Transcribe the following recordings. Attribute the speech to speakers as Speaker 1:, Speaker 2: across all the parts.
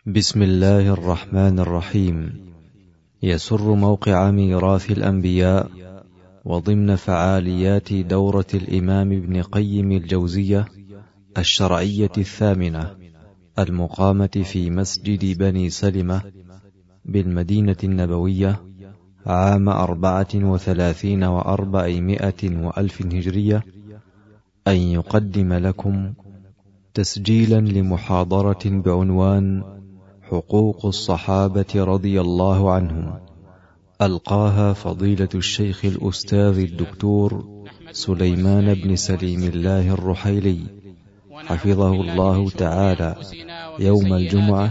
Speaker 1: بسم الله الرحمن الرحيم. يسر موقع ميراث الأنبياء وضمن فعاليات دورة الإمام ابن قيم الجوزية الشرعية الثامنة المقامة في مسجد بني سلمة بالمدينة النبوية عام 34 و400 وألف هجرية، أن يقدم لكم تسجيلا لمحاضرة بعنوان حقوق الصحابة رضي الله عنهم، ألقاها فضيلة الشيخ الأستاذ الدكتور سليمان بن سليم الله الرحيلي حفظه الله تعالى يوم الجمعة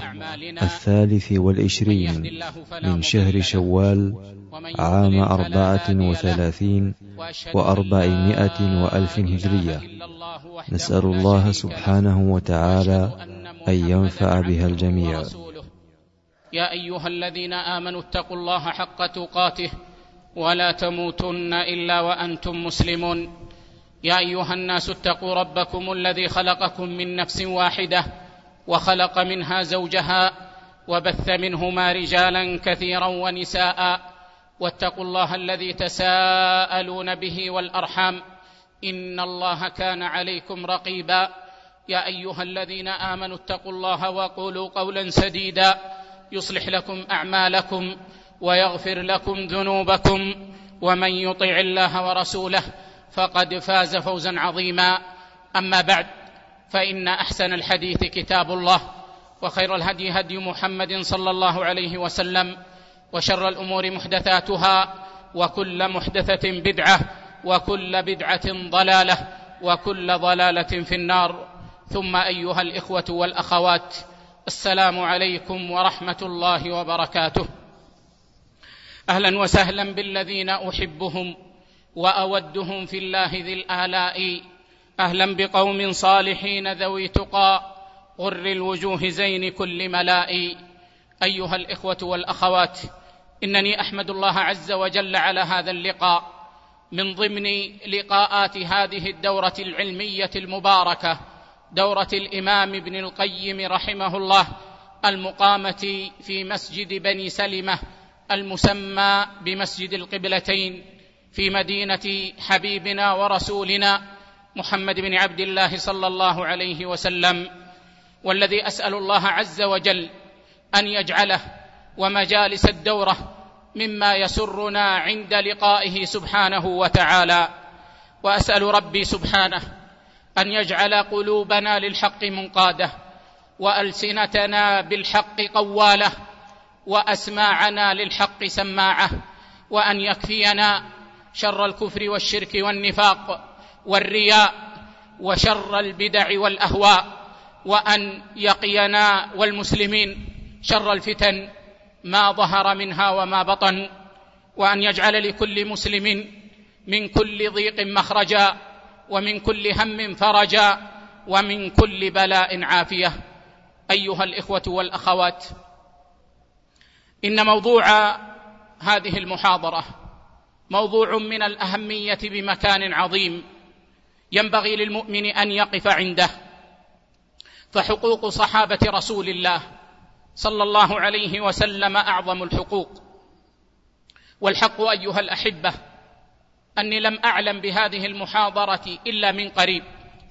Speaker 1: 23 من شهر شوال عام 34 و400 وألف هجرية. نسأل الله سبحانه وتعالى أن ينفع بها الجميع.
Speaker 2: يا أيها الذين آمنوا اتقوا الله حق تقاته ولا تموتن إلا وأنتم مسلمون. يا أيها الناس اتقوا ربكم الذي خلقكم من نفس واحدة وخلق منها زوجها وبث منهما رجالا كثيرا ونساء، واتقوا الله الذي تساءلون به والأرحام إن الله كان عليكم رقيبا. يا أيها الذين آمنوا اتقوا الله وقولوا قولا سديدا يصلح لكم أعمالكم ويغفر لكم ذنوبكم، ومن يطع الله ورسوله فقد فاز فوزا عظيما. أما بعد، فإن أحسن الحديث كتاب الله، وخير الهدي هدي محمد صلى الله عليه وسلم، وشر الأمور محدثاتها، وكل محدثة بدعة، وكل بدعة ضلالة، وكل ضلالة في النار. ثم أيها الإخوة والأخوات، السلام عليكم ورحمة الله وبركاته. أهلا وسهلا بالذين أحبهم وأودهم في الله ذي الآلاء. أهلا بقوم صالحين ذوي تقى غر الوجوه زين كل ملاء. أيها الإخوة والأخوات، إنني أحمد الله عز وجل على هذا اللقاء من ضمن لقاءات هذه الدورة العلمية المباركة، دورة الإمام ابن القيم رحمه الله، المقامة في مسجد بني سلمة المسمى بمسجد القبلتين في مدينة حبيبنا ورسولنا محمد بن عبد الله صلى الله عليه وسلم، والذي أسأل الله عز وجل أن يجعله ومجالس الدورة مما يسرنا عند لقائه سبحانه وتعالى. وأسأل ربي سبحانه أن يجعل قلوبنا للحق منقادة، وألسنتنا بالحق قوالة، وأسماعنا للحق سماعة، وأن يكفينا شر الكفر والشرك والنفاق والرياء وشر البدع والأهواء، وأن يقينا والمسلمين شر الفتن ما ظهر منها وما بطن، وأن يجعل لكل مسلم من كل ضيق مخرجا، ومن كل هم فرجا، ومن كل بلاء عافية. أيها الإخوة والأخوات، إن موضوع هذه المحاضرة موضوع من الأهمية بمكان عظيم ينبغي للمؤمن أن يقف عنده، فحقوق صحابة رسول الله صلى الله عليه وسلم أعظم الحقوق. والحق أيها الأحبة أني لم أعلم بهذه المحاضرة إلا من قريب،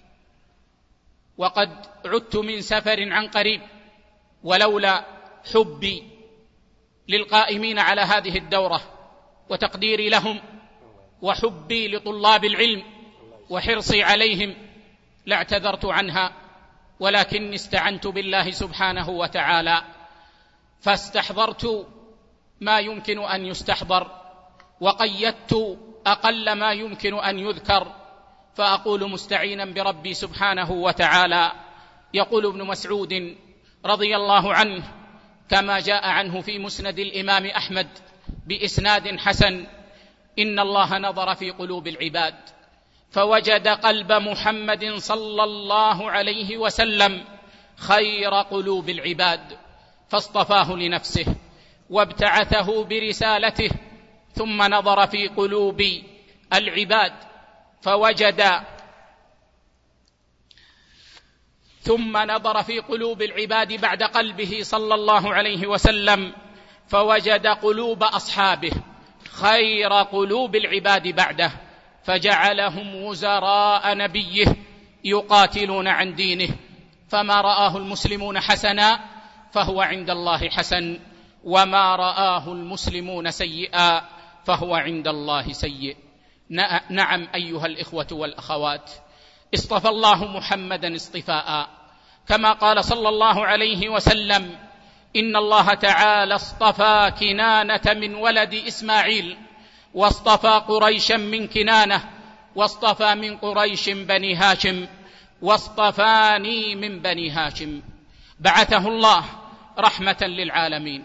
Speaker 2: وقد عدت من سفر عن قريب، ولولا حبي للقائمين على هذه الدورة وتقديري لهم وحبي لطلاب العلم وحرصي عليهم لاعتذرت عنها، ولكني استعنت بالله سبحانه وتعالى فاستحضرت ما يمكن أن يستحضر، وقيدت أقل ما يمكن أن يذكر، فأقول مستعينا بربي سبحانه وتعالى. يقول ابن مسعود رضي الله عنه كما جاء عنه في مسند الإمام أحمد بإسناد حسن: إن الله نظر في قلوب العباد فوجد قلب محمد صلى الله عليه وسلم خير قلوب العباد، فاصطفاه لنفسه وابتعثه برسالته، ثم نظر في قلوب العباد فوجد ثم نظر في قلوب العباد بعد قلبه صلى الله عليه وسلم فوجد قلوب أصحابه خير قلوب العباد بعده، فجعلهم وزراء نبيه يقاتلون عن دينه. فما رآه المسلمون حسنا فهو عند الله حسن، وما رآه المسلمون سيئا فهو عند الله سيء. نعم أيها الإخوة والأخوات، اصطفى الله محمدا اصطفاء، كما قال صلى الله عليه وسلم: إن الله تعالى اصطفى كنانة من ولد إسماعيل، واصطفى قريشا من كنانة، واصطفى من قريش بني هاشم، واصطفاني من بني هاشم. بعثه الله رحمة للعالمين،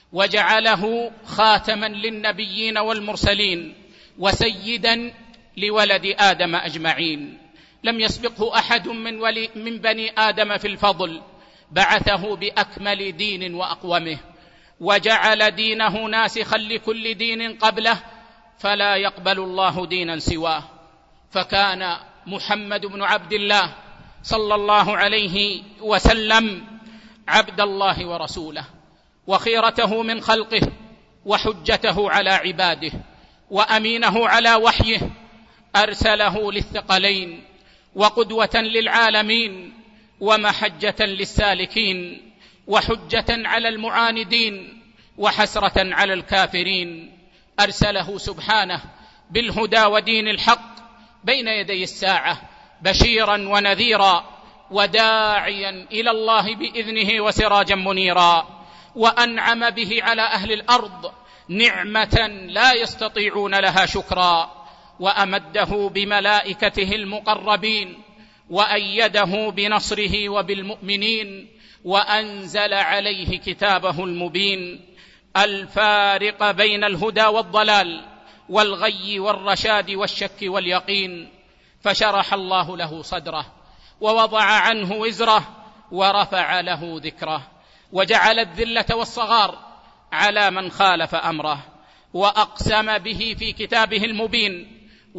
Speaker 2: وجعله خاتما للنبيين والمرسلين، وسيدا لولد آدم أجمعين. لم يسبقه أحد من بني آدم في الفضل، بعثه بأكمل دين وأقومه، وجعل دينه ناسخا لكل دين قبله، فلا يقبل الله دينا سواه. فكان محمد بن عبد الله صلى الله عليه وسلم عبد الله ورسوله، وخيرته من خلقه، وحجته على عباده، وأمينه على وحيه، أرسله للثقلين، وقدوة للعالمين، ومحجة للسالكين، وحجة على المعاندين، وحسرة على الكافرين. أرسله سبحانه بالهدى ودين الحق بين يدي الساعة، بشيرا ونذيرا، وداعيا إلى الله بإذنه، وسراجا منيرا. وأنعم به على أهل الأرض نعمة لا يستطيعون لها شكرا، وأمده بملائكته المقربين، وأيده بنصره وبالمؤمنين، وأنزل عليه كتابه المبين الفارق بين الهدى والضلال، والغي والرشاد والشك واليقين. فشرح الله له صدره، ووضع عنه وزره، ورفع له ذكره، وجعل الذلة والصغار على من خالف أمره، وأقسم به في كتابه المبين،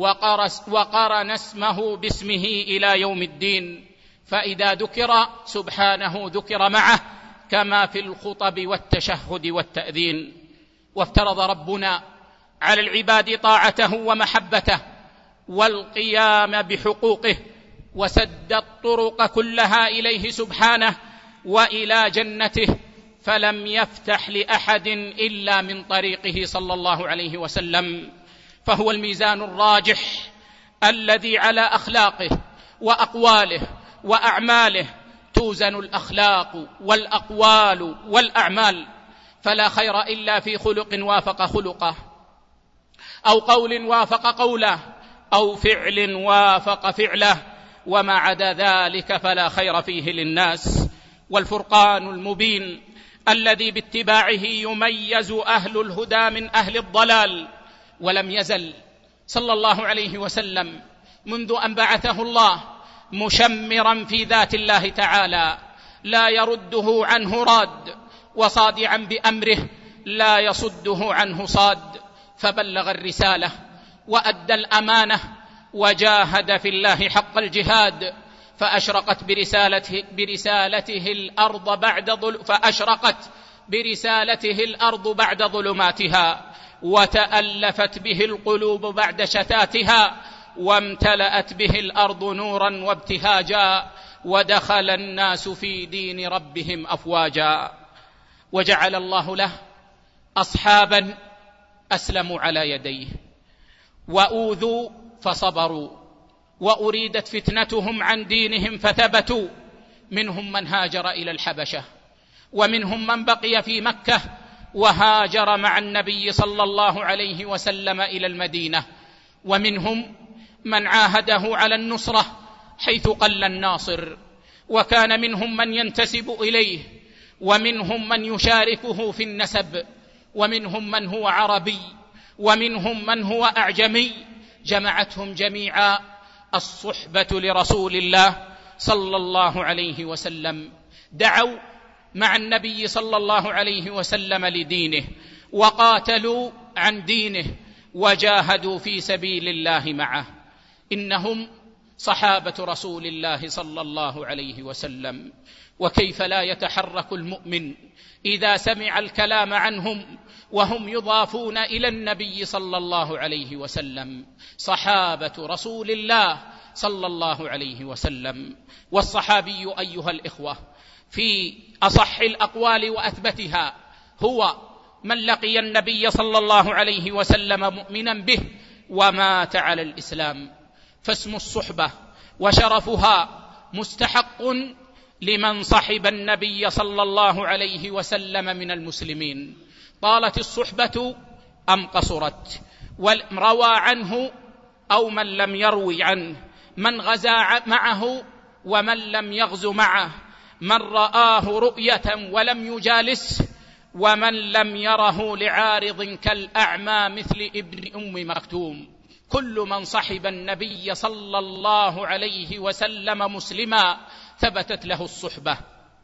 Speaker 2: وقرن اسمه باسمه إلى يوم الدين. فإذا ذكر سبحانه ذكر معه، كما في الخطب والتشهد والتأذين. وافترض ربنا على العباد طاعته ومحبته، والقيام بحقوقه، وسد الطرق كلها إليه سبحانه وإلى جنته، فلم يفتح لأحد إلا من طريقه صلى الله عليه وسلم. فهو الميزان الراجح الذي على أخلاقه وأقواله وأعماله توزن الأخلاق والأقوال والأعمال، فلا خير إلا في خلق وافق خلقه، أو قول وافق قوله، أو فعل وافق فعله، وما عدا ذلك فلا خير فيه للناس. والفرقان المبين الذي باتباعه يميز أهل الهدى من أهل الضلال. ولم يزل صلى الله عليه وسلم منذ أن بعثه الله مشمرا في ذات الله تعالى، لا يرده عنه راد، وصادعا بأمره لا يصده عنه صاد. فبلغ الرسالة وأدى الأمانة، وجاهد في الله حق الجهاد، فأشرقت برسالته الأرض بعد ظلماتها، وتألفت به القلوب بعد شتاتها، وامتلأت به الأرض نورا وابتهاجا، ودخل الناس في دين ربهم أفواجا. وجعل الله له أصحابا أسلموا على يديه، وأوذوا فصبروا، وأريدت فتنتهم عن دينهم فثبتوا. منهم من هاجر إلى الحبشة، ومنهم من بقي في مكة وهاجر مع النبي صلى الله عليه وسلم إلى المدينة، ومنهم من عاهده على النصرة حيث قل الناصر، وكان منهم من ينتسب إليه، ومنهم من يشاركه في النسب، ومنهم من هو عربي، ومنهم من هو أعجمي. جمعتهم جميعا الصحبة لرسول الله صلى الله عليه وسلم، دعوا مع النبي صلى الله عليه وسلم لدينه، وقاتلوا عن دينه، وجاهدوا في سبيل الله معه. إنهم صحابة رسول الله صلى الله عليه وسلم، وكيف لا يتحرك المؤمن إذا سمع الكلام عنهم وهم يضافون إلى النبي صلى الله عليه وسلم، صحابة رسول الله صلى الله عليه وسلم. والصحابي أيها الإخوة في أصح الأقوال وأثبتها هو من لقي النبي صلى الله عليه وسلم مؤمنا به ومات على الإسلام. فاسم الصحبة وشرفها مستحق لمن صحب النبي صلى الله عليه وسلم من المسلمين، طالت الصحبة أم قصرت، وروى عنه أو من لم يروي عنه، من غزا معه ومن لم يغز معه، من رآه رؤية ولم يجالس، ومن لم يره لعارض كالأعمى مثل ابن أم مكتوم. كل من صحب النبي صلى الله عليه وسلم مسلما ثبتت له الصحبة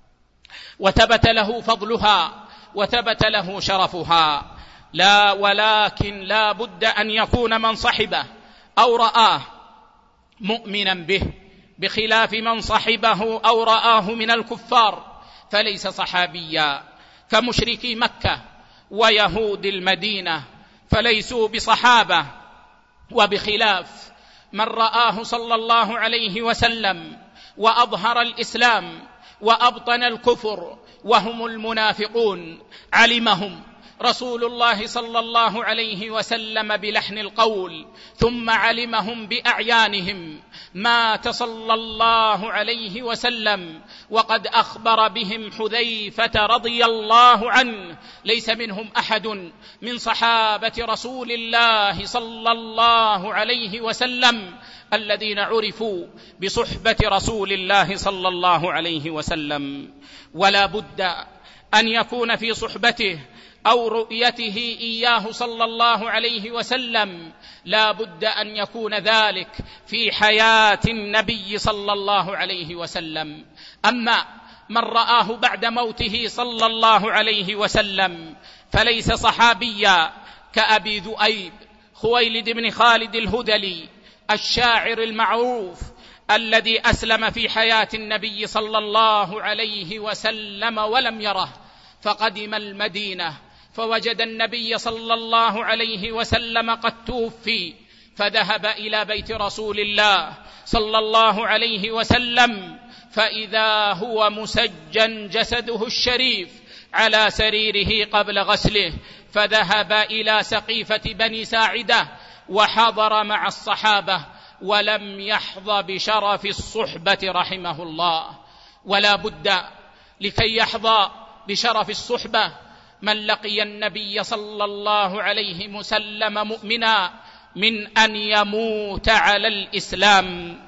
Speaker 2: وثبت له فضلها وثبت له شرفها. ولكن لا بد أن يكون من صحبه أو رآه مؤمنا به، بخلاف من صحبه أو رآه من الكفار فليس صحابيا، كمشركي مكة ويهود المدينة فليسوا بصحابة، وبخلاف من رآه صلى الله عليه وسلم وأظهر الإسلام وأبطن الكفر وهم المنافقون، علمهم رسول الله صلى الله عليه وسلم بلحن القول، ثم علمهم بأعيانهم، مات صلى الله عليه وسلم وقد أخبر بهم حذيفة رضي الله عنه: ليس منهم أحد من صحابة رسول الله صلى الله عليه وسلم الذين عرفوا بصحبة رسول الله صلى الله عليه وسلم. ولا بد أن يكون في صحبته أو رؤيته إياه صلى الله عليه وسلم، لا بد أن يكون ذلك في حياة النبي صلى الله عليه وسلم. أما من رآه بعد موته صلى الله عليه وسلم فليس صحابيا، كأبي ذؤيب خويلد بن خالد الهذلي الشاعر المعروف الذي أسلم في حياة النبي صلى الله عليه وسلم ولم يره، فقدم المدينة فوجد النبي صلى الله عليه وسلم قد توفي، فذهب إلى بيت رسول الله صلى الله عليه وسلم فإذا هو مسجن جسده الشريف على سريره قبل غسله، فذهب إلى سقيفة بني ساعدة وحضر مع الصحابة ولم يحظى بشرف الصحبة رحمه الله. ولا بد لكي يحظى بشرف الصحبة من لقي النبي صلى الله عليه وسلم مؤمنا من أن يموت على الإسلام،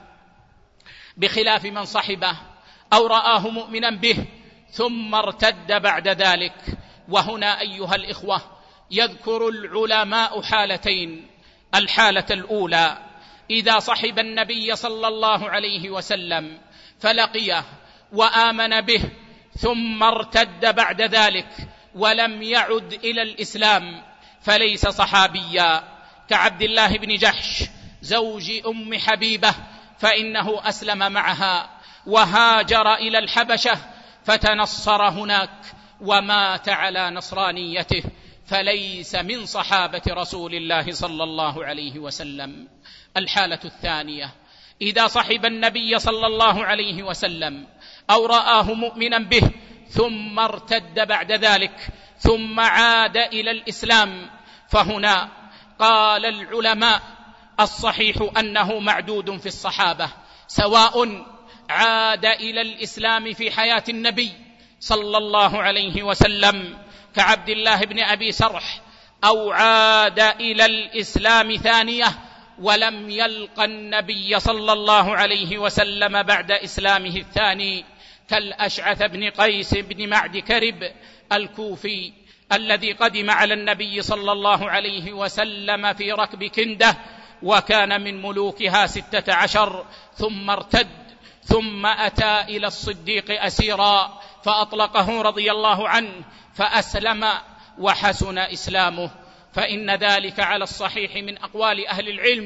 Speaker 2: بخلاف من صحبه أو رآه مؤمنا به ثم ارتد بعد ذلك. وهنا أيها الإخوة يذكر العلماء حالتين: الحالة الأولى إذا صحب النبي صلى الله عليه وسلم فلقيه وآمن به ثم ارتد بعد ذلك ولم يعد إلى الإسلام فليس صحابيا، كعبد الله بن جحش زوج أم حبيبة، فإنه أسلم معها وهاجر إلى الحبشة فتنصر هناك ومات على نصرانيته، فليس من صحابة رسول الله صلى الله عليه وسلم. الحالة الثانية إذا صحب النبي صلى الله عليه وسلم أو رآه مؤمنا به ثم ارتد بعد ذلك ثم عاد إلى الإسلام، فهنا قال العلماء الصحيح أنه معدود في الصحابة، سواء عاد إلى الإسلام في حياة النبي صلى الله عليه وسلم كعبد الله بن أبي سرح، أو عاد إلى الإسلام ثانية ولم يلق النبي صلى الله عليه وسلم بعد إسلامه الثاني، كالأشعث بن قيس بن معد كرب الكوفي الذي قدم على النبي صلى الله عليه وسلم في ركب كندة وكان من ملوكها 16 ثم ارتد، ثم أتى إلى الصديق أسيرا فأطلقه رضي الله عنه فأسلم وحسن إسلامه. فإن ذلك على الصحيح من أقوال أهل العلم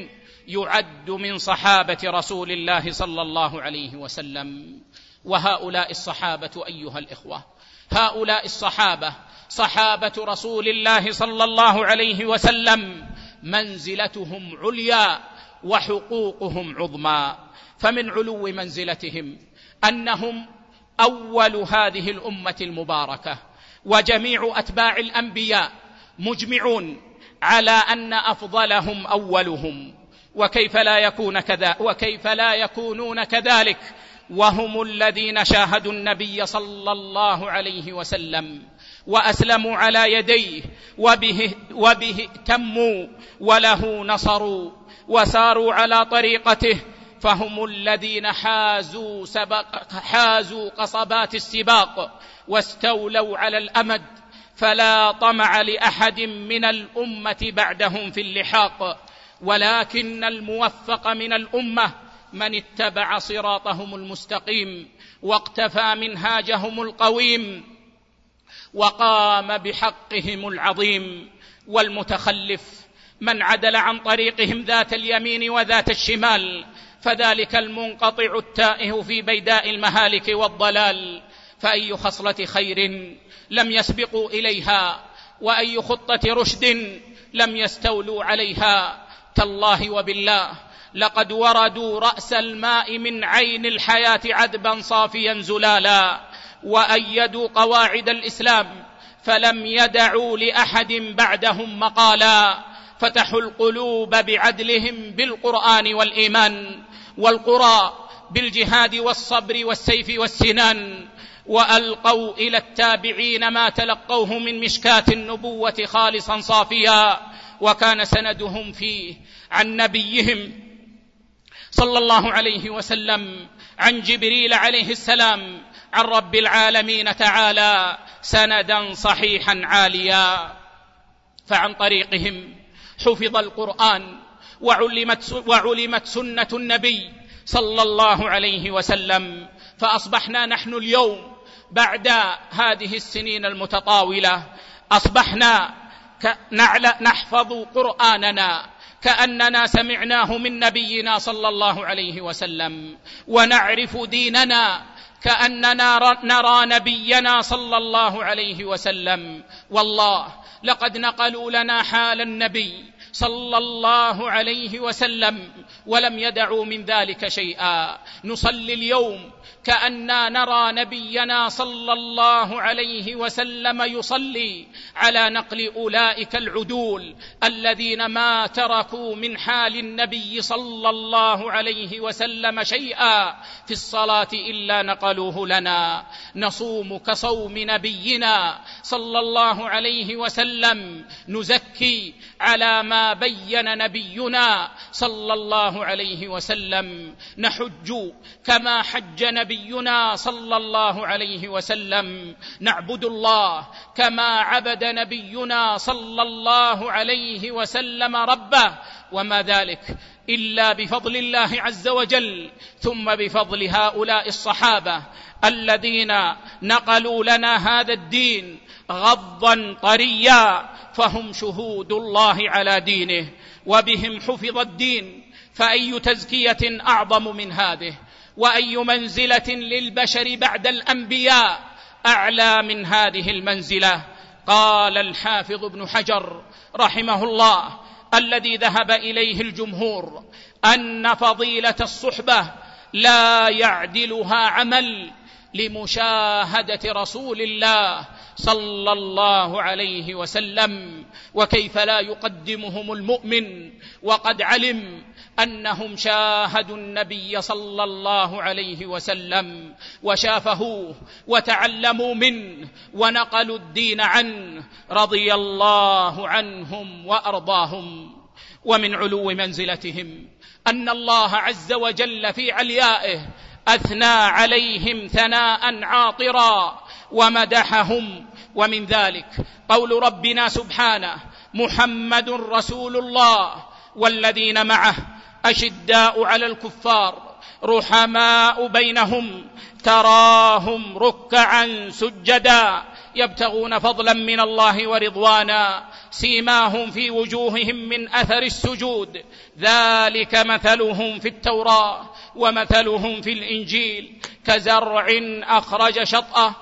Speaker 2: يعد من صحابة رسول الله صلى الله عليه وسلم. وهؤلاء الصحابة أيها الإخوة، هؤلاء الصحابة صحابة رسول الله صلى الله عليه وسلم منزلتهم عليا وحقوقهم عظمى. فمن علو منزلتهم أنهم أول هذه الأمة المباركة، وجميع أتباع الأنبياء مجمعون على أن أفضلهم أولهم، وكيف لا يكونون كذلك وهم الذين شاهدوا النبي صلى الله عليه وسلم وأسلموا على يديه وبه تموا وله نصروا وساروا على طريقته، فهم الذين حازوا قصبات السباق واستولوا على الأمد، فلا طمع لأحد من الأمة بعدهم في اللحاق، ولكن الموفق من الأمة من اتبع صراطهم المستقيم واقتفى منهاجهم القويم وقام بحقهم العظيم. والمتخلف من عدل عن طريقهم ذات اليمين وذات الشمال، فذلك المنقطع التائه في بيداء المهالك والضلال. فأي خصلة خير لم يسبقوا إليها، وأي خطة رشد لم يستولوا عليها. تالله وبالله لقد وردوا رأس الماء من عين الحياة عذبا صافيا زلالا، وأيدوا قواعد الإسلام فلم يدعوا لأحد بعدهم مقالا، فتحوا القلوب بعدلهم بالقرآن والإيمان، والقرى بالجهاد والصبر والسيف والسنان، وألقوا إلى التابعين ما تلقوه من مشكاة النبوة خالصا صافيا، وكان سندهم فيه عن نبيهم صلى الله عليه وسلم عن جبريل عليه السلام عن رب العالمين تعالى سندا صحيحا عاليا. فعن طريقهم حفظ القرآن وعلمت سنة النبي صلى الله عليه وسلم، فأصبحنا نحن اليوم بعد هذه السنين المتطاولة أصبحنا نحفظ قرآننا كأننا سمعناه من نبينا صلى الله عليه وسلم، ونعرف ديننا كأننا نرى نبينا صلى الله عليه وسلم. والله لقد نقلوا لنا حال النبي صلى الله عليه وسلم ولم يدعوا من ذلك شيئا. نصلي اليوم كأننا نرى نبينا صلى الله عليه وسلم يصلي على نقل أولئك العدول الذين ما تركوا من حال النبي صلى الله عليه وسلم شيئا في الصلاة إلا نقلوه لنا. نصوم كصوم نبينا صلى الله عليه وسلم، نزكي على ما بين نبينا صلى الله عليه وسلم، نحج كما حج نبينا صلى الله عليه وسلم، نعبد الله كما عبد نبينا صلى الله عليه وسلم ربه، وما ذلك إلا بفضل الله عز وجل، ثم بفضل هؤلاء الصحابة الذين نقلوا لنا هذا الدين غضا طريا، فهم شهود الله على دينه وبهم حفظ الدين. فأي تزكية أعظم من هذه، وأي منزلة للبشر بعد الأنبياء أعلى من هذه المنزلة. قال الحافظ ابن حجر رحمه الله الذي ذهب إليه الجمهور أن فضيلة الصحبة لا يعدلها عمل لمشاهدة رسول الله صلى الله عليه وسلم، وكيف لا يقدمهم المؤمن وقد علم أنهم شاهدوا النبي صلى الله عليه وسلم وشافهوه وتعلموا منه ونقلوا الدين عنه رضي الله عنهم وأرضاهم. ومن علو منزلتهم أن الله عز وجل في عليائه أثنى عليهم ثناء عاطرا ومدحهم، ومن ذلك قول ربنا سبحانه: محمد رسول الله والذين معه أشداء على الكفار رحماء بينهم تراهم ركعا سجدا يبتغون فضلا من الله ورضوانا سيماهم في وجوههم من أثر السجود ذلك مثلهم في التوراة ومثلهم في الإنجيل كزرع أخرج شطأه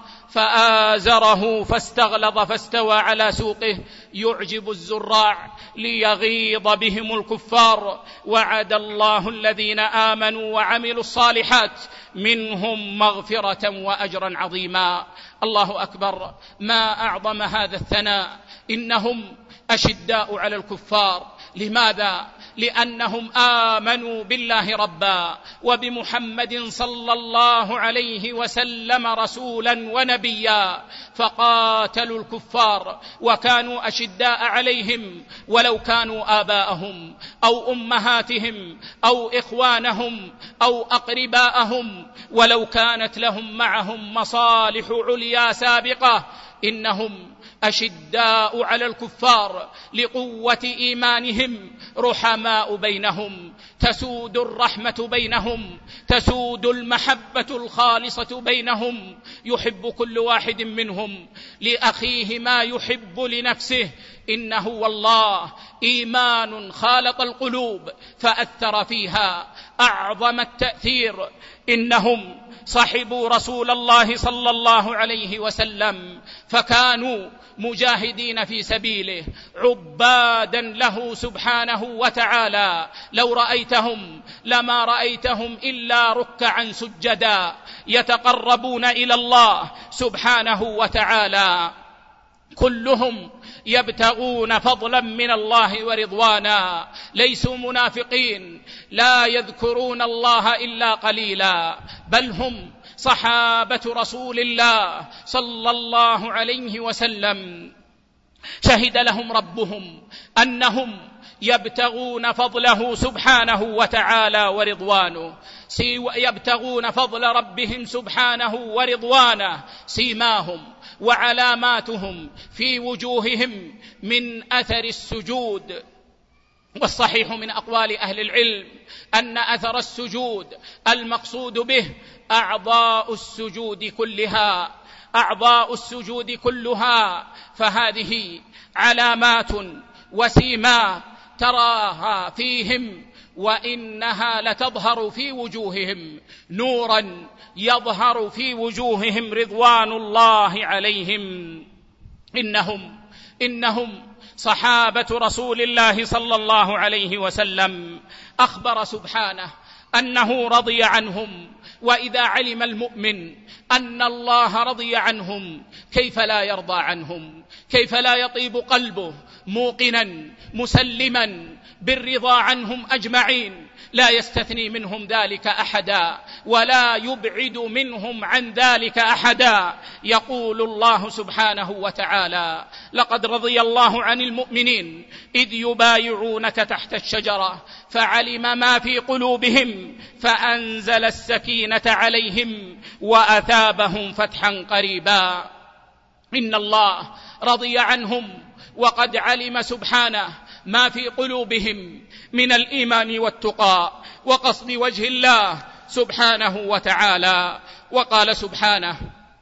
Speaker 2: فآزره فاستغلظ فاستوى على سوقه يعجب الزراع ليغيظ بهم الكفار وعد الله الذين آمنوا وعملوا الصالحات منهم مغفرة وأجرا عظيما. الله أكبر، ما أعظم هذا الثناء. إنهم أشداء على الكفار. لماذا؟ لأنهم آمنوا بالله ربا وبمحمد صلى الله عليه وسلم رسولا ونبيا، فقاتلوا الكفار وكانوا أشداء عليهم ولو كانوا آباءهم أو أمهاتهم أو إخوانهم أو أقرباءهم، ولو كانت لهم معهم مصالح عليا سابقة. إنهم أشداء على الكفار لقوة إيمانهم، رحماء بينهم، تسود الرحمة بينهم، تسود المحبة الخالصة بينهم، يحب كل واحد منهم لأخيه ما يحب لنفسه. إنه والله إيمان خالط القلوب فأثر فيها أعظم التأثير. إنهم صحبوا رسول الله صلى الله عليه وسلم فكانوا مجاهدين في سبيله، عبادا له سبحانه وتعالى. لو رأيتهم لما رأيتهم إلا ركعا سجدا يتقربون إلى الله سبحانه وتعالى. كلهم يبتغون فضلا من الله ورضوانا، ليسوا منافقين، لا يذكرون الله إلا قليلا، بل هم صحابة رسول الله صلى الله عليه وسلم. شهد لهم ربهم أنهم يبتغون فضله سبحانه وتعالى ورضوانه، يبتغون فضل ربهم سبحانه ورضوانه، سيماهم وعلاماتهم في وجوههم من أثر السجود. والصحيح من أقوال أهل العلم أن أثر السجود المقصود به أعضاء السجود كلها، أعضاء السجود كلها. فهذه علامات وسيمات تراها فيهم، وإنها لتظهر في وجوههم نورا يظهر في وجوههم رضوان الله عليهم. إنهم صحابة رسول الله صلى الله عليه وسلم. أخبر سبحانه أنه رضي عنهم، وإذا علم المؤمن أن الله رضي عنهم كيف لا يرضى عنهم؟ كيف لا يطيب قلبه موقنا مسلما بالرضا عنهم أجمعين، لا يستثني منهم ذلك أحدا ولا يبعد منهم عن ذلك أحدا. يقول الله سبحانه وتعالى: لقد رضي الله عن المؤمنين إذ يبايعونك تحت الشجرة فعلم ما في قلوبهم فأنزل السكينة عليهم وأثابهم فتحا قريبا. إن الله رضي عنهم وقد علم سبحانه ما في قلوبهم من الإيمان والتقى وقصد وجه الله سبحانه وتعالى. وقال سبحانه: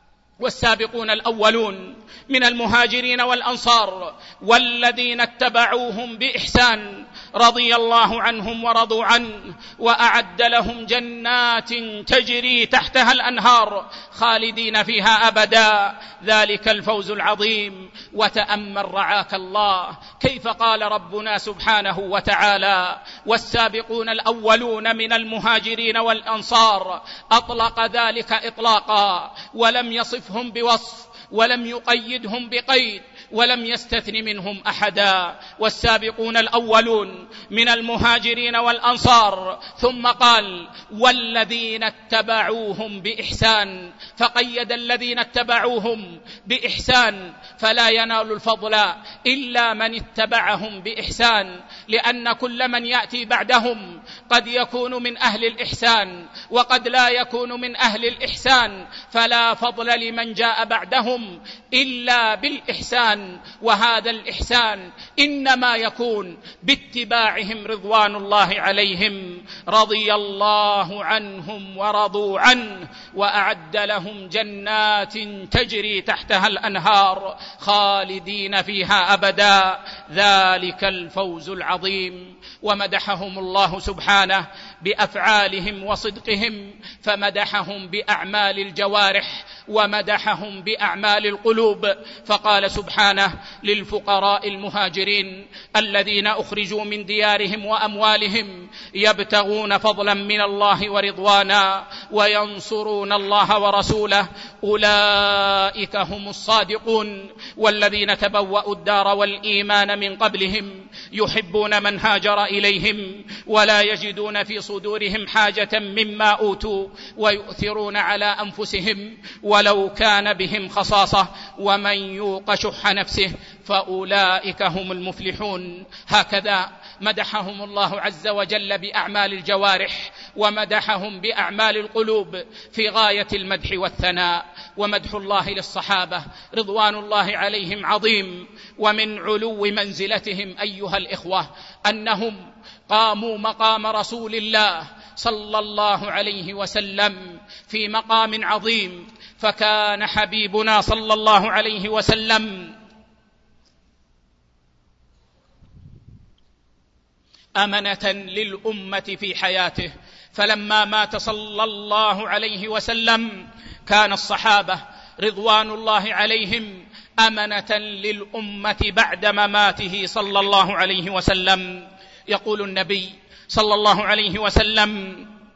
Speaker 2: والسابقون الأولون من المهاجرين والأنصار والذين اتبعوهم بإحسان رضي الله عنهم ورضوا عنه وأعد لهم جنات تجري تحتها الأنهار خالدين فيها أبدا ذلك الفوز العظيم. وتأمل رعاك الله كيف قال ربنا سبحانه وتعالى: والسابقون الأولون من المهاجرين والأنصار، أطلق ذلك إطلاقا ولم يصفهم بوصف ولم يقيدهم بقيد ولم يستثن منهم أحدا. والسابقون الأولون من المهاجرين والأنصار، ثم قال: والذين اتبعوهم بإحسان، فقيد الذين اتبعوهم بإحسان، فلا ينال الفضل إلا من اتبعهم بإحسان، لأن كل من يأتي بعدهم قد يكون من أهل الإحسان وقد لا يكون من أهل الإحسان، فلا فضل لمن جاء بعدهم إلا بالإحسان الإيمان وهذا الإحسان إنما يكون باتباعهم رضوان الله عليهم. رضي الله عنهم ورضوا عنه وأعد لهم جنات تجري تحتها الأنهار خالدين فيها أبدا، ذلك الفوز العظيم. ومدحهم الله سبحانه بأفعالهم وصدقهم، فمدحهم بأعمال الجوارح ومدحهم بأعمال القلوب، فقال سبحانه للفقراء المهاجرين الذين أخرجوا من ديارهم وأموالهم يبتغون فضلا من الله ورضوانا وينصرون الله ورسوله أولئك هم الصادقون. والذين تبوأوا الدار والإيمان من قبلهم يحبون من هاجر إليهم ولا يجدون في صدورهم حاجة مما أوتوا ويؤثرون على أنفسهم ولو كان بهم خصاصة ومن يوق شح نفسه فأولئك هم المفلحون. هكذا مدحهم الله عز وجل بأعمال الجوارح ومدحهم بأعمال القلوب في غاية المدح والثناء. ومدح الله للصحابة رضوان الله عليهم عظيم، ومن علو منزلتهم أيها الإخوة أنهم قاموا مقام رسول الله صلى الله عليه وسلم في مقام عظيم. فكان حبيبنا صلى الله عليه وسلم أمنة للأمة في حياته، فلما مات صلى الله عليه وسلم كان الصحابة رضوان الله عليهم أمنة للأمة بعد مماته صلى الله عليه وسلم. يقول النبي صلى الله عليه وسلم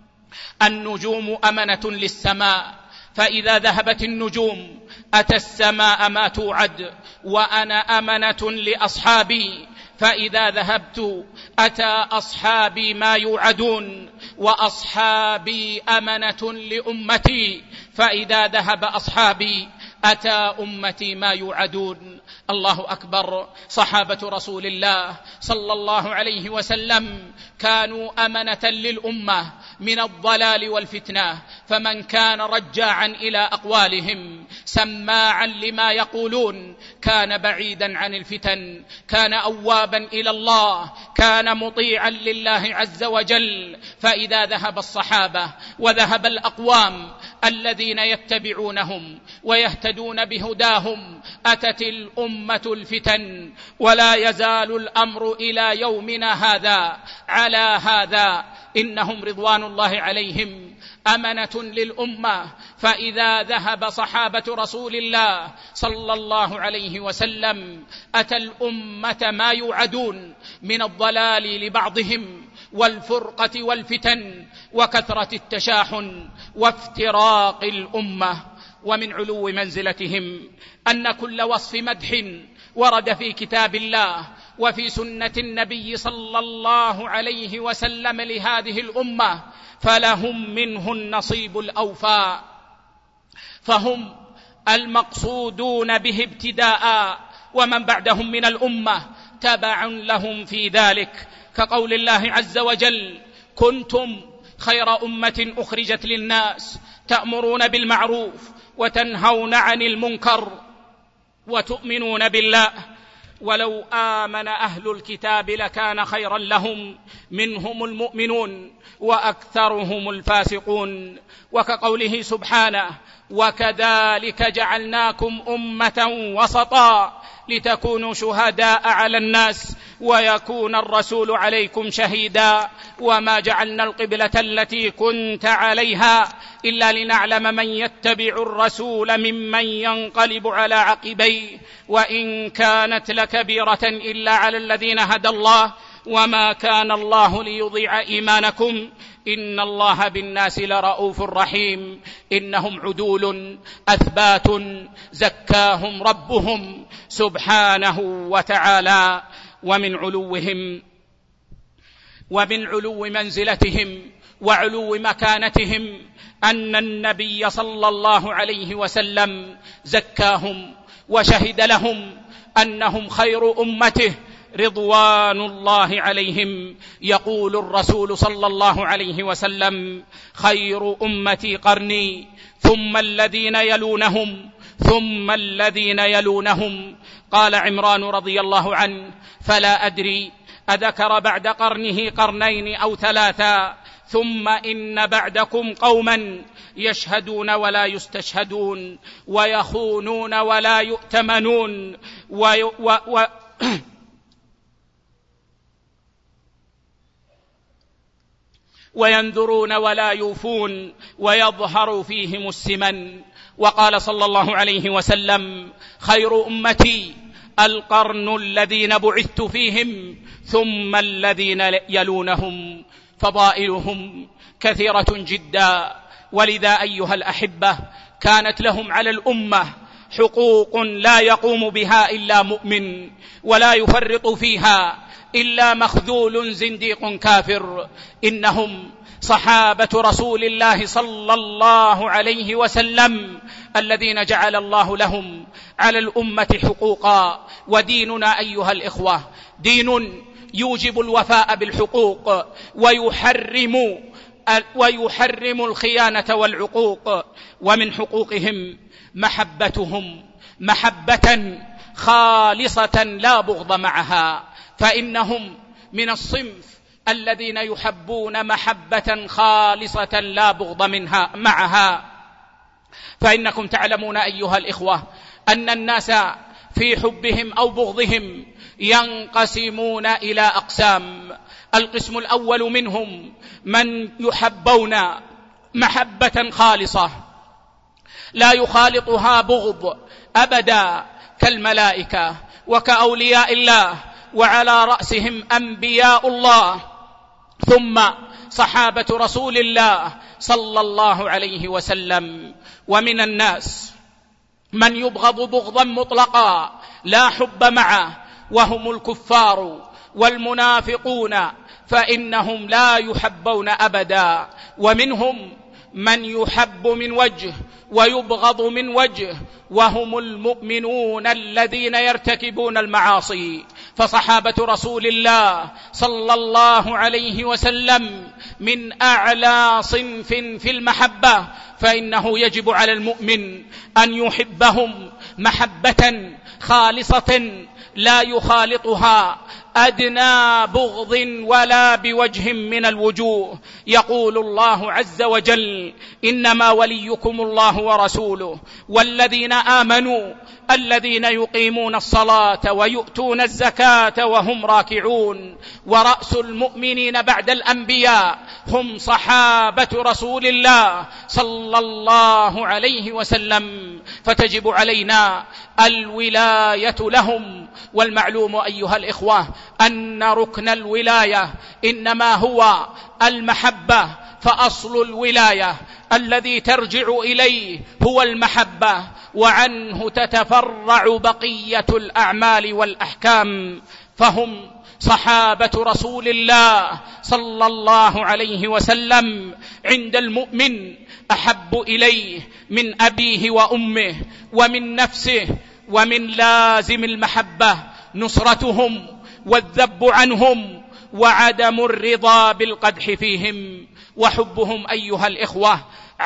Speaker 2: النجوم أمنة للسماء، فإذا ذهبت النجوم أتى السماء ما توعد، وأنا أمنة لأصحابي، فإذا ذهبت أتى أصحابي ما يوعدون، وأصحابي أمنة لأمتي، فإذا ذهب أصحابي أتى أمتي ما يوعدون. الله أكبر. صحابة رسول الله صلى الله عليه وسلم كانوا أمنة للأمة من الضلال والفتنة، فمن كان رجاعا إلى أقوالهم سماعا لما يقولون كان بعيدا عن الفتن، كان أوابا إلى الله، كان مطيعا لله عز وجل. فإذا ذهب الصحابة وذهب الأقوام الذين يتبعونهم ويهتدون بهداهم أتت الأمة الفتن، ولا يزال الأمر إلى يومنا هذا على هذا. إنهم رضوان الله عليهم أمنة للأمة، فإذا ذهب صحابة رسول الله صلى الله عليه وسلم أتى الأمة ما يوعدون من الضلال لبعضهم والفرقة والفتن وكثرة التشاحن وافتراق الأمة. ومن علو منزلتهم أن كل وصف مدح ورد في كتاب الله وفي سنة النبي صلى الله عليه وسلم لهذه الأمة فلهم منه النصيب الأوفى، فهم المقصودون به ابتداء، ومن بعدهم من الأمة تبع لهم في ذلك، كقول الله عز وجل كنتم خير أمة أخرجت للناس تأمرون بالمعروف وتنهون عن المنكر وتؤمنون بالله ولو آمن أهل الكتاب لكان خيرا لهم منهم المؤمنون وأكثرهم الفاسقون. وكقوله سبحانه وكذلك جعلناكم أمة وسطا لتكونوا شهداء على الناس ويكون الرسول عليكم شهيدا وما جعلنا القبلة التي كنت عليها إلا لنعلم من يتبع الرسول ممن ينقلب على عقبيه وإن كانت لكبيرة إلا على الذين هدى الله وما كان الله ليضيع إيمانكم إن الله بالناس لرؤوف رحيم. إنهم عدول أثبات زكاهم ربهم سبحانه وتعالى. ومن علو منزلتهم وعلو مكانتهم أن النبي صلى الله عليه وسلم زكاهم وشهد لهم أنهم خير أمته رضوان الله عليهم. يقول الرسول صلى الله عليه وسلم خير أمتي قرني ثم الذين يلونهم ثم الذين يلونهم. قال عمران رضي الله عنه: فلا أدري أذكر بعد قرنه قرنين أو ثلاثا، ثم إن بعدكم قوما يشهدون ولا يستشهدون، ويخونون ولا يؤتمنون، وينذرون ولا يوفون، ويظهر فيهم السمن. وقال صلى الله عليه وسلم: خير أمتي القرن الذين بعثت فيهم، ثم الذين يلونهم. فضائلهم كثيرة جدا، ولذا أيها الأحبة كانت لهم على الأمة حقوق لا يقوم بها إلا مؤمن، ولا يفرط فيها إلا مخذول زنديق كافر. إنهم صحابة رسول الله صلى الله عليه وسلم الذين جعل الله لهم على الأمة حقوقا. وديننا أيها الإخوة دين يوجب الوفاء بالحقوق، ويحرم الخيانة والعقوق. ومن حقوقهم محبتهم محبة خالصة لا بغض معها، فإنهم من الصنف الذين يحبون محبة خالصة لا بغض معها. فإنكم تعلمون أيها الإخوة أن الناس في حبهم أو بغضهم ينقسمون إلى أقسام. القسم الأول منهم من يحبون محبة خالصة لا يخالطها بغض أبدا، كالملائكة وكأولياء الله، وعلى رأسهم أنبياء الله، ثم صحابة رسول الله صلى الله عليه وسلم. ومن الناس من يبغض بغضا مطلقا لا حب معه، وهم الكفار والمنافقون، فإنهم لا يحبون أبدا. ومنهم من يحب من وجه ويبغض من وجه، وهم المؤمنون الذين يرتكبون المعاصي. فصحابة رسول الله صلى الله عليه وسلم من أعلى صنف في المحبة، فإنه يجب على المؤمن أن يحبهم محبة خالصة لا يخالطها أدنى بغض ولا بوجه من الوجوه. يقول الله عز وجل: إنما وليكم الله ورسوله والذين آمنوا الذين يقيمون الصلاة ويؤتون الزكاة وهم راكعون. ورأس المؤمنين بعد الأنبياء هم صحابة رسول الله صلى الله عليه وسلم، فتجب علينا الولاية لهم. والمعلوم أيها الإخوة أن ركن الولاية إنما هو المحبة، فأصل الولاية الذي ترجع إليه هو المحبة، وعنه تتفرع بقية الأعمال والأحكام. فهم صحابة رسول الله صلى الله عليه وسلم عند المؤمن أحب إليه من أبيه وأمه ومن نفسه. ومن لازم المحبة نصرتهم والذب عنهم وعدم الرضا بالقدح فيهم. وحبهم أيها الإخوة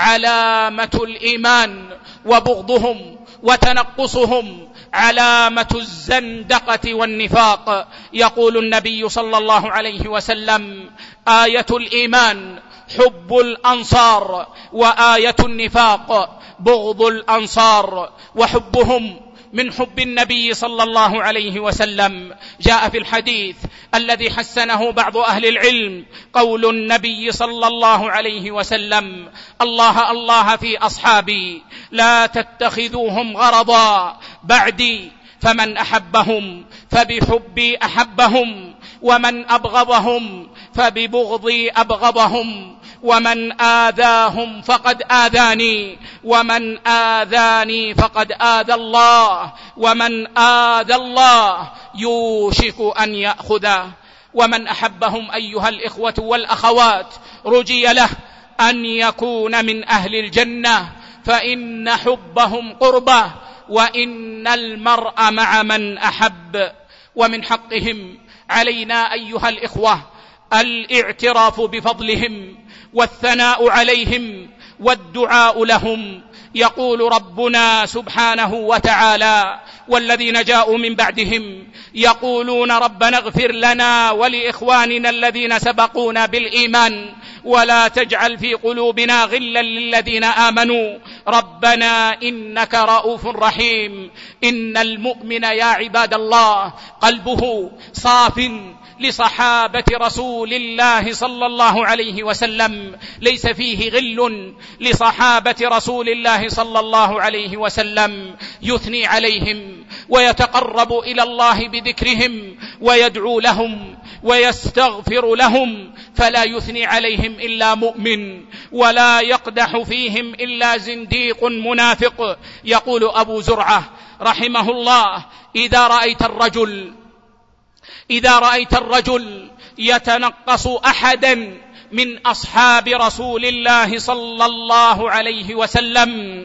Speaker 2: علامة الإيمان، وبغضهم وتنقصهم علامة الزندقة والنفاق. يقول النبي صلى الله عليه وسلم: آية الإيمان حب الأنصار، وآية النفاق بغض الأنصار. وحبهم من حب النبي صلى الله عليه وسلم. جاء في الحديث الذي حسنه بعض أهل العلم قول النبي صلى الله عليه وسلم: الله الله في أصحابي لا تتخذوهم غرضا بعدي، فمن أحبهم فبحبي أحبهم، ومن أبغضهم فببغضي أبغضهم، ومن آذاهم فقد آذاني، ومن آذاني فقد آذى الله، ومن آذى الله يوشك أن يأخذه. ومن أحبهم أيها الإخوة والأخوات رجي له أن يكون من أهل الجنة، فإن حبهم قربة، وإن المرء مع من أحب. ومن حقهم علينا أيها الإخوة الاعتراف بفضلهم والثناء عليهم والدعاء لهم. يقول ربنا سبحانه وتعالى: والذين جاءوا من بعدهم يقولون ربنا اغفر لنا ولإخواننا الذين سبقونا بالإيمان ولا تجعل في قلوبنا غلا للذين آمنوا ربنا إنك رؤوف رحيم. إن المؤمن يا عباد الله قلبه صاف لصحابة رسول الله صلى الله عليه وسلم، ليس فيه غل لصحابة رسول الله صلى الله عليه وسلم، يثني عليهم ويتقرب إلى الله بذكرهم ويدعو لهم ويستغفر لهم، فلا يثني عليهم إلا مؤمن ولا يقدح فيهم إلا زنديق منافق. يقول أبو زرعة رحمه الله: إذا رأيت الرجل يتنقص أحدا من أصحاب رسول الله صلى الله عليه وسلم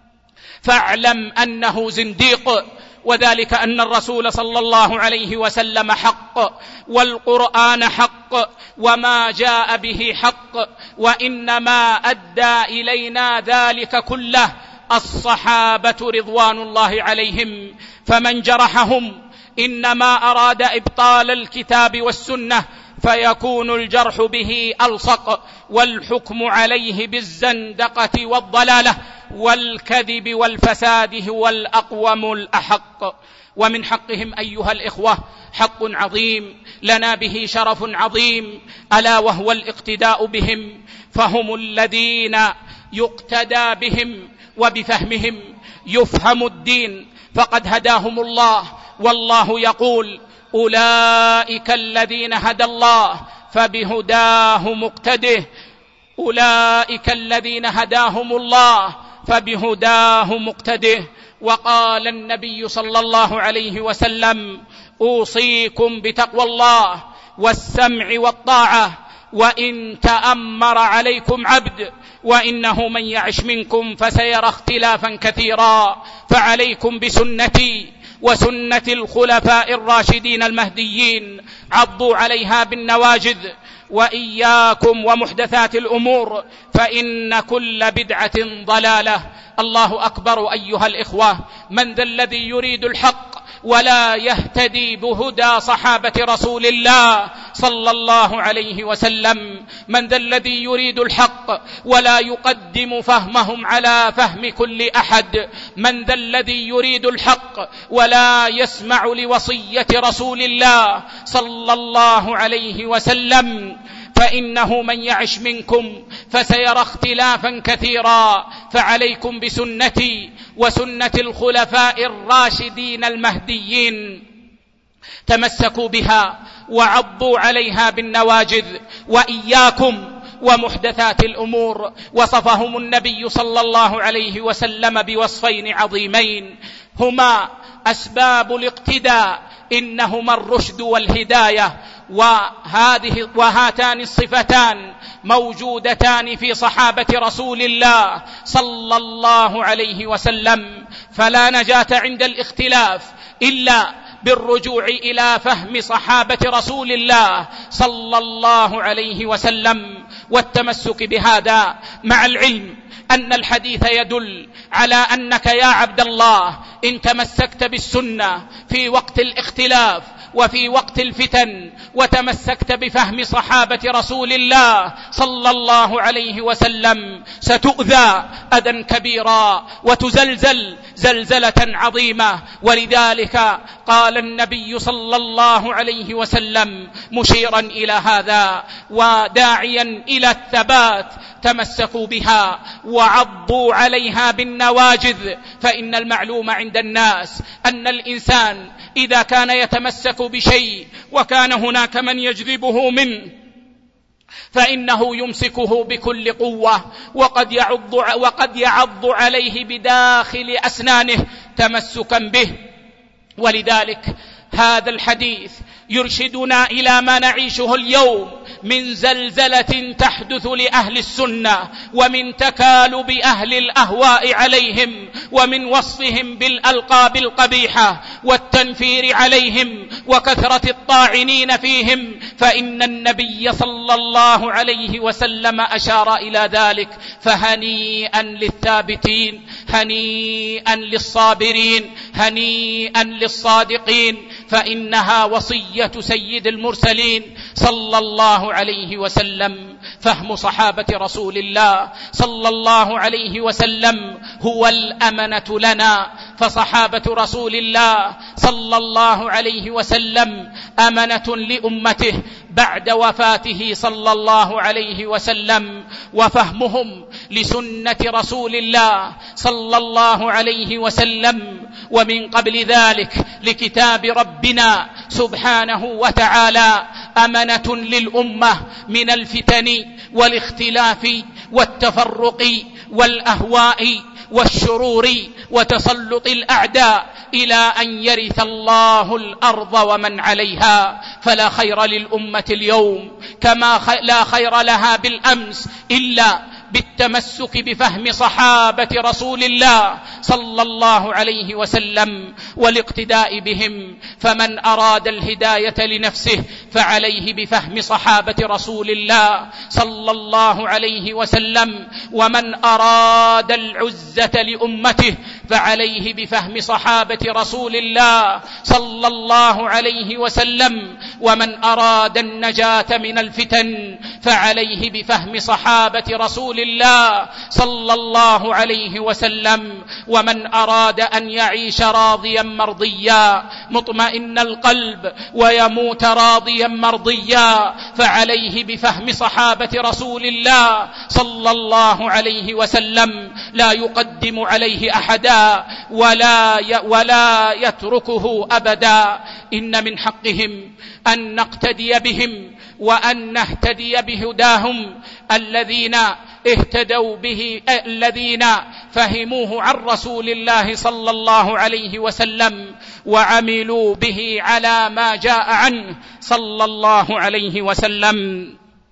Speaker 2: فاعلم أنه زنديق، وذلك أن الرسول صلى الله عليه وسلم حق، والقرآن حق، وما جاء به حق، وإنما أدى إلينا ذلك كله الصحابة رضوان الله عليهم، فمن جرحهم إنما أراد إبطال الكتاب والسنة، فيكون الجرح به ألصق، والحكم عليه بالزندقة والضلالة والكذب والفساد هو الأقوم الأحق. ومن حقهم أيها الإخوة حق عظيم لنا به شرف عظيم، ألا وهو الاقتداء بهم، فهم الذين يقتدى بهم وبفهمهم يفهم الدين، فقد هداهم الله، والله يقول: أولئك الذين هدى الله فبهداه مقتده، أولئك الذين هداهم الله فبهداه مقتده. وقال النبي صلى الله عليه وسلم: أوصيكم بتقوى الله والسمع والطاعة وإن تأمر عليكم عبد، وإنه من يعش منكم فسيرى اختلافا كثيرا، فعليكم بسنتي وسنة الخلفاء الراشدين المهديين، عضوا عليها بالنواجذ، وإياكم ومحدثات الأمور فإن كل بدعة ضلالة. الله أكبر أيها الإخوة. من ذا الذي يريد الحق ولا يهتدي بهدى صحابة رسول الله صلى الله عليه وسلم؟ من ذا الذي يريد الحق ولا يقدم فهمهم على فهم كل أحد؟ من ذا الذي يريد الحق ولا يسمع لوصية رسول الله صلى الله عليه وسلم؟ فإنه من يعش منكم فسيرى اختلافا كثيرا، فعليكم بسنتي وسنة الخلفاء الراشدين المهديين، تمسكوا بها وعضوا عليها بالنواجذ، وإياكم ومحدثات الأمور. وصفهم النبي صلى الله عليه وسلم بوصفين عظيمين هما أسباب الاقتداء، إنهما الرشد والهداية، وهاتان الصفتان موجودتان في صحابة رسول الله صلى الله عليه وسلم، فلا نجاة عند الاختلاف إلا بالرجوع إلى فهم صحابة رسول الله صلى الله عليه وسلم والتمسك بهذا، مع العلم أن الحديث يدل على أنك يا عبد الله إن تمسكت بالسنة في وقت الاختلاف وفي وقت الفتن وتمسكت بفهم صحابة رسول الله صلى الله عليه وسلم ستؤذى أذى كبيرا وتزلزل زلزلة عظيمة. ولذلك قال النبي صلى الله عليه وسلم مشيرا إلى هذا وداعيا إلى الثبات: تمسكوا بها وعضوا عليها بالنواجذ، فإن المعلوم عند الناس أن الإنسان إذا كان يتمسك بشيء وكان هناك من يجذبه منه فإنه يمسكه بكل قوة، وقد يعض عليه بداخل أسنانه تمسكا به. ولذلك هذا الحديث يرشدنا إلى ما نعيشه اليوم من زلزلة تحدث لأهل السنة ومن تكالب أهل الأهواء عليهم ومن وصفهم بالألقاب القبيحة والتنفير عليهم وكثرة الطاعنين فيهم، فإن النبي صلى الله عليه وسلم أشار إلى ذلك. فهنيئا للثابتين، هنيئا للصابرين، هنيئا للصادقين، فإنها وصية سيد المرسلين صلى الله عليه وسلم. فهم صحابة رسول الله صلى الله عليه وسلم هو الأمنة لنا، فصحابة رسول الله صلى الله عليه وسلم أمنة لأمته بعد وفاته صلى الله عليه وسلم. وفهمهم لسنة رسول الله صلى الله عليه وسلم ومن قبل ذلك لكتاب ربنا سبحانه وتعالى أمنة للأمة من الفتن والاختلاف والتفرق والأهواء والشرور وتسلط الأعداء إلى أن يرث الله الأرض ومن عليها. فلا خير للأمة اليوم كما لا خير لها بالأمس إلا بالتمسك بفهم صحابة رسول الله صلى الله عليه وسلم والاقتداء بهم. فمن أراد الهداية لنفسه فعليه بفهم صحابة رسول الله صلى الله عليه وسلم، ومن أراد العزة لأمته فعليه بفهم صحابة رسول الله صلى الله عليه وسلم، ومن أراد النجاة من الفتن فعليه بفهم صحابة رسول الله صلى الله عليه وسلم، ومن أراد أن يعيش راضيا مرضيا مطمئن القلب ويموت راضيا مرضيا فعليه بفهم صحابة رسول الله صلى الله عليه وسلم، لا يقدم عليه أحدا ولا يتركه أبدا. إن من حقهم أن نقتدي بهم وأن نهتدي بهداهم الذين اهتدوا به، الذين فهموه عن رسول الله صلى الله عليه وسلم وعملوا به على ما جاء عنه صلى الله عليه وسلم.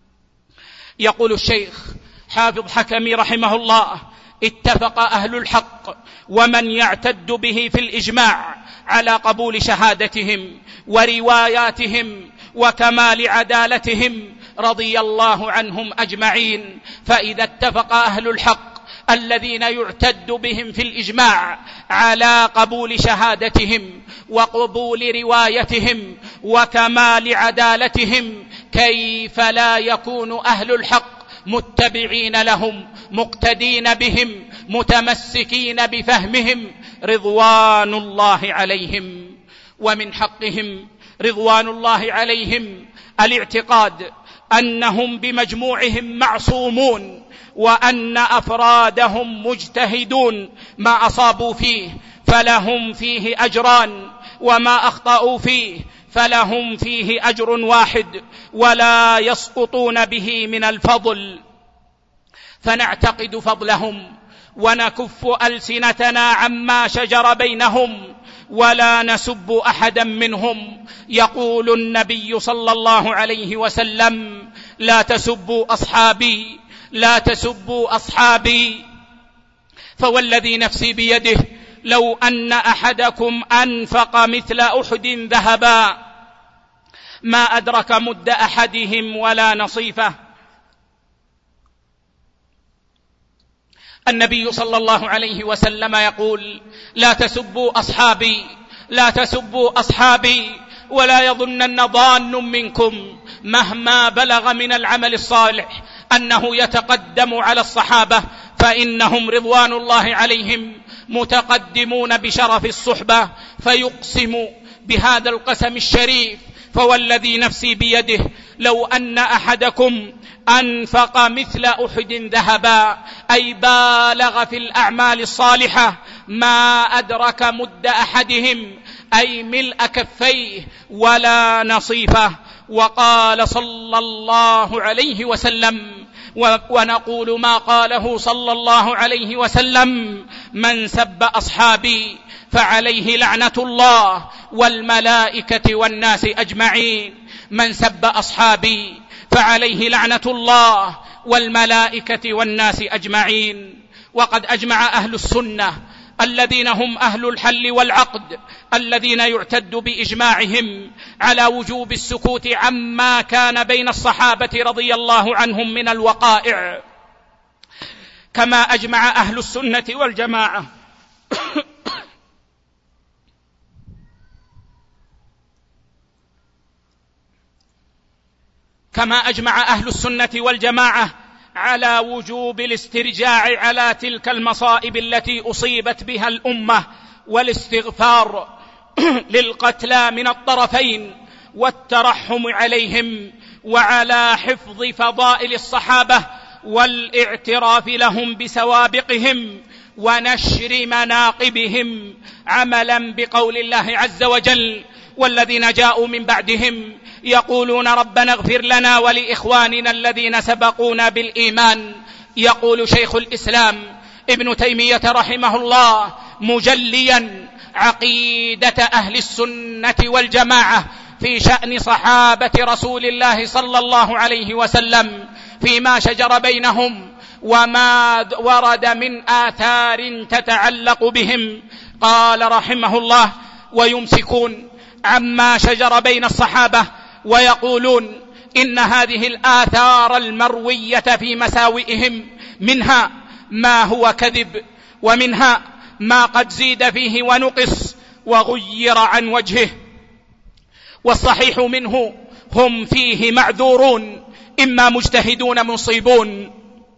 Speaker 2: يقول الشيخ حافظ حكمي رحمه الله: اتفق أهل الحق ومن يعتد به في الإجماع على قبول شهادتهم ورواياتهم وكمال عدالتهم رضي الله عنهم أجمعين. فإذا اتفق أهل الحق الذين يعتد بهم في الإجماع على قبول شهادتهم وقبول روايتهم وكمال عدالتهم، كيف لا يكون أهل الحق متبعين لهم مقتدين بهم متمسكين بفهمهم رضوان الله عليهم؟ ومن حقهم رضوان الله عليهم الاعتقاد أنهم بمجموعهم معصومون، وأن أفرادهم مجتهدون، ما أصابوا فيه فلهم فيه أجران، وما أخطأوا فيه فلهم فيه أجر واحد، ولا يسقطون به من الفضل. فنعتقد فضلهم ونكف ألسنتنا عما شجر بينهم ولا نسب أحدا منهم. يقول النبي صلى الله عليه وسلم: لا تسبوا أصحابي، لا تسبوا أصحابي، فوالذي نفسي بيده لو أن أحدكم أنفق مثل أحد ذهبا ما أدرك مد أحدهم ولا نصيفه. النبي صلى الله عليه وسلم يقول: لا تسبوا أصحابي، لا تسبوا أصحابي، ولا يظنن ضان منكم مهما بلغ من العمل الصالح أنه يتقدم على الصحابة، فإنهم رضوان الله عليهم متقدمون بشرف الصحبة. فيقسم بهذا القسم الشريف: فوالذي نفسي بيده لو أن أحدكم أنفق مثل أحد ذهبا، أي بالغ في الأعمال الصالحة، ما أدرك مد أحدهم، أي ملء كفيه ولا نصيفه. وقال صلى الله عليه وسلم، ونقول ما قاله صلى الله عليه وسلم: من سب أصحابي فعليه لعنة الله والملائكة والناس أجمعين. من سب أصحابي فعليه لعنة الله والملائكة والناس أجمعين. وقد أجمع أهل السنة الذين هم أهل الحل والعقد، الذين يعتد بإجماعهم على وجوب السكوت عما كان بين الصحابة رضي الله عنهم من الوقائع، كما أجمع أهل السنة والجماعة على وجوب الاسترجاع على تلك المصائب التي أصيبت بها الأمة، والاستغفار للقتلى من الطرفين، والترحم عليهم، وعلى حفظ فضائل الصحابة والاعتراف لهم بسوابقهم ونشر مناقبهم، عملا بقول الله عز وجل: والذين جاءوا من بعدهم يقولون ربنا اغفر لنا ولإخواننا الذين سبقونا بالإيمان. يقول شيخ الإسلام ابن تيمية رحمه الله مجليا عقيدة أهل السنة والجماعة في شأن صحابة رسول الله صلى الله عليه وسلم فيما شجر بينهم وما ورد من آثار تتعلق بهم. قال رحمه الله: ويمسكون عما شجر بين الصحابة ويقولون إن هذه الآثار المروية في مساوئهم منها ما هو كذب، ومنها ما قد زيد فيه ونقص وغير عن وجهه، والصحيح منه هم فيه معذورون، إما مجتهدون مصيبون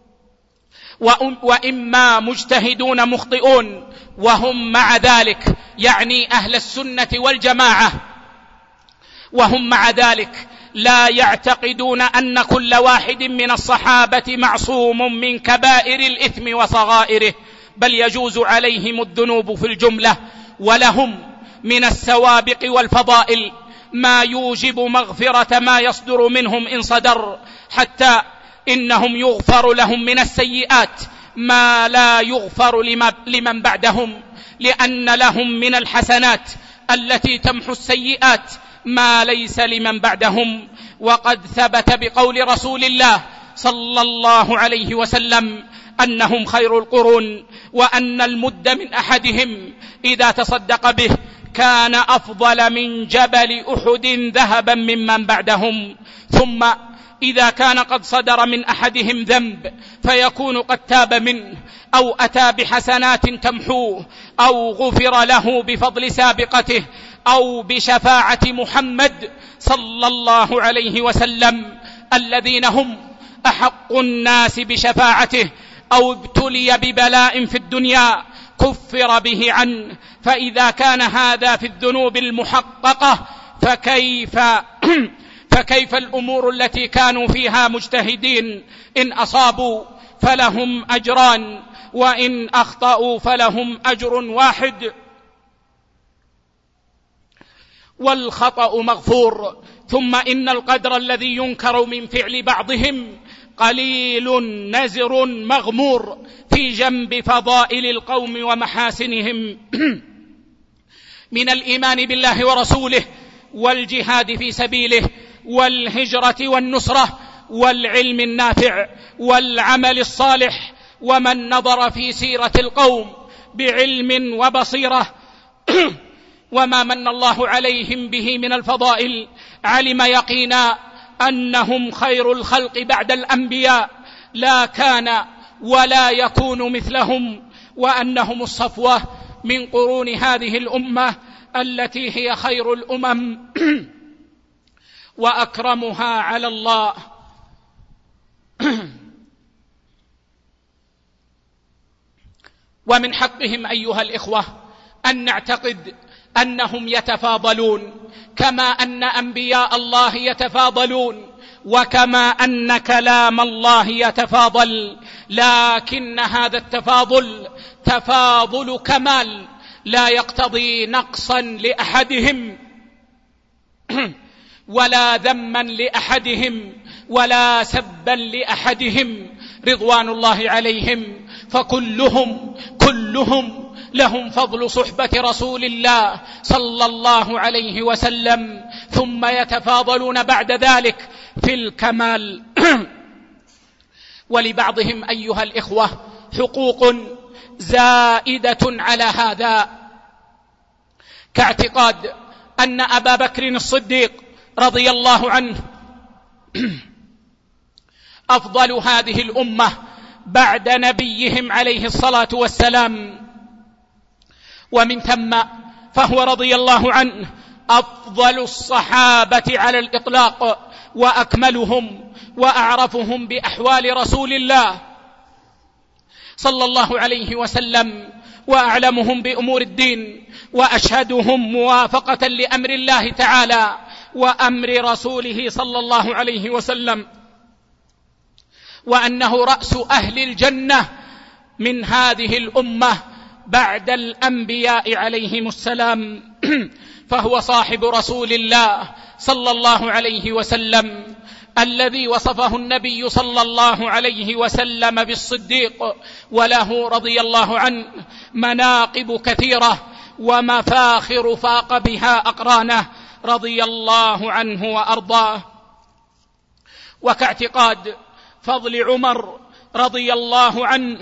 Speaker 2: وإما مجتهدون مخطئون، وهم مع ذلك، يعني أهل السنة والجماعة، وهم مع ذلك لا يعتقدون أن كل واحد من الصحابة معصوم من كبائر الإثم وصغائره، بل يجوز عليهم الذنوب في الجملة، ولهم من السوابق والفضائل ما يوجب مغفرة ما يصدر منهم إن صدر، حتى إنهم يغفر لهم من السيئات ما لا يغفر لمن بعدهم، لأن لهم من الحسنات التي تمحو السيئات ما ليس لمن بعدهم. وقد ثبت بقول رسول الله صلى الله عليه وسلم أنهم خير القرون، وأن المد من أحدهم إذا تصدق به كان أفضل من جبل أحد ذهبا ممن بعدهم. ثم إذا كان قد صدر من أحدهم ذنب فيكون قد تاب منه أو أتى بحسنات تمحوه أو غفر له بفضل سابقته أو بشفاعة محمد صلى الله عليه وسلم الذين هم أحق الناس بشفاعته، أو ابتلي ببلاء في الدنيا كفر به عنه. فإذا كان هذا في الذنوب المحققة فكيف الأمور التي كانوا فيها مجتهدين؟ إن أصابوا فلهم أجران، وإن أخطأوا فلهم أجر واحد، والخطأ مغفور. ثم إن القدر الذي ينكر من فعل بعضهم قليل نزر مغمور في جنب فضائل القوم ومحاسنهم من الإيمان بالله ورسوله، والجهاد في سبيله، والهجرة والنصرة، والعلم النافع، والعمل الصالح. ومن نظر في سيرة القوم بعلم وبصيرة وما من الله عليهم به من الفضائل علم يقينا أنهم خير الخلق بعد الأنبياء، لا كان ولا يكون مثلهم، وأنهم الصفوة من قرون هذه الأمة التي هي خير الأمم وأكرمها على الله. ومن حقهم أيها الإخوة أن نعتقد أنهم يتفاضلون، كما أن أنبياء الله يتفاضلون، وكما أن كلام الله يتفاضل، لكن هذا التفاضل تفاضل كمال لا يقتضي نقصا لأحدهم ولا ذما لأحدهم ولا سبا لأحدهم رضوان الله عليهم، فكلهم لهم فضل صحبة رسول الله صلى الله عليه وسلم، ثم يتفاضلون بعد ذلك في الكمال. ولبعضهم أيها الإخوة حقوق زائدة على هذا، كاعتقاد أن أبا بكر الصديق رضي الله عنه أفضل هذه الأمة بعد نبيهم عليه الصلاة والسلام، ومن ثم فهو رضي الله عنه أفضل الصحابة على الإطلاق، وأكملهم وأعرفهم بأحوال رسول الله صلى الله عليه وسلم، وأعلمهم بأمور الدين، وأشهدهم موافقة لأمر الله تعالى وأمر رسوله صلى الله عليه وسلم، وأنه رأس أهل الجنة من هذه الأمة بعد الأنبياء عليهم السلام، فهو صاحب رسول الله صلى الله عليه وسلم الذي وصفه النبي صلى الله عليه وسلم بالصديق، وله رضي الله عنه مناقب كثيرة ومفاخر فاق بها أقرانه رضي الله عنه وأرضاه. وكاعتقاد فضل عمر رضي الله عنه،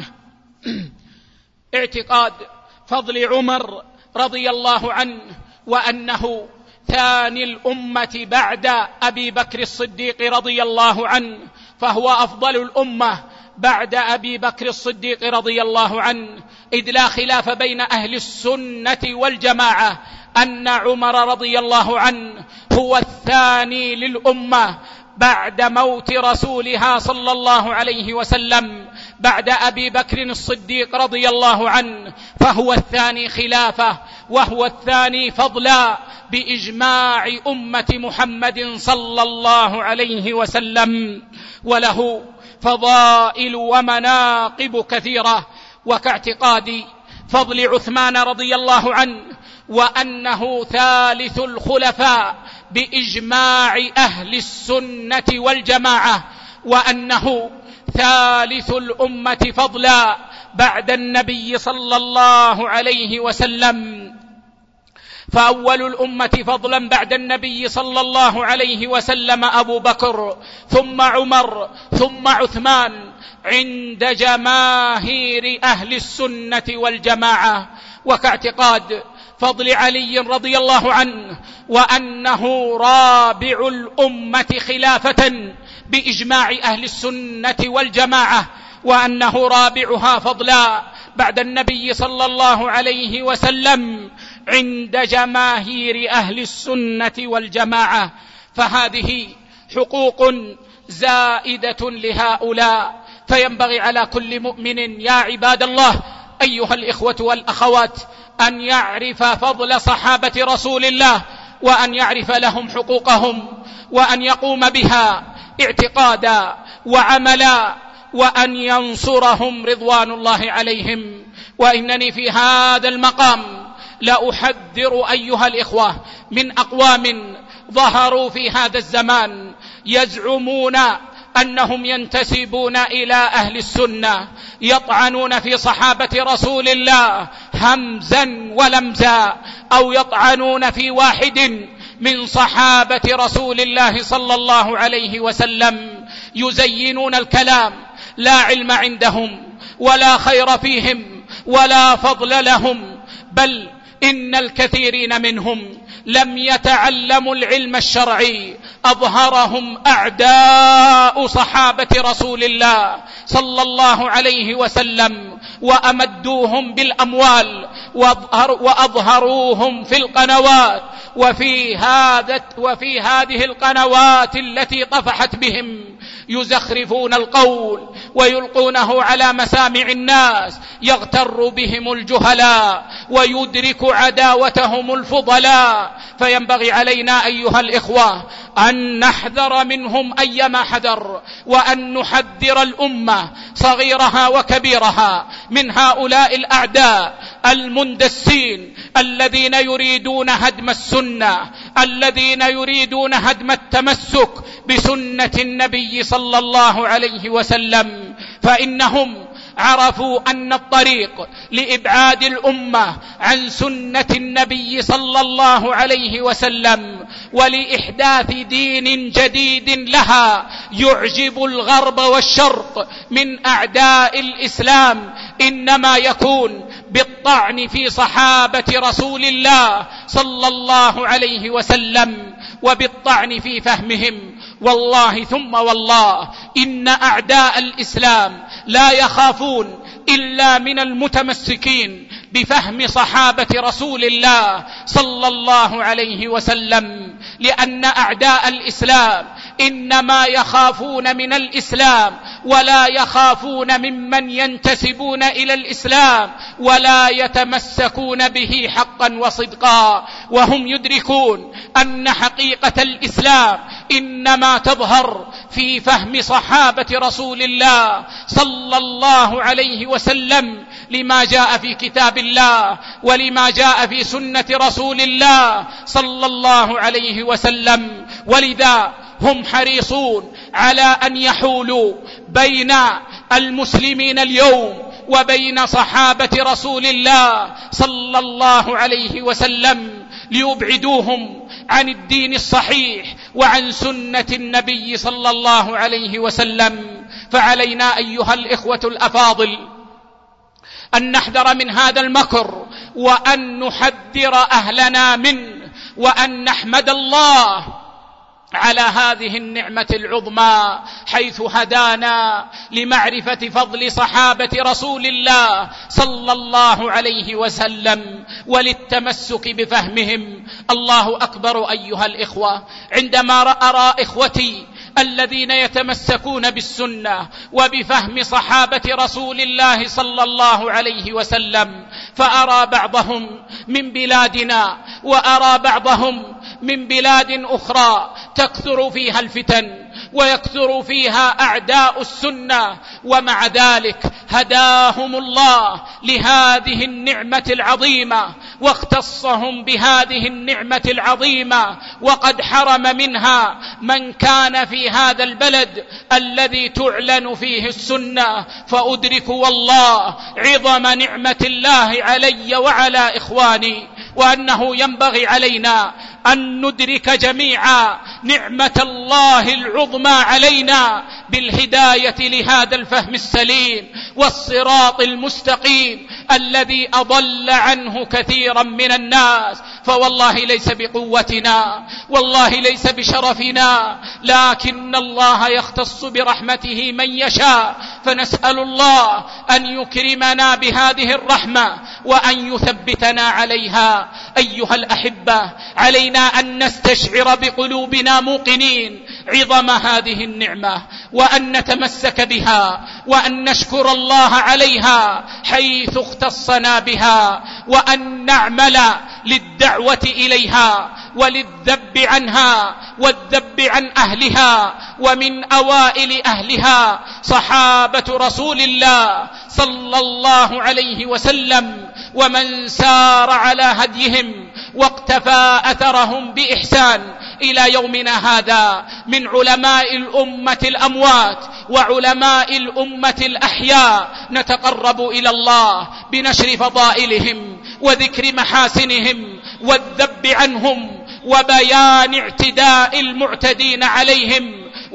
Speaker 2: اعتقاد فضل عمر رضي الله عنه وأنه ثاني الأمة بعد أبي بكر الصديق رضي الله عنه، فهو أفضل الأمة بعد أبي بكر الصديق رضي الله عنه، إذ لا خلاف بين أهل السنة والجماعة أن عمر رضي الله عنه هو الثاني للأمة بعد موت رسولها صلى الله عليه وسلم، بعد أبي بكر الصديق رضي الله عنه، فهو الثاني خلافة وهو الثاني فضلا بإجماع أمة محمد صلى الله عليه وسلم، وله فضائل ومناقب كثيرة. وكاعتقاد فضل عثمان رضي الله عنه وأنه ثالث الخلفاء بإجماع أهل السنة والجماعة، وأنه ثالث الأمة فضلا بعد النبي صلى الله عليه وسلم، فأول الأمة فضلا بعد النبي صلى الله عليه وسلم أبو بكر، ثم عمر، ثم عثمان عند جماهير أهل السنة والجماعة. وكاعتقاد فضل علي رضي الله عنه وأنه رابع الأمة خلافة بإجماع أهل السنة والجماعة، وأنه رابعها فضلا بعد النبي صلى الله عليه وسلم عند جماهير أهل السنة والجماعة. فهذه حقوق زائدة لهؤلاء، فينبغي على كل مؤمن يا عباد الله أيها الإخوة والأخوات أن يعرف فضل صحابة رسول الله، وأن يعرف لهم حقوقهم، وأن يقوم بها اعتقادا وعملا، وأن ينصرهم رضوان الله عليهم. وإنني في هذا المقام لأحذر أيها الإخوة من أقوام ظهروا في هذا الزمان يزعمون أنهم ينتسبون إلى أهل السنة، يطعنون في صحابة رسول الله همزا ولمزا، أو يطعنون في واحد من صحابة رسول الله صلى الله عليه وسلم، يزينون الكلام، لا علم عندهم ولا خير فيهم ولا فضل لهم، بل إن الكثيرين منهم لم يتعلموا العلم الشرعي، أظهرهم أعداء صحابة رسول الله صلى الله عليه وسلم، وأمدوهم بالأموال وأظهروهم في القنوات، وفي هذه القنوات التي طفحت بهم يزخرفون القول ويلقونه على مسامع الناس، يغتر بهم الجهلاء ويدرك عداوتهم الفضلاء. فينبغي علينا أيها الإخوة أن نحذر منهم أيما حذر، وأن نحذر الأمة صغيرها وكبيرها من هؤلاء الأعداء المندسين الذين يريدون هدم السنة، الذين يريدون هدم التمسك بسنة النبي صلى الله عليه وسلم، فإنهم عرفوا أن الطريق لإبعاد الأمة عن سنة النبي صلى الله عليه وسلم ولإحداث دين جديد لها يعجب الغرب والشرق من أعداء الإسلام، إنما يكون بالطعن في صحابة رسول الله صلى الله عليه وسلم وبالطعن في فهمهم. والله ثم والله إن أعداء الإسلام لا يخافون إلا من المتمسكين بفهم صحابة رسول الله صلى الله عليه وسلم، لأن أعداء الإسلام إنما يخافون من الإسلام ولا يخافون ممن ينتسبون إلى الإسلام ولا يتمسكون به حقا وصدقا، وهم يدركون أن حقيقة الإسلام إنما تظهر في فهم صحابة رسول الله صلى الله عليه وسلم لما جاء في كتاب الله ولما جاء في سنة رسول الله صلى الله عليه وسلم. ولذا هم حريصون على أن يحولوا بين المسلمين اليوم وبين صحابة رسول الله صلى الله عليه وسلم ليبعدوهم عن الدين الصحيح وعن سنة النبي صلى الله عليه وسلم. فعلينا أيها الإخوة الأفاضل أن نحذر من هذا المكر وأن نحذر أهلنا منه، وأن نحمد الله على هذه النعمة العظمى حيث هدانا لمعرفة فضل صحابة رسول الله صلى الله عليه وسلم وللتمسك بفهمهم. الله أكبر أيها الإخوة، عندما أرى إخوتي الذين يتمسكون بالسنة وبفهم صحابة رسول الله صلى الله عليه وسلم، فأرى بعضهم من بلادنا وأرى بعضهم من بلاد أخرى تكثر فيها الفتن ويكثر فيها أعداء السنة، ومع ذلك هداهم الله لهذه النعمة العظيمة واختصهم بهذه النعمة العظيمة، وقد حرم منها من كان في هذا البلد الذي تعلن فيه السنة. فأدرك والله عظم نعمة الله علي وعلى إخواني، وأنه ينبغي علينا أن ندرك جميعا نعمة الله العظمى علينا بالهداية لهذا الفهم السليم والصراط المستقيم الذي أضل عنه كثيرا من الناس. فوالله ليس بقوتنا، والله ليس بشرفنا، لكن الله يختص برحمته من يشاء، فنسأل الله أن يكرمنا بهذه الرحمة وأن يثبتنا عليها. أيها الأحبة، علينا أن نستشعر بقلوبنا موقنين عظم هذه النعمة، وأن نتمسك بها، وأن نشكر الله عليها حيث اختصنا بها، وأن نعمل للدعوة إليها وللذب عنها والذب عن أهلها. ومن أوائل أهلها صحابة رسول الله صلى الله عليه وسلم، ومن سار على هديهم واقتفى أثرهم بإحسان إلى يومنا هذا من علماء الأمة الأموات وعلماء الأمة الأحياء. نتقرب إلى الله بنشر فضائلهم وذكر محاسنهم والذب عنهم وبيان اعتداء المعتدين عليهم،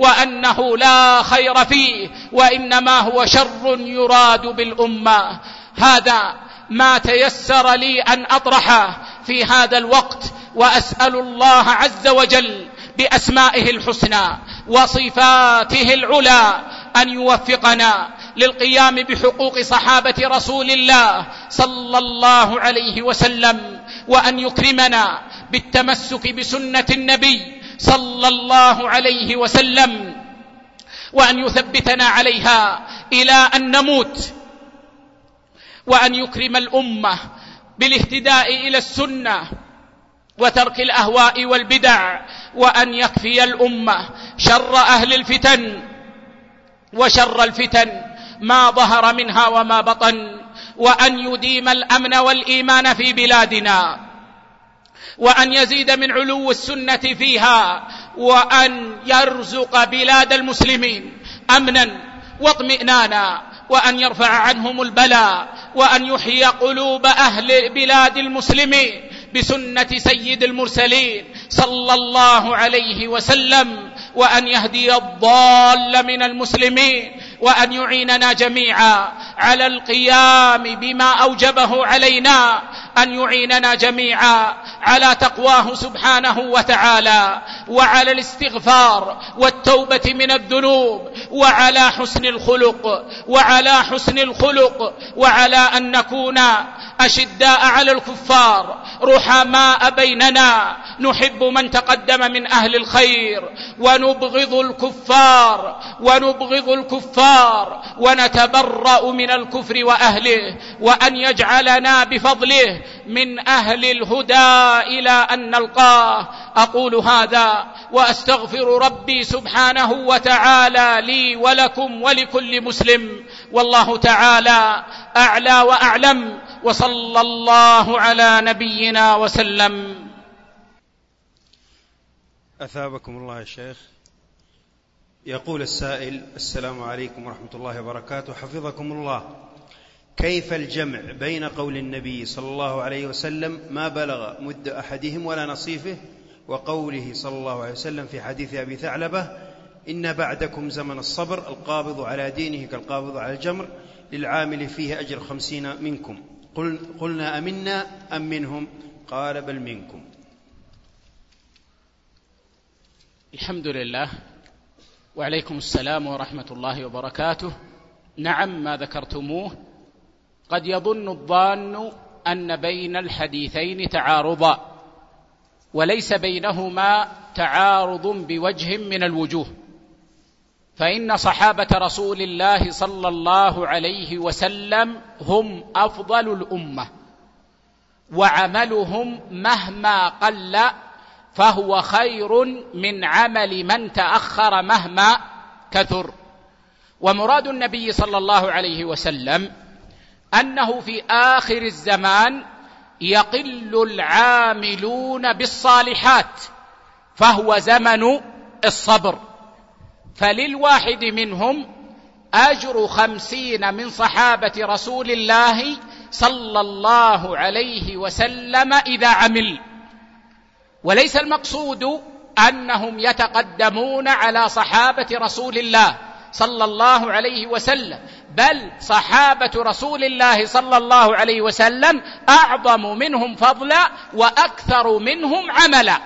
Speaker 2: وأنه لا خير فيه وإنما هو شر يراد بالأمة. هذا ما تيسر لي أن أطرحه في هذا الوقت، وأسأل الله عز وجل بأسمائه الحسنى وصفاته العلى أن يوفقنا للقيام بحقوق صحابة رسول الله صلى الله عليه وسلم، وأن يكرمنا بالتمسك بسنة النبي صلى الله عليه وسلم، وأن يثبتنا عليها إلى أن نموت، وأن يكرم الأمة بالاهتداء إلى السنة وترك الأهواء والبدع، وأن يكفي الأمة شر أهل الفتن وشر الفتن ما ظهر منها وما بطن، وأن يديم الأمن والإيمان في بلادنا، وأن يزيد من علو السنة فيها، وأن يرزق بلاد المسلمين أمنا واطمئنانا، وأن يرفع عنهم البلاء، وأن يحيي قلوب أهل بلاد المسلمين بسنة سيد المرسلين صلى الله عليه وسلم، وأن يهدي الضال من المسلمين، وأن يعيننا جميعا على القيام بما أوجبه علينا، أن يعيننا جميعا على تقواه سبحانه وتعالى، وعلى الاستغفار والتوبة من الذنوب، وعلى حسن الخلق، وعلى أن نكون أشداء على الكفار رحماء بيننا، نحب من تقدم من أهل الخير ونبغض الكفار ونتبرأ من الكفر وأهله، وأن يجعلنا بفضله من أهل الهدى إلى أن نلقاه. أقول هذا وأستغفر ربي سبحانه وتعالى لي ولكم ولكل مسلم، والله تعالى أعلى وأعلم، وصلى الله على نبينا وسلم.
Speaker 3: أثابكم الله يا شيخ. يقول السائل: السلام عليكم ورحمة الله وبركاته، حفظكم الله، كيف الجمع بين قول النبي صلى الله عليه وسلم ما بلغ مد أحدهم ولا نصيفه، وقوله صلى الله عليه وسلم في حديث أبي ثعلبة: إن بعدكم زمن الصبر، القابض على دينه كالقابض على الجمر، للعامل فيه أجر 50 منكم. قلنا أمنا أم منهم؟ قال: بل منكم.
Speaker 2: الحمد لله، وعليكم السلام ورحمة الله وبركاته. نعم، ما ذكرتموه. قد يظن الظان أن بين الحديثين تعارضا، وليس بينهما تعارض بوجه من الوجوه، فإن صحابة رسول الله صلى الله عليه وسلم هم أفضل الأمة، وعملهم مهما قل فهو خير من عمل من تأخر مهما كثر. ومراد النبي صلى الله عليه وسلم أنه في آخر الزمان يقل العاملون بالصالحات، فهو زمن الصبر، فللواحد منهم أجر 50 من صحابة رسول الله صلى الله عليه وسلم إذا عمل. وليس المقصود أنهم يتقدمون على صحابة رسول الله صلى الله عليه وسلم، بل صحابة رسول الله صلى الله عليه وسلم أعظم منهم فضلا وأكثر منهم عملا،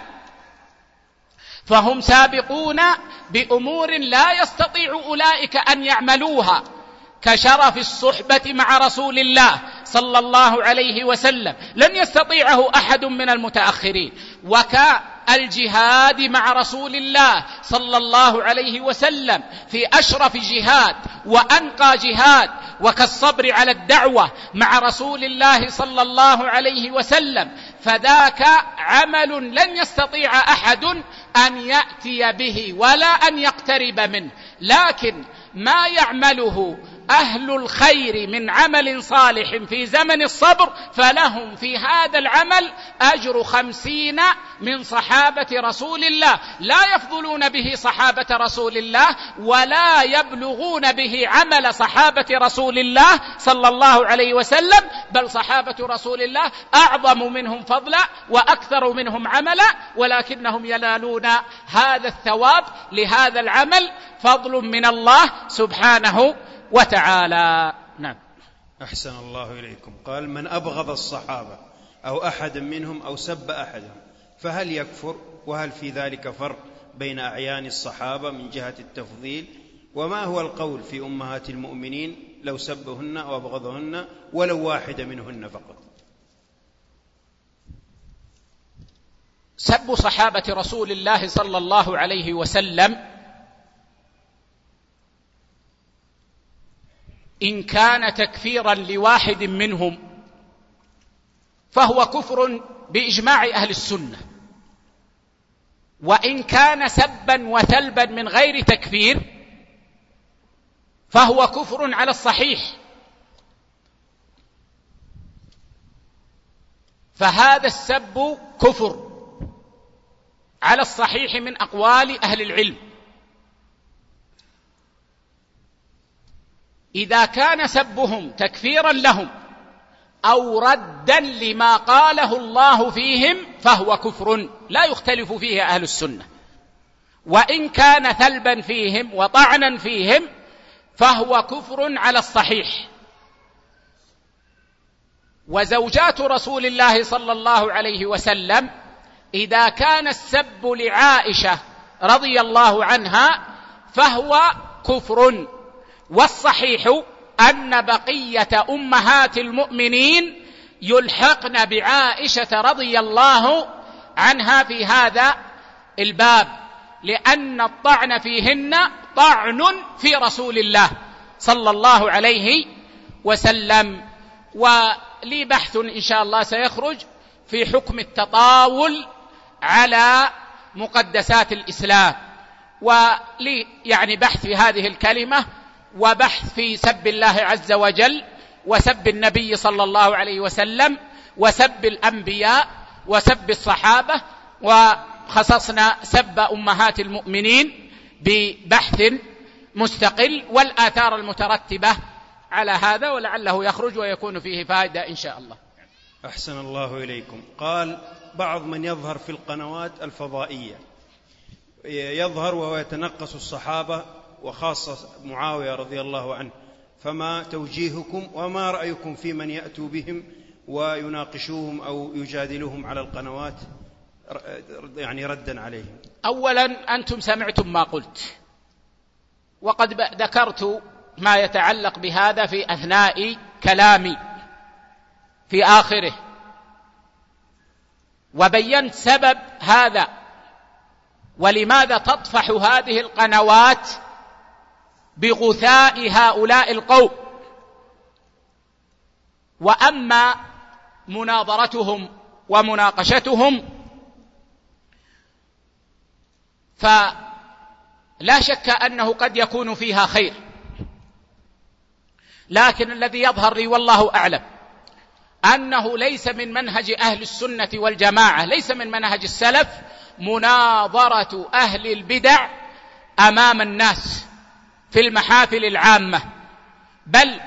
Speaker 2: فهم سابقون بأمور لا يستطيع أولئك أن يعملوها، كشرف الصحبة مع رسول الله صلى الله عليه وسلم لن يستطيعه أحد من المتأخرين، وكالجهاد مع رسول الله صلى الله عليه وسلم في أشرف جهاد وأنقى جهاد، وكالصبر على الدعوة مع رسول الله صلى الله عليه وسلم، فذاك عمل لن يستطيع أحد أن يأتي به ولا أن يقترب منه. لكن ما يعمله أهل الخير من عمل صالح في زمن الصبر فلهم في هذا العمل أجر 50 من صحابة رسول الله، لا يفضلون به صحابة رسول الله ولا يبلغون به عمل صحابة رسول الله صلى الله عليه وسلم، بل صحابة رسول الله أعظم منهم فضلا وأكثر منهم عملا، ولكنهم ينالون هذا الثواب لهذا العمل فضل من الله سبحانه وتعالى. نعم.
Speaker 3: أحسن الله إليكم. قال: من أبغض الصحابة أو أحد منهم أو سب أحدهم فهل يكفر؟ وهل في ذلك فرق بين أعيان الصحابة من جهة التفضيل؟ وما هو القول في أمهات المؤمنين لو سبهن أو أبغضهن ولو واحدة منهن فقط؟
Speaker 2: سب صحابة رسول الله صلى الله عليه وسلم إن كان تكفيرا لواحد منهم فهو كفر بإجماع أهل السنة، وإن كان سبا وثلبا من غير تكفير فهو كفر على الصحيح. فهذا السب كفر على الصحيح من أقوال أهل العلم. إذا كان سبهم تكفيرا لهم أو ردا لما قاله الله فيهم فهو كفر لا يختلف فيه أهل السنة، وإن كان ثلبا فيهم وطعنا فيهم فهو كفر على الصحيح. وزوجات رسول الله صلى الله عليه وسلم إذا كان السب لعائشة رضي الله عنها فهو كفر، والصحيح أن بقية أمهات المؤمنين يلحقن بعائشة رضي الله عنها في هذا الباب، لأن الطعن فيهن طعن في رسول الله صلى الله عليه وسلم. ولي بحث إن شاء الله سيخرج في حكم التطاول على مقدسات الإسلام، ولي يعني بحث في هذه الكلمة، وبحث في سب الله عز وجل وسب النبي صلى الله عليه وسلم وسب الأنبياء وسب الصحابة، وخصصنا سب أمهات المؤمنين ببحث مستقل والآثار المترتبة على هذا، ولعله يخرج ويكون فيه فائدة إن شاء الله.
Speaker 3: أحسن الله إليكم. قال بعض من يظهر في القنوات الفضائية يظهر وهو يتنقص الصحابة وخاصة معاوية رضي الله عنه، فما توجيهكم وما رأيكم في من يأتوا بهم ويناقشوهم أو يجادلوهم على القنوات يعني ردا عليهم؟
Speaker 2: أولا أنتم سمعتم ما قلت، وقد ذكرت ما يتعلق بهذا في أثناء كلامي في آخره، وبينت سبب هذا ولماذا تطفح هذه القنوات بغثاء هؤلاء القوم. وأما مناظرتهم ومناقشتهم فلا شك أنه قد يكون فيها خير، لكن الذي يظهر لي والله أعلم أنه ليس من منهج أهل السنة والجماعة، ليس من منهج السلف مناظرة أهل البدع أمام الناس في المحافل العامة، بل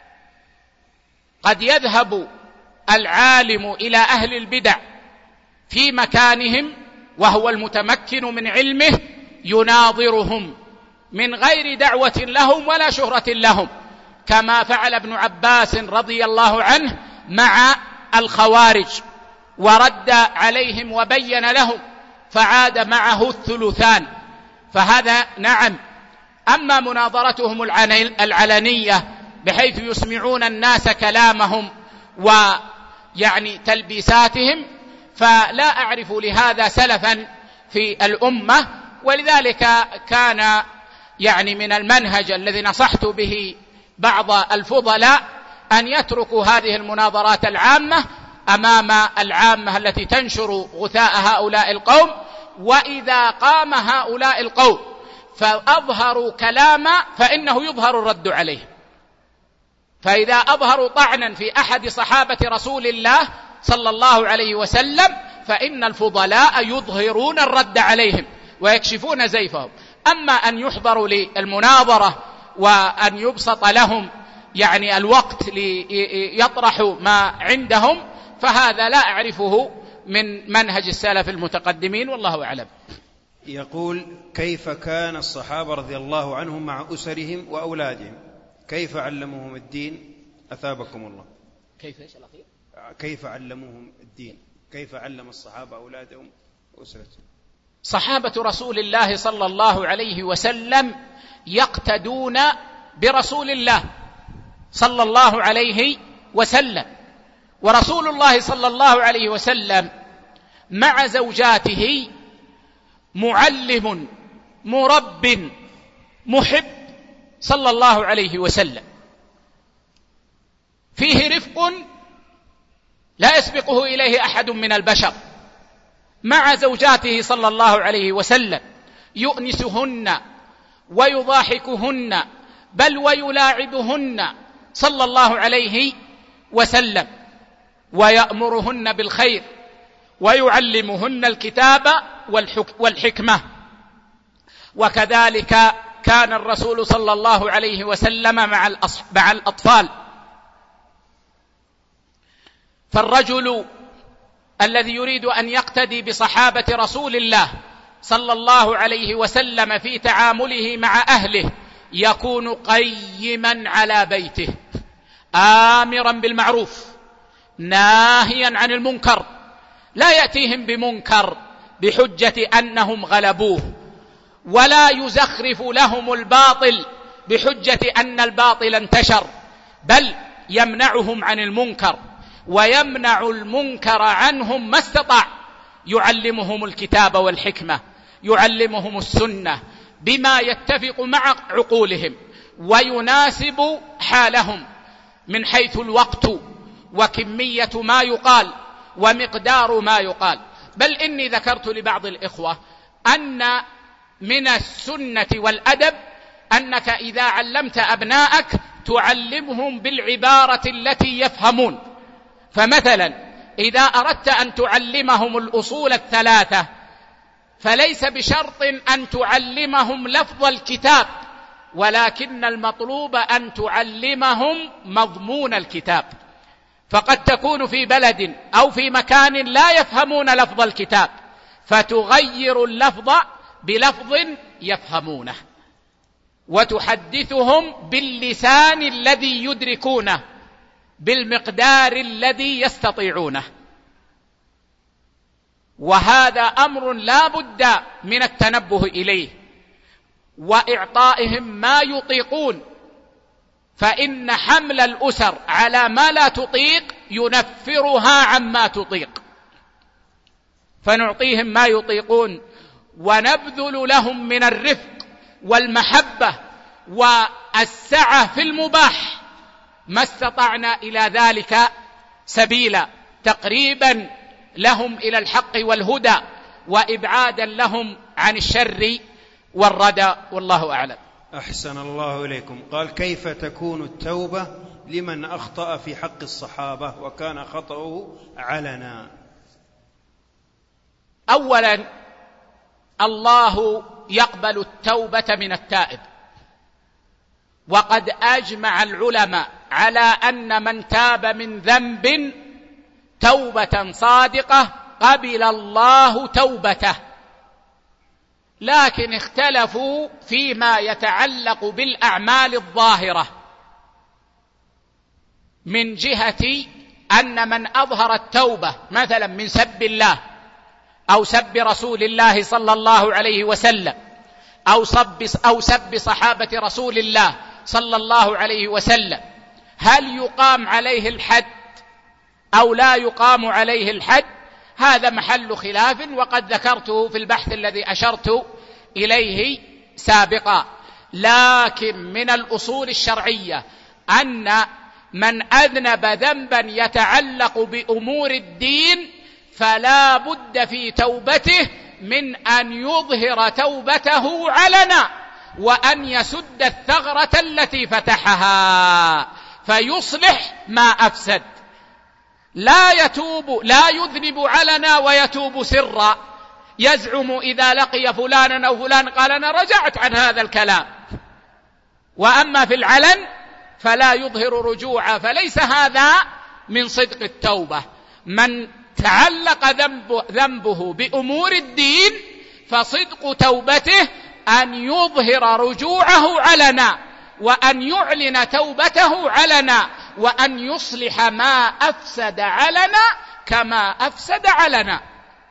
Speaker 2: قد يذهب العالم إلى أهل البدع في مكانهم وهو المتمكن من علمه يناظرهم من غير دعوة لهم ولا شهرة لهم، كما فعل ابن عباس رضي الله عنه مع الخوارج، ورد عليهم وبين لهم فعاد معه الثلثان، فهذا نعم. أما مناظرتهم العلنية بحيث يسمعون الناس كلامهم ويعني تلبيساتهم فلا أعرف لهذا سلفا في الأمة، ولذلك كان يعني من المنهج الذي نصحت به بعض الفضلاء أن يتركوا هذه المناظرات العامة أمام العامة التي تنشر غثاء هؤلاء القوم، وإذا قام هؤلاء القوم فأظهروا كلاما فإنه يظهر الرد عليه، فإذا أظهروا طعنا في أحد صحابة رسول الله صلى الله عليه وسلم فإن الفضلاء يظهرون الرد عليهم ويكشفون زيفهم. أما أن يحضروا للمناظرة وأن يبسط لهم يعني الوقت ليطرحوا ما عندهم فهذا لا أعرفه من منهج السلف المتقدمين والله أعلم.
Speaker 3: يقول كيف كان الصحابة رضي الله عنهم مع أسرهم وأولادهم؟ كيف علموهم الدين؟ أثابكم الله. كيف علموهم الدين؟ كيف علم الصحابة أولادهم وأسرتهم؟
Speaker 2: صحابة رسول الله صلى الله عليه وسلم يقتدون برسول الله صلى الله عليه وسلم، ورسول الله صلى الله عليه وسلم مع زوجاته معلم مرب محب صلى الله عليه وسلم، فيه رفق لا يسبقه إليه أحد من البشر مع زوجاته صلى الله عليه وسلم، يؤنسهن ويضاحكهن بل ويلاعبهن صلى الله عليه وسلم، ويأمرهن بالخير ويعلمهن الكتاب والحكمة. وكذلك كان الرسول صلى الله عليه وسلم مع الأطفال. فالرجل الذي يريد أن يقتدي بصحابة رسول الله صلى الله عليه وسلم في تعامله مع أهله يكون قيما على بيته آمرا بالمعروف ناهيا عن المنكر، لا يأتيهم بمنكر بحجة أنهم غلبوه، ولا يزخرف لهم الباطل بحجة أن الباطل انتشر، بل يمنعهم عن المنكر ويمنع المنكر عنهم ما استطاع. يعلمهم الكتاب والحكمة، يعلمهم السنة بما يتفق مع عقولهم ويناسب حالهم من حيث الوقت وكمية ما يقال ومقدار ما يقال. بل إني ذكرت لبعض الإخوة أن من السنة والأدب أنك إذا علمت أبنائك تعلمهم بالعبارة التي يفهمون. فمثلا إذا أردت أن تعلمهم الأصول الثلاثة فليس بشرط أن تعلمهم لفظ الكتاب، ولكن المطلوب أن تعلمهم مضمون الكتاب. فقد تكون في بلد أو في مكان لا يفهمون لفظ الكتاب، فتغير اللفظ بلفظ يفهمونه، وتحدثهم باللسان الذي يدركونه بالمقدار الذي يستطيعونه. وهذا أمر لا بد من التنبه إليه وإعطائهم ما يطيقون، فإن حمل الأسر على ما لا تطيق ينفرها عما تطيق، فنعطيهم ما يطيقون ونبذل لهم من الرفق والمحبة والسعة في المباح ما استطعنا إلى ذلك سبيلا، تقريبا لهم إلى الحق والهدى وإبعادا لهم عن الشر والردى، والله أعلم.
Speaker 3: أحسن الله إليكم. قال: كيف تكون التوبة لمن أخطأ في حق الصحابة وكان خطأه علنا؟
Speaker 2: أولا، الله يقبل التوبة من التائب، وقد أجمع العلماء على أن من تاب من ذنب توبة صادقة قبل الله توبته، لكن اختلفوا فيما يتعلق بالأعمال الظاهرة، من جهة أن من أظهر التوبة مثلا من سب الله أو سب رسول الله صلى الله عليه وسلم أو سب صحابة رسول الله صلى الله عليه وسلم، هل يقام عليه الحد أو لا يقام عليه الحد؟ هذا محل خلاف، وقد ذكرته في البحث الذي أشرت إليه سابقا. لكن من الأصول الشرعية أن من أذنب ذنبا يتعلق بأمور الدين فلا بد في توبته من أن يظهر توبته علنا، وأن يسد الثغرة التي فتحها فيصلح ما أفسد. لا يذنب علنا ويتوب سرا، يزعم إذا لقي فلانا أو فلان قال أنا رجعت عن هذا الكلام، وأما في العلن فلا يظهر رجوعا، فليس هذا من صدق التوبة. من تعلق ذنبه بأمور الدين فصدق توبته أن يظهر رجوعه علنا، وأن يعلن توبته علنا، وأن يصلح ما أفسد علنا كما أفسد علنا.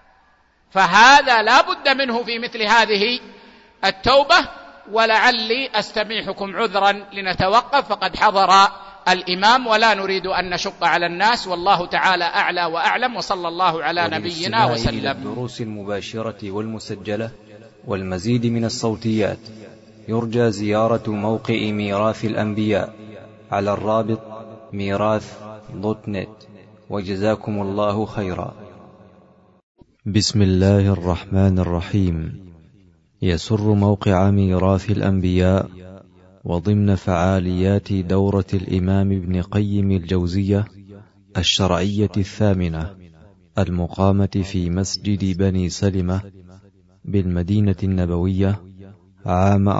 Speaker 2: فهذا لا بد منه في مثل هذه التوبة. ولعلي أستميحكم عذرا لنتوقف، فقد حضر الإمام ولا نريد أن نشق على الناس، والله تعالى أعلى وأعلم، وصلى الله على نبينا وسلم.
Speaker 1: الدروس المباشرة والمسجلة والمزيد من الصوتيات يرجى زيارة موقع ميراث الأنبياء على الرابط ميراث.net، وجزاكم الله خيرا. بسم الله الرحمن الرحيم. يسر موقع ميراث الأنبياء وضمن فعاليات دورة الإمام ابن قيم الجوزية الشرعية الثامنة المقامة في مسجد بني سلمة بالمدينة النبوية عام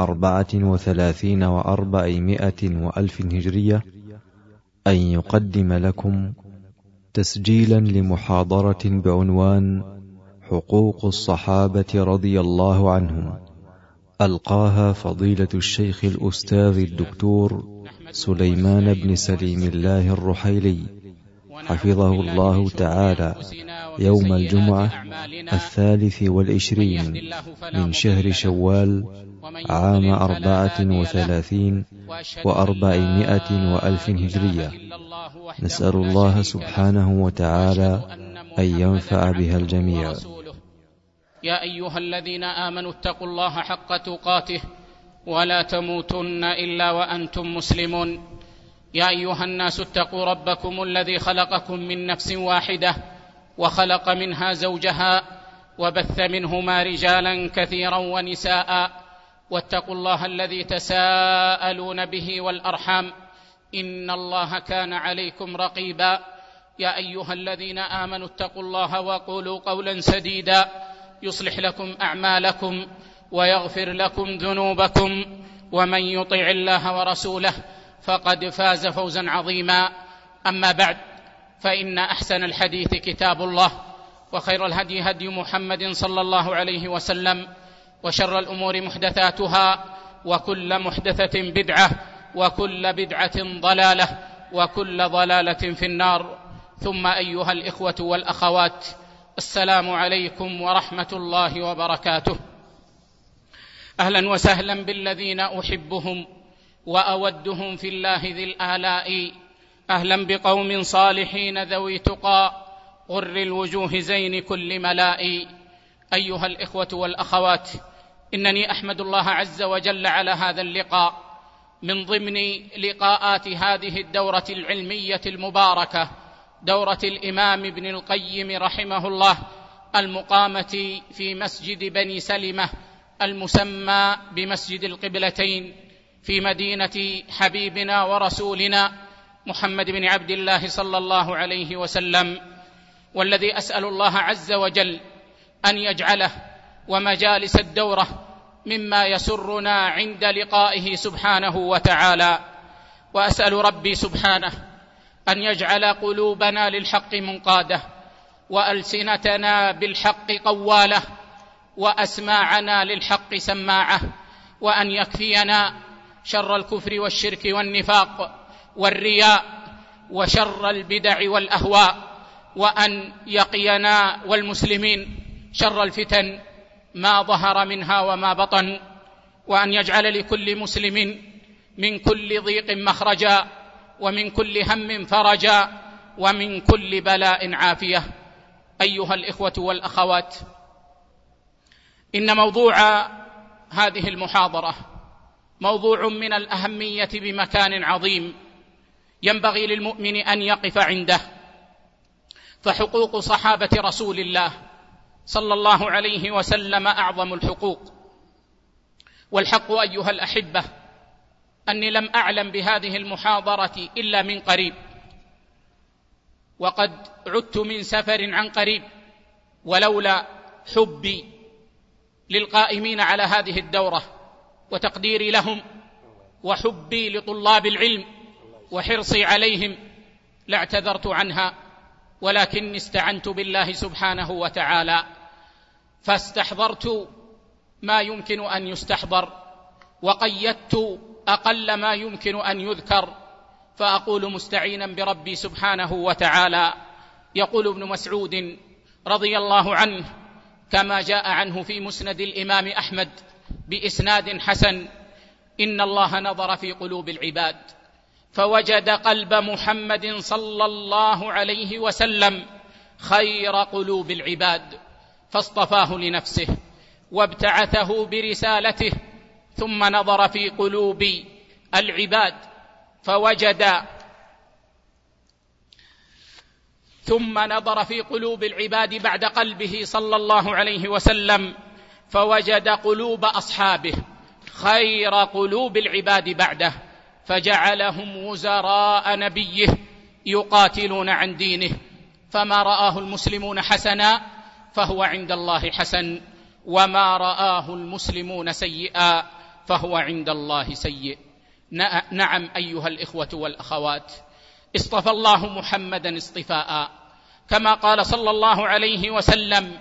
Speaker 1: 34 و400 وألف هجرية، أن يقدم لكم تسجيلا لمحاضرة بعنوان حقوق الصحابة رضي الله عنهم، ألقاها فضيلة الشيخ الأستاذ الدكتور سليمان بن سليم الله الرحيلي حفظه الله تعالى يوم الجمعة 23 من شهر شوال عام 34 و400 وألف هجرية. نسأل الله سبحانه وتعالى أن ينفع بها الجميع.
Speaker 2: يا أيها الذين آمنوا اتقوا الله حق تقاته ولا تموتن إلا وأنتم مسلمون. يا أيها الناس اتقوا ربكم الذي خلقكم من نفس واحدة وخلق منها زوجها وبث منهما رجالا كثيرا ونساء واتقوا الله الذي تساءلون به والأرحام إن الله كان عليكم رقيبا. يا أيها الذين آمنوا اتقوا الله وقولوا قولا سديدا يصلح لكم أعمالكم ويغفر لكم ذنوبكم ومن يطع الله ورسوله فقد فاز فوزا عظيما. أما بعد، فإن أحسن الحديث كتاب الله وخير الهدي هدي محمد صلى الله عليه وسلم وشر الأمور محدثاتها وكل محدثة بدعة وكل بدعة ضلالة وكل ضلالة في النار. ثم أيها الإخوة والأخوات، السلام عليكم ورحمة الله وبركاته. أهلا وسهلا بالذين أحبهم وأودهم في الله ذي الآلاء. أهلا بقوم صالحين ذوي تقى غر الوجوه زين كل ملاء. أيها الإخوة والأخوات، إنني أحمد الله عز وجل على هذا اللقاء من ضمن لقاءات هذه الدورة العلمية المباركة، دورة الإمام ابن القيم رحمه الله، المقامة في مسجد بني سلمة المسمى بمسجد القبلتين في مدينة حبيبنا ورسولنا محمد بن عبد الله صلى الله عليه وسلم، والذي أسأل الله عز وجل أن يجعله ومجالس الدورة مما يسرنا عند لقائه سبحانه وتعالى. وأسأل ربي سبحانه أن يجعل قلوبنا للحق منقادة وألسنتنا بالحق قوالة وأسماعنا للحق سماعة، وأن يكفينا شر الكفر والشرك والنفاق والرياء وشر البدع والأهواء، وأن يقينا والمسلمين شر الفتن ما ظهر منها وما بطن، وأن يجعل لكل مسلم من كل ضيق مخرجا ومن كل هم فرجا ومن كل بلاء عافية. أيها الإخوة والأخوات، إن موضوع هذه المحاضرة موضوع من الأهمية بمكان عظيم ينبغي للمؤمن أن يقف عنده، فحقوق صحابة رسول الله صلى الله عليه وسلم أعظم الحقوق. والحق أيها الأحبة أني لم أعلم بهذه المحاضرة إلا من قريب، وقد عدت من سفر عن قريب، ولولا حبي للقائمين على هذه الدورة وتقديري لهم وحبي لطلاب العلم وحرصي عليهم لاعتذرت عنها، ولكني استعنت بالله سبحانه وتعالى فاستحضرت ما يمكن أن يستحضر وقيدت أقل ما يمكن أن يذكر، فأقول مستعينا بربي سبحانه وتعالى. يقول ابن مسعود رضي الله عنه كما جاء عنه في مسند الإمام أحمد بإسناد حسن: إن الله نظر في قلوب العباد فوجد قلب محمد صلى الله عليه وسلم خير قلوب العباد فاصطفاه لنفسه وابتعثه برسالته، ثم نظر في قلوب العباد بعد قلبه صلى الله عليه وسلم فوجد قلوب أصحابه خير قلوب العباد بعده، فجعلهم وزراء نبيه يقاتلون عن دينه، فما رآه المسلمون حسنا فهو عند الله حسن، وما رآه المسلمون سيئا فهو عند الله سيء. نعم أيها الإخوة والأخوات، اصطفى الله محمدا اصطفاء، كما قال صلى الله عليه وسلم: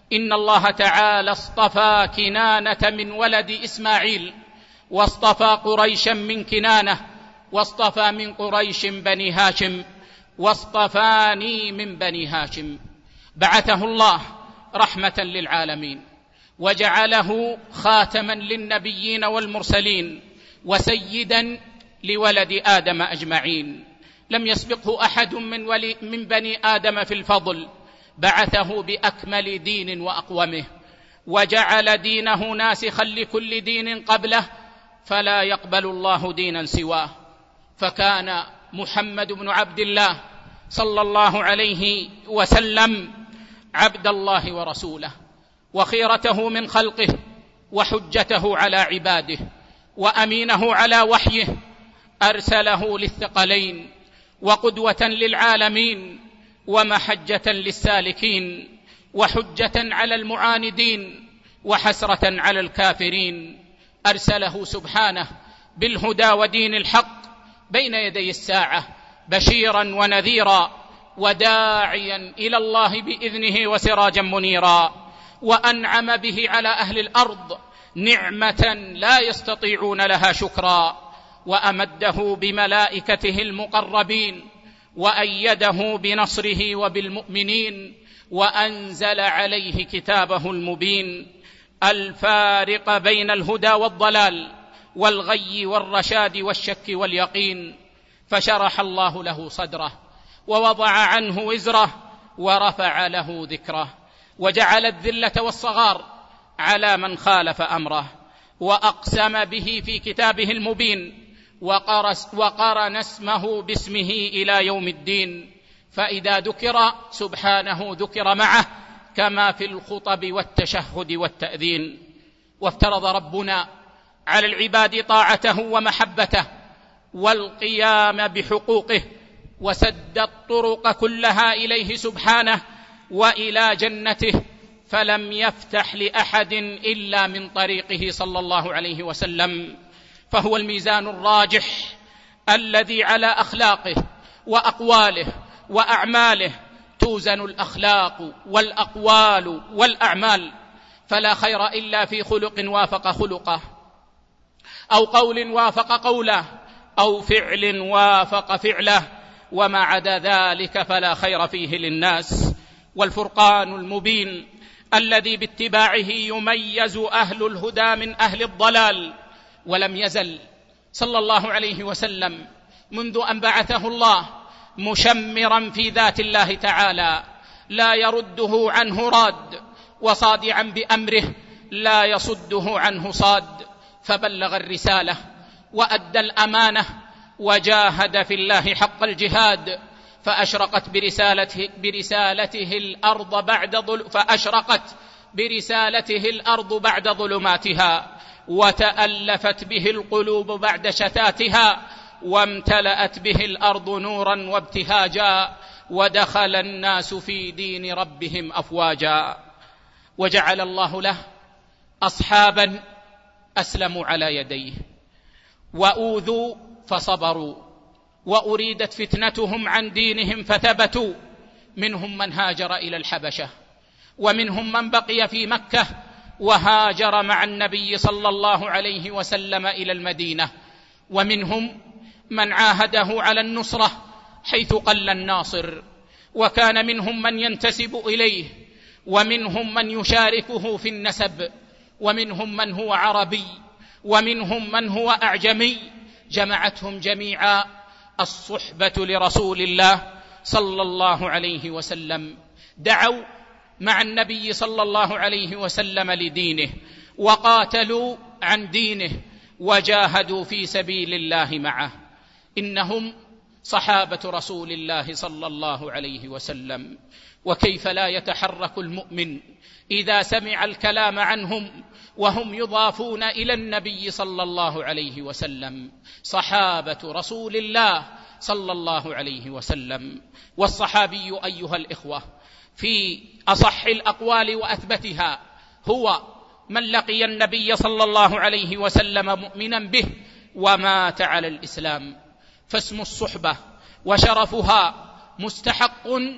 Speaker 2: إن الله تعالى اصطفى كنانة من ولد إسماعيل، واصطفى قريشا من كنانة، واصطفى من قريش بني هاشم، واصطفاني من بني هاشم. بعثه الله رحمة للعالمين، وجعله خاتما للنبيين والمرسلين، وسيدا لولد آدم أجمعين. لم يسبقه أحد من بني آدم في الفضل، بعثه بأكمل دين وأقومه، وجعل دينه ناسخا لكل دين قبله، فلا يقبل الله دينا سواه. فكان محمد بن عبد الله صلى الله عليه وسلم عبد الله ورسوله، وخيرته من خلقه، وحجته على عباده، وأمينه على وحيه، أرسله للثقلين، وقدوة للعالمين، ومحجة للسالكين، وحجة على المعاندين، وحسرة على الكافرين. أرسله سبحانه بالهدى ودين الحق بين يدي الساعة، بشيرا ونذيرا، وداعيا إلى الله بإذنه، وسراجا منيرا. وأنعم به على أهل الأرض نعمة لا يستطيعون لها شكرا، وأمده بملائكته المقربين، وأيده بنصره وبالمؤمنين، وأنزل عليه كتابه المبين الفارق بين الهدى والضلال، والغي والرشاد والشك واليقين. فشرح الله له صدره، ووضع عنه وزره، ورفع له ذكره، وجعل الذلة والصغار على من خالف أمره، وأقسم به في كتابه المبين، وقرن اسمه باسمه إلى يوم الدين. فإذا ذكر سبحانه ذكر معه، كما في الخطب والتشهد والتأذين. وافترض ربنا على العباد طاعته ومحبته، والقيام بحقوقه، وسد الطرق كلها إليه سبحانه وإلى جنته، فلم يفتح لأحد إلا من طريقه صلى الله عليه وسلم. فهو الميزان الراجح الذي على أخلاقه وأقواله وأعماله توزن الأخلاق والأقوال والأعمال، فلا خير إلا في خلق وافق خلقه، أو قول وافق قوله، أو فعل وافق فعله، وما عدا ذلك فلا خير فيه للناس. والفرقان المبين الذي باتباعه يميز أهل الهدى من أهل الضلال. ولم يزل صلى الله عليه وسلم منذ أن بعثه الله مشمرا في ذات الله تعالى، لا يرده عنه راد، وصادعا بأمره لا يصده عنه صاد. فبلغ الرسالة وأدى الأمانة، وجاهد في الله حق الجهاد، فأشرقت برسالته الأرض بعد ظلماتها، وتألفت به القلوب بعد شتاتها، وامتلأت به الأرض نورا وابتهاجا، ودخل الناس في دين ربهم أفواجا. وجعل الله له أصحابا أسلموا على يديه، وأوذوا فصبروا، وأريدت فتنتهم عن دينهم فثبتوا. منهم من هاجر إلى الحبشة، ومنهم من بقي في مكة وهاجر مع النبي صلى الله عليه وسلم إلى المدينة، ومنهم من عاهده على النصرة حيث قل الناصر، وكان منهم من ينتسب إليه، ومنهم من يشاركه في النسب، ومنهم من هو عربي، ومنهم من هو أعجمي. جمعتهم جميعا الصحبة لرسول الله صلى الله عليه وسلم، دعوا مع النبي صلى الله عليه وسلم لدينه، وقاتلوا عن دينه، وجاهدوا في سبيل الله معه. إنهم صحابة رسول الله صلى الله عليه وسلم. وكيف لا يتحرك المؤمن إذا سمع الكلام عنهم وهم يضافون إلى النبي صلى الله عليه وسلم، صحابة رسول الله صلى الله عليه وسلم. والصحابي أيها الإخوة في أصح الأقوال وأثبتها هو من لقي النبي صلى الله عليه وسلم مؤمنا به ومات على الإسلام. فاسم الصحبة وشرفها مستحق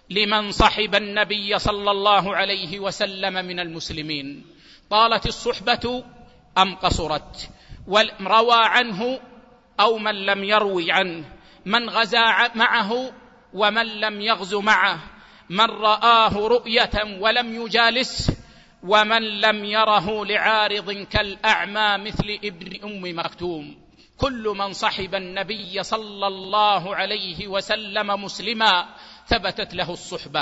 Speaker 2: لمن صحب النبي صلى الله عليه وسلم من المسلمين، طالت الصحبة أم قصرت، وروى عنه أو من لم يروي عنه، من غزا معه ومن لم يغز معه، من رآه رؤية ولم يجالس، ومن لم يره لعارض كالأعمى مثل ابن أم مكتوم. كل من صحب النبي صلى الله عليه وسلم مسلما ثبتت له الصحبة،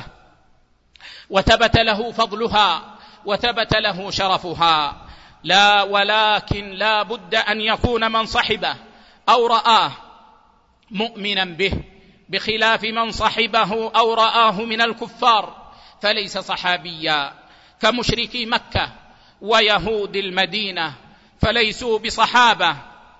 Speaker 2: وثبت له فضلها، وثبت له شرفها. ولكن لا بد أن يكون من صحبه أو رآه مؤمنا به، بخلاف من صحبه أو رآه من الكفار فليس صحابيا، كمشركي مكة ويهود المدينة فليسوا بصحابة.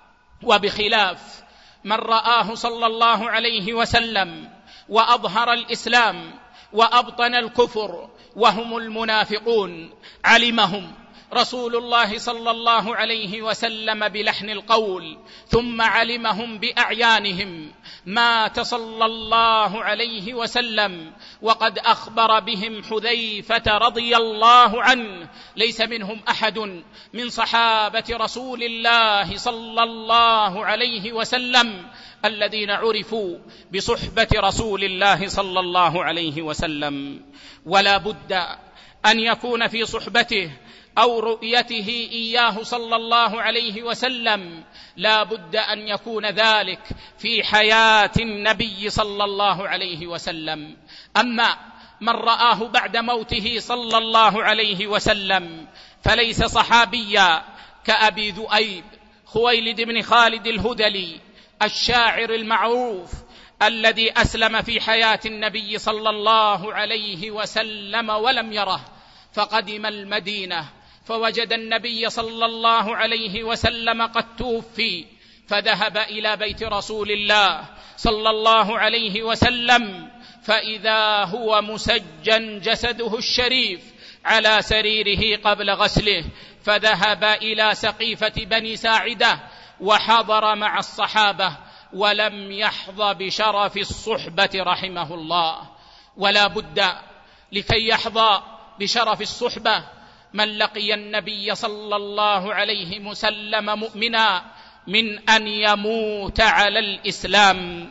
Speaker 2: وبخلاف من رآه صلى الله عليه وسلم وأظهر الإسلام وأبطن الكفر وهم المنافقون، علمهم رسول الله صلى الله عليه وسلم بلحن القول، ثم علمهم بأعيانهم، مات صلى الله عليه وسلم وقد أخبر بهم حذيفة رضي الله عنه: ليس منهم أحد من صحابة رسول الله صلى الله عليه وسلم الذين عرفوا بصحبة رسول الله صلى الله عليه وسلم. ولا بد أن يكون في صحبته أو رؤيته إياه صلى الله عليه وسلم، لا بد أن يكون ذلك في حياة النبي صلى الله عليه وسلم. أما من رآه بعد موته صلى الله عليه وسلم فليس صحابيا، كأبي ذؤيب خويلد بن خالد الهذلي الشاعر المعروف الذي أسلم في حياة النبي صلى الله عليه وسلم ولم يره، فقدم المدينة فوجد النبي صلى الله عليه وسلم قد توفي، فذهب إلى بيت رسول الله صلى الله عليه وسلم فإذا هو مسجن جسده الشريف على سريره قبل غسله، فذهب إلى سقيفة بني ساعدة وحضر مع الصحابة ولم يحظى بشرف الصحبة رحمه الله. ولا بد لكي يحظى بشرف الصحبة من لقي النبي صلى الله عليه وسلم مؤمنا من أن يموت على الإسلام،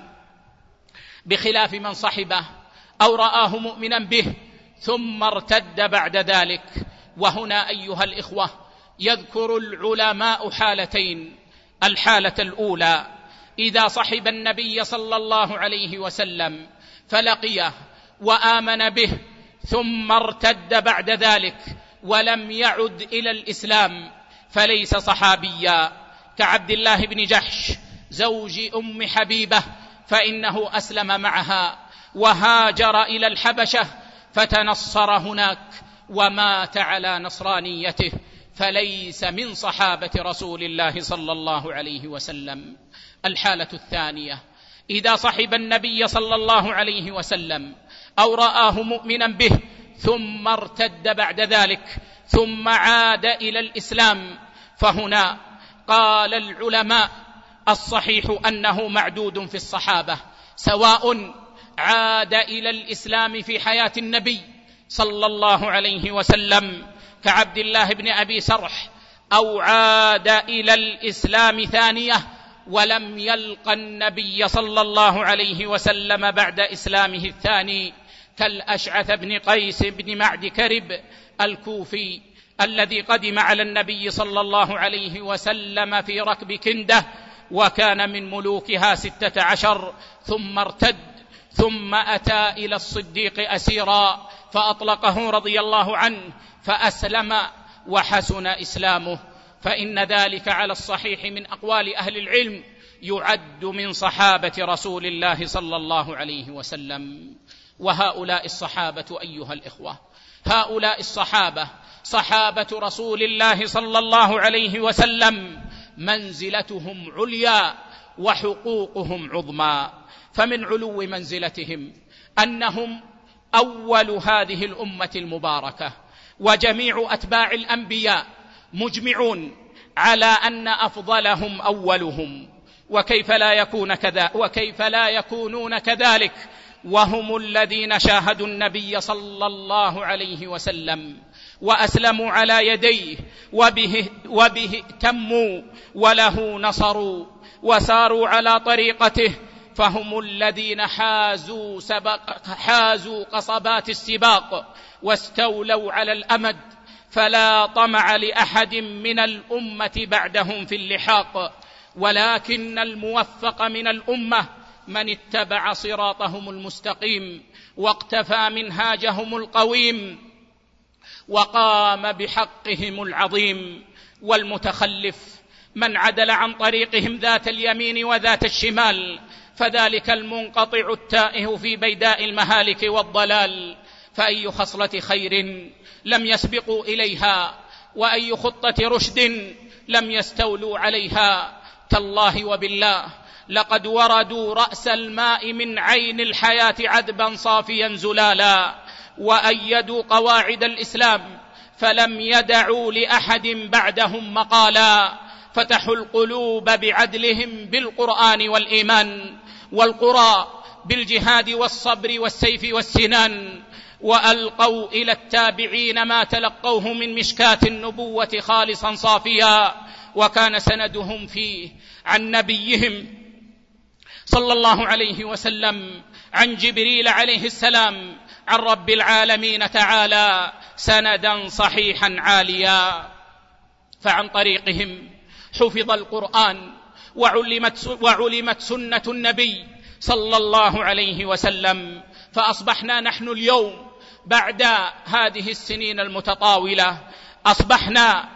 Speaker 2: بخلاف من صحبه أو رآه مؤمنا به ثم ارتد بعد ذلك. وهنا أيها الإخوة يذكر العلماء حالتين: الحالة الأولى إذا صحب النبي صلى الله عليه وسلم فلقيه وآمن به ثم ارتد بعد ذلك ولم يعد إلى الإسلام فليس صحابيا، كعبد الله بن جحش زوج أم حبيبة، فإنه أسلم معها وهاجر إلى الحبشة فتنصر هناك ومات على نصرانيته، فليس من صحابة رسول الله صلى الله عليه وسلم. الحالة الثانية إذا صحب النبي صلى الله عليه وسلم أو رآه مؤمنا به ثم ارتد بعد ذلك ثم عاد إلى الإسلام، فهنا قال العلماء الصحيح أنه معدود في الصحابة، سواء عاد إلى الإسلام في حياة النبي صلى الله عليه وسلم كعبد الله بن أبي سرح، أو عاد إلى الإسلام ثانية ولم يلق النبي صلى الله عليه وسلم بعد إسلامه الثاني، كالأشعث بن قيس بن معد كرب الكوفي الذي قدم على النبي صلى الله عليه وسلم في ركب كندة وكان من ملوكها 16 ثم ارتد، ثم أتى إلى الصديق أسيرا فأطلقه رضي الله عنه فأسلم وحسن إسلامه، فإن ذلك على الصحيح من أقوال أهل العلم يعد من صحابة رسول الله صلى الله عليه وسلم. وهؤلاء الصحابة أيها الإخوة، هؤلاء الصحابة صحابة رسول الله صلى الله عليه وسلم منزلتهم عليا وحقوقهم عظمى. فمن علو منزلتهم أنهم أول هذه الأمة المباركة، وجميع أتباع الأنبياء مجمعون على أن أفضلهم أولهم، وكيف لا يكونون كذلك وهم الذين شاهدوا النبي صلى الله عليه وسلم وأسلموا على يديه وبه اهتموا وله نصروا وساروا على طريقته، فهم الذين حازوا قصبات السباق واستولوا على الأمد، فلا طمع لأحد من الأمة بعدهم في اللحاق، ولكن الموفق من الأمة من اتبع صراطهم المستقيم واقتفى منهاجهم القويم وقام بحقهم العظيم. والمتخلف من عدل عن طريقهم ذات اليمين وذات الشمال، فذلك المنقطع التائه في بيداء المهالك والضلال. فأي خصلة خير لم يسبقوا إليها، وأي خطة رشد لم يستولوا عليها. تالله وبالله لقد وردوا رأس الماء من عين الحياة عذبا صافيا زلالا، وأيدوا قواعد الإسلام فلم يدعوا لأحد بعدهم مقالا، فتحوا القلوب بعدلهم بالقرآن والإيمان، والقرى بالجهاد والصبر والسيف والسنان، وألقوا إلى التابعين ما تلقوه من مشكاة النبوة خالصا صافيا، وكان سندهم فيه عن نبيهم صلى الله عليه وسلم عن جبريل عليه السلام عن رب العالمين تعالى سندا صحيحا عاليا. فعن طريقهم حفظ القرآن وعلمت سنة النبي صلى الله عليه وسلم، فأصبحنا نحن اليوم بعد هذه السنين المتطاولة أصبحنا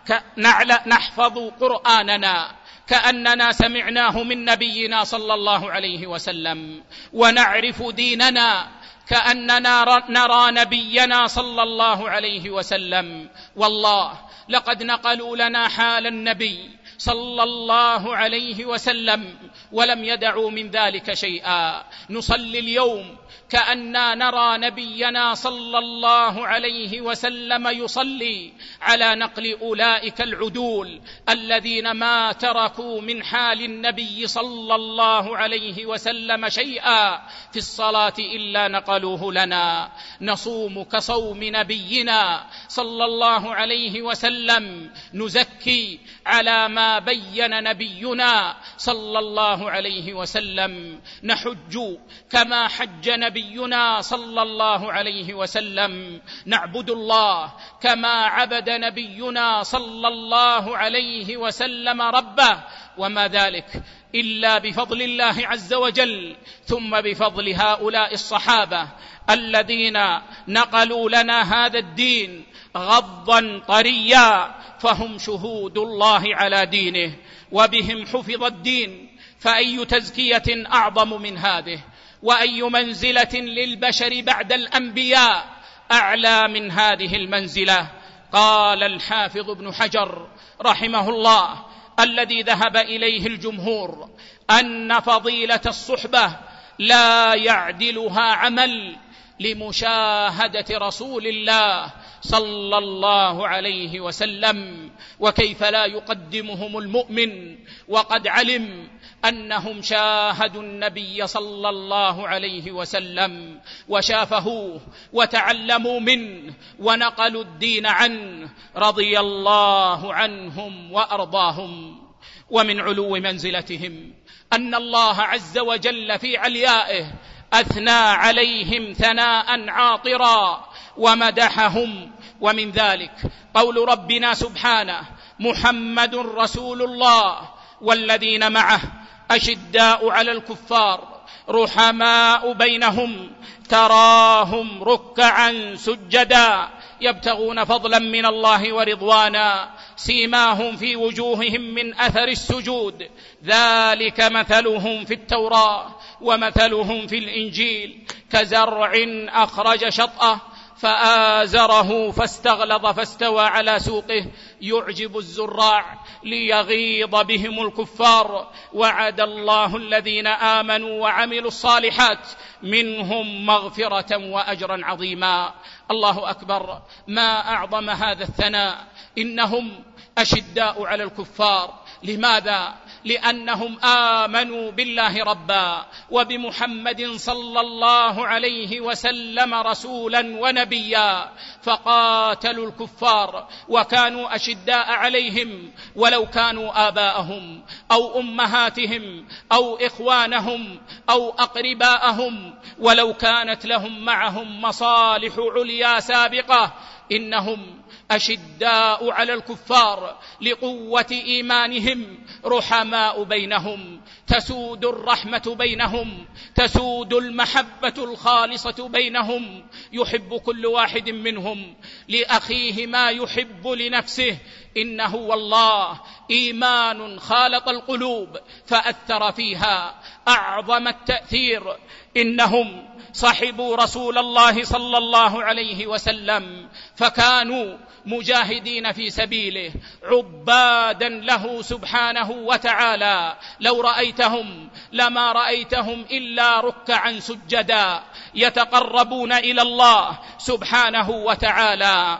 Speaker 2: نحفظ قرآننا كأننا سمعناه من نبينا صلى الله عليه وسلم، ونعرف ديننا كأننا نرى نبينا صلى الله عليه وسلم. والله لقد نقلوا لنا حال النبي صلى الله عليه وسلم ولم يدعوا من ذلك شيئا. نصلي اليوم كأننا نرى نبينا صلى الله عليه وسلم يصلي على نقل أولئك العدول الذين ما تركوا من حال النبي صلى الله عليه وسلم شيئا في الصلاة إلا نقلوه لنا. نصوم كصوم نبينا صلى الله عليه وسلم، نزكي على ما بين نبينا صلى الله عليه وسلم، نحج كما حج نبينا صلى الله عليه وسلم، نعبد الله كما عبد نبينا صلى الله عليه وسلم ربه، وما ذلك إلا بفضل الله عز وجل، ثم بفضل هؤلاء الصحابة الذين نقلوا لنا هذا الدين غضا طريا، فهم شهود الله على دينه وبهم حفظ الدين. فأي تزكية أعظم من هذه، وأي منزلة للبشر بعد الأنبياء أعلى من هذه المنزلة. قال الحافظ ابن حجر رحمه الله الذي ذهب إليه الجمهور أن فضيلة الصحبة لا يعدلها عمل لمشاهدة رسول الله صلى الله عليه وسلم، وكيف لا يقدمهم المؤمن وقد علم أنهم شاهدوا النبي صلى الله عليه وسلم وشافهوه وتعلموا منه ونقلوا الدين عنه رضي الله عنهم وأرضاهم. ومن علو منزلتهم أن الله عز وجل في عليائه أثنى عليهم ثناء عاطرا ومدحهم، ومن ذلك قول ربنا سبحانه: محمد رسول الله والذين معه أشداء على الكفار رحماء بينهم تراهم ركعا سجدا يبتغون فضلا من الله ورضوانا سيماهم في وجوههم من أثر السجود ذلك مثلهم في التوراة ومثلهم في الإنجيل كزرع أخرج شطأه فآزره فاستغلظ فاستوى على سوقه يعجب الزراع ليغيظ بهم الكفار وعد الله الذين آمنوا وعملوا الصالحات منهم مغفرة وأجرا عظيما. الله أكبر، ما أعظم هذا الثناء. إنهم أشداء على الكفار. لماذا؟ لأنهم آمنوا بالله ربا وبمحمد صلى الله عليه وسلم رسولا ونبيا، فقاتلوا الكفار وكانوا أشداء عليهم ولو كانوا آباءهم أو أمهاتهم أو إخوانهم أو أقرباءهم، ولو كانت لهم معهم مصالح عليا سابقة. إنهم أشداء على الكفار لقوة إيمانهم، رحماء بينهم، تسود الرحمة بينهم، تسود المحبة الخالصة بينهم، يحب كل واحد منهم لأخيه ما يحب لنفسه. إنه والله إيمان خالط القلوب فأثر فيها أعظم التأثير. إنهم صحبوا رسول الله صلى الله عليه وسلم فكانوا مجاهدين في سبيله، عبادا له سبحانه وتعالى. لو رأيتهم لما رأيتهم إلا ركعا سجدا يتقربون إلى الله سبحانه وتعالى.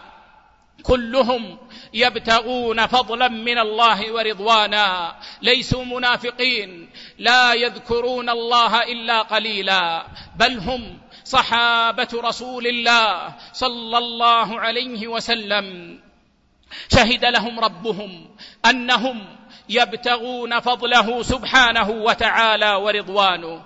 Speaker 2: كلهم يبتغون فضلا من الله ورضوانا، ليسوا منافقين، لا يذكرون الله إلا قليلا، بل هم صحابة رسول الله صلى الله عليه وسلم. شهد لهم ربهم أنهم يبتغون فضله سبحانه وتعالى ورضوانه،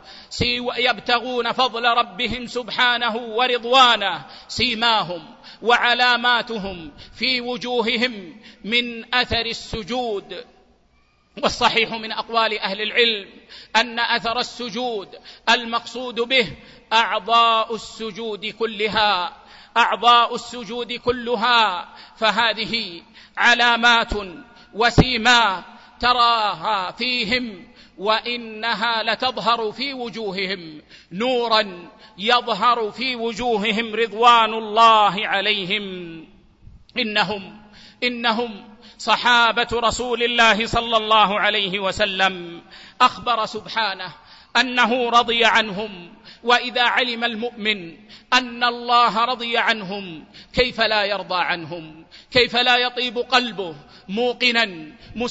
Speaker 2: يبتغون فضل ربهم سبحانه ورضوانه. سيماهم وعلاماتهم في وجوههم من أثر السجود. والصحيح من أقوال أهل العلم أن أثر السجود المقصود به أعضاء السجود كلها، أعضاء السجود كلها. فهذه علامات وسيما تراها فيهم، وإنها لتظهر في وجوههم نورا يظهر في وجوههم رضوان الله عليهم. إنهم صحابة رسول الله صلى الله عليه وسلم. أخبر سبحانه أنه رضي عنهم، وإذا علم المؤمن أن الله رضي عنهم كيف لا يرضى عنهم؟ كيف لا يطيب قلبه موقنا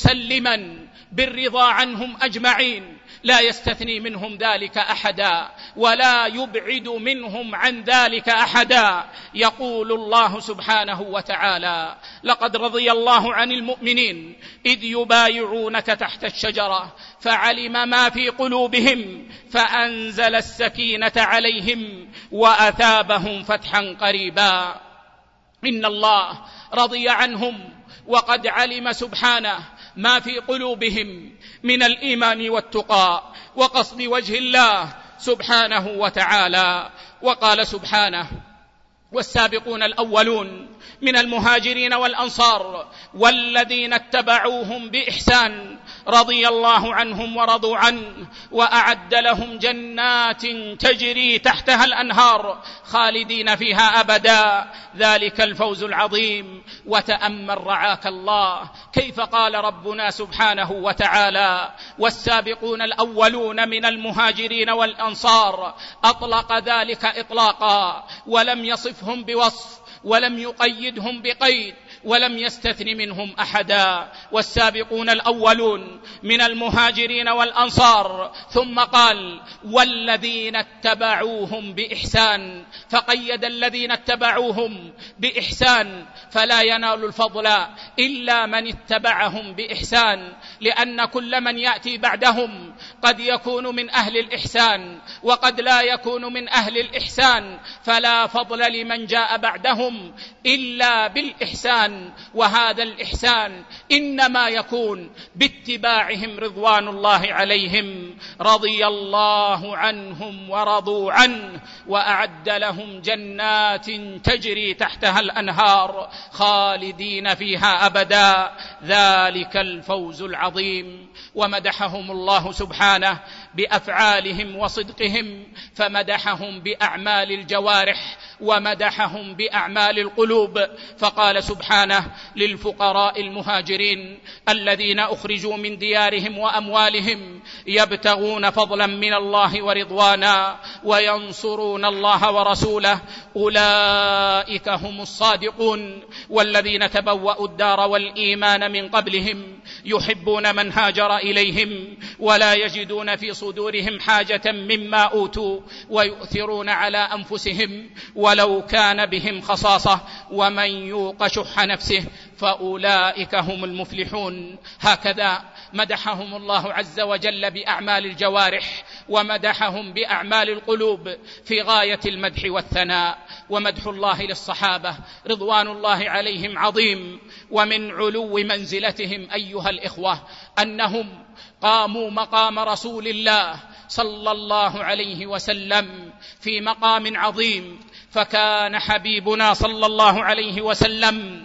Speaker 2: مسلما بالرضا عنهم أجمعين، لا يستثني منهم ذلك أحدا ولا يبعد منهم عن ذلك أحدا. يقول الله سبحانه وتعالى: لقد رضي الله عن المؤمنين إذ يبايعونك تحت الشجرة فعلم ما في قلوبهم فأنزل السكينة عليهم وأثابهم فتحا قريبا. إن الله رضي عنهم وقد علم سبحانه ما في قلوبهم من الإيمان والتقى وقصد وجه الله سبحانه وتعالى. وقال سبحانه: والسابقون الأولون من المهاجرين والأنصار والذين اتبعوهم بإحسان رضي الله عنهم ورضوا عنه وأعد لهم جنات تجري تحتها الأنهار خالدين فيها أبدا، ذلك الفوز العظيم. وتأمل رعاك الله كيف قال ربنا سبحانه وتعالى: والسابقون الأولون من المهاجرين والأنصار، أطلق ذلك إطلاقا ولم يصفهم بوصف ولم يقيدهم بقيد ولم يستثن منهم أحدا. والسابقون الأولون من المهاجرين والأنصار، ثم قال: والذين اتبعوهم بإحسان، فقيد الذين اتبعوهم بإحسان، فلا ينال الفضل إلا من اتبعهم بإحسان، لأن كل من يأتي بعدهم قد يكون من أهل الإحسان وقد لا يكون من أهل الإحسان، فلا فضل لمن جاء بعدهم إلا بالإحسان. وهذا الإحسان إنما يكون باتباعهم رضوان الله عليهم، رضي الله عنهم ورضوا عنه وأعد لهم جنات تجري تحتها الأنهار خالدين فيها أبدا، ذلك الفوز العظيم. ومدحهم الله سبحانه بأفعالهم وصدقهم، فمدحهم بأعمال الجوارح ومدحهم بأعمال القلوب، فقال سبحانه للفقراء المهاجرين الذين أخرجوا من ديارهم وأموالهم يبتغون فضلا من الله ورضوانا وينصرون الله ورسوله: أولئك هم الصادقون والذين تبوأوا الدار والإيمان من قبلهم يحبون من هاجر إليهم ولا يجدون في صدورهم حاجة مما أوتوا ويؤثرون على أنفسهم ولو كان بهم خصاصة ومن يوق شح نفسه فأولئك هم المفلحون. هكذا مدحهم الله عز وجل بأعمال الجوارح ومدحهم بأعمال القلوب في غاية المدح والثناء. ومدح الله للصحابة رضوان الله عليهم عظيم. ومن علو منزلتهم أيها الإخوة أنهم قاموا مقام رسول الله صلى الله عليه وسلم في مقام عظيم. فكان حبيبنا صلى الله عليه وسلم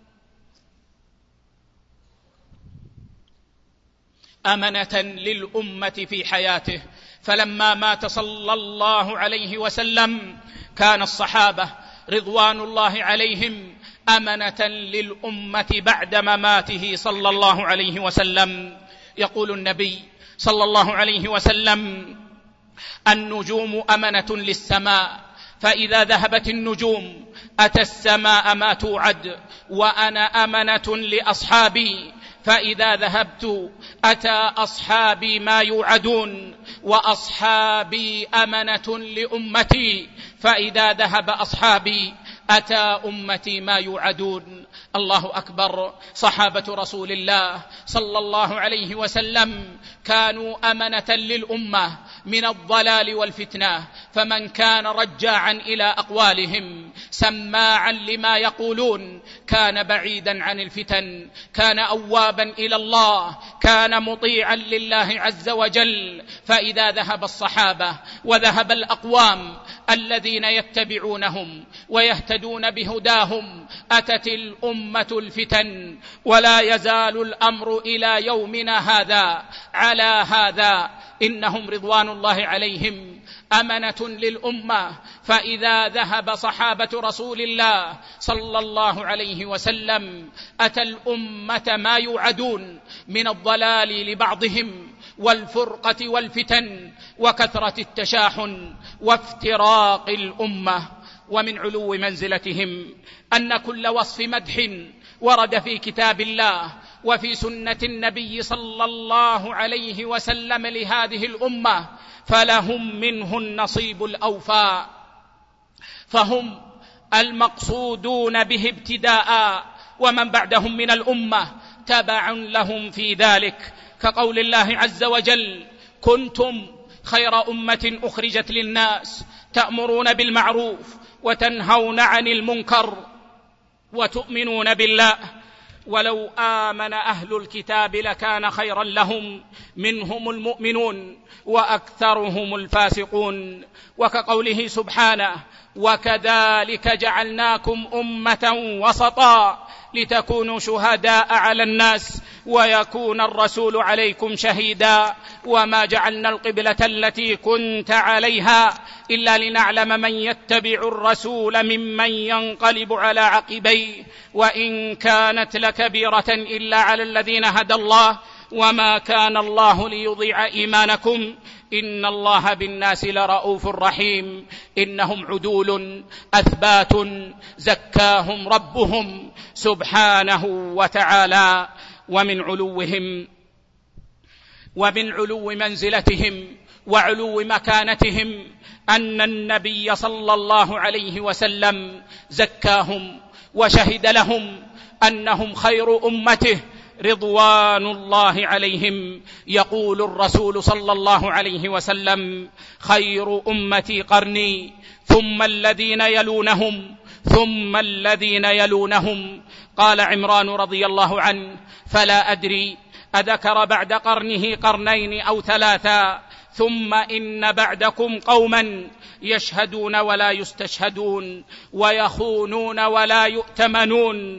Speaker 2: أمنة للأمة في حياته، فلما مات صلى الله عليه وسلم كان الصحابة رضوان الله عليهم أمنة للأمة بعد مماته صلى الله عليه وسلم. يقول النبي صلى الله عليه وسلم: النجوم أمنة للسماء، فإذا ذهبت النجوم أتى السماء ما توعد، وأنا أمنة لأصحابي، فإذا ذهبت أتى أصحابي ما يوعدون، وأصحابي أمنة لأمتي، فإذا ذهب أصحابي أتى أمتي ما يوعدون. الله أكبر. صحابة رسول الله صلى الله عليه وسلم كانوا أمنة للأمة من الضلال والفتنة، فمن كان رجاعا إلى أقوالهم سماعا لما يقولون كان بعيدا عن الفتن، كان أوابا إلى الله، كان مطيعا لله عز وجل. فإذا ذهب الصحابة وذهب الأقوام الذين يتبعونهم ويهتدون بهداهم أتت الأمة الفتن، ولا يزال الأمر إلى يومنا هذا على هذا. إنهم رضوان الله عليهم أمنة للأمة، فإذا ذهب صحابة رسول الله صلى الله عليه وسلم أتى الأمة ما يوعدون من الضلال لبعضهم والفرقة والفتن وكثرة التشاحن وافتراق الأمة. ومن علو منزلتهم أن كل وصف مدح ورد في كتاب الله وفي سنة النبي صلى الله عليه وسلم لهذه الأمة فلهم منه النصيب الأوفى، فهم المقصودون به ابتداء، ومن بعدهم من الأمة تبع لهم في ذلك، كقول الله عز وجل: كنتم خير أمة أخرجت للناس تأمرون بالمعروف وتنهون عن المنكر وتؤمنون بالله ولو آمن أهل الكتاب لكان خيرا لهم منهم المؤمنون وأكثرهم الفاسقون. وكقوله سبحانه: وكذلك جعلناكم أمة وسطا لتكونوا شهداء على الناس ويكون الرسول عليكم شهيدا وما جعلنا القبلة التي كنت عليها إلا لنعلم من يتبع الرسول ممن ينقلب على عقبيه وإن كانت لكبيرة إلا على الذين هدى الله وما كان الله ليضيع إيمانكم إن الله بالناس لرؤوف رحيم. إنهم عدول أثبات زكاهم ربهم سبحانه وتعالى. ومن علو منزلتهم وعلو مكانتهم أن النبي صلى الله عليه وسلم زكاهم وشهد لهم أنهم خير أمته رضوان الله عليهم. يقول الرسول صلى الله عليه وسلم: خير أمتي قرني ثم الذين يلونهم ثم الذين يلونهم. قال عمران رضي الله عنه: فلا أدري أذكر بعد قرنه قرنين أو ثلاثا، ثم إن بعدكم قوما يشهدون ولا يستشهدون ويخونون ولا يؤتمنون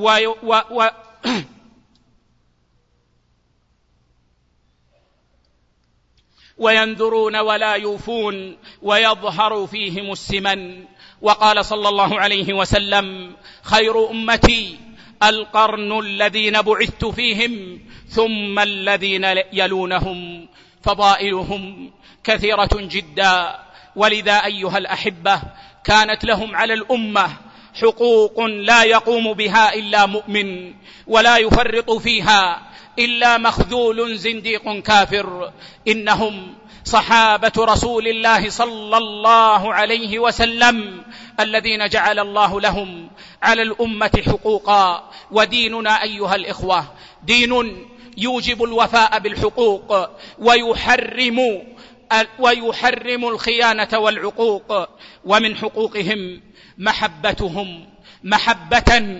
Speaker 2: وينذرون ولا يوفون ويظهر فيهم السمن. وقال صلى الله عليه وسلم: خير أمتي القرن الذين بعثت فيهم ثم الذين يلونهم. فضائلهم كثيرة جدا، ولذا أيها الأحبة كانت لهم على الأمة حقوق لا يقوم بها إلا مؤمن ولا يفرط فيها إلا مخذول زنديق كافر. إنهم صحابة رسول الله صلى الله عليه وسلم الذين جعل الله لهم على الأمة حقوقا. وديننا أيها الإخوة دين يوجب الوفاء بالحقوق ويحرم الخيانة والعقوق. ومن حقوقهم محبتهم محبة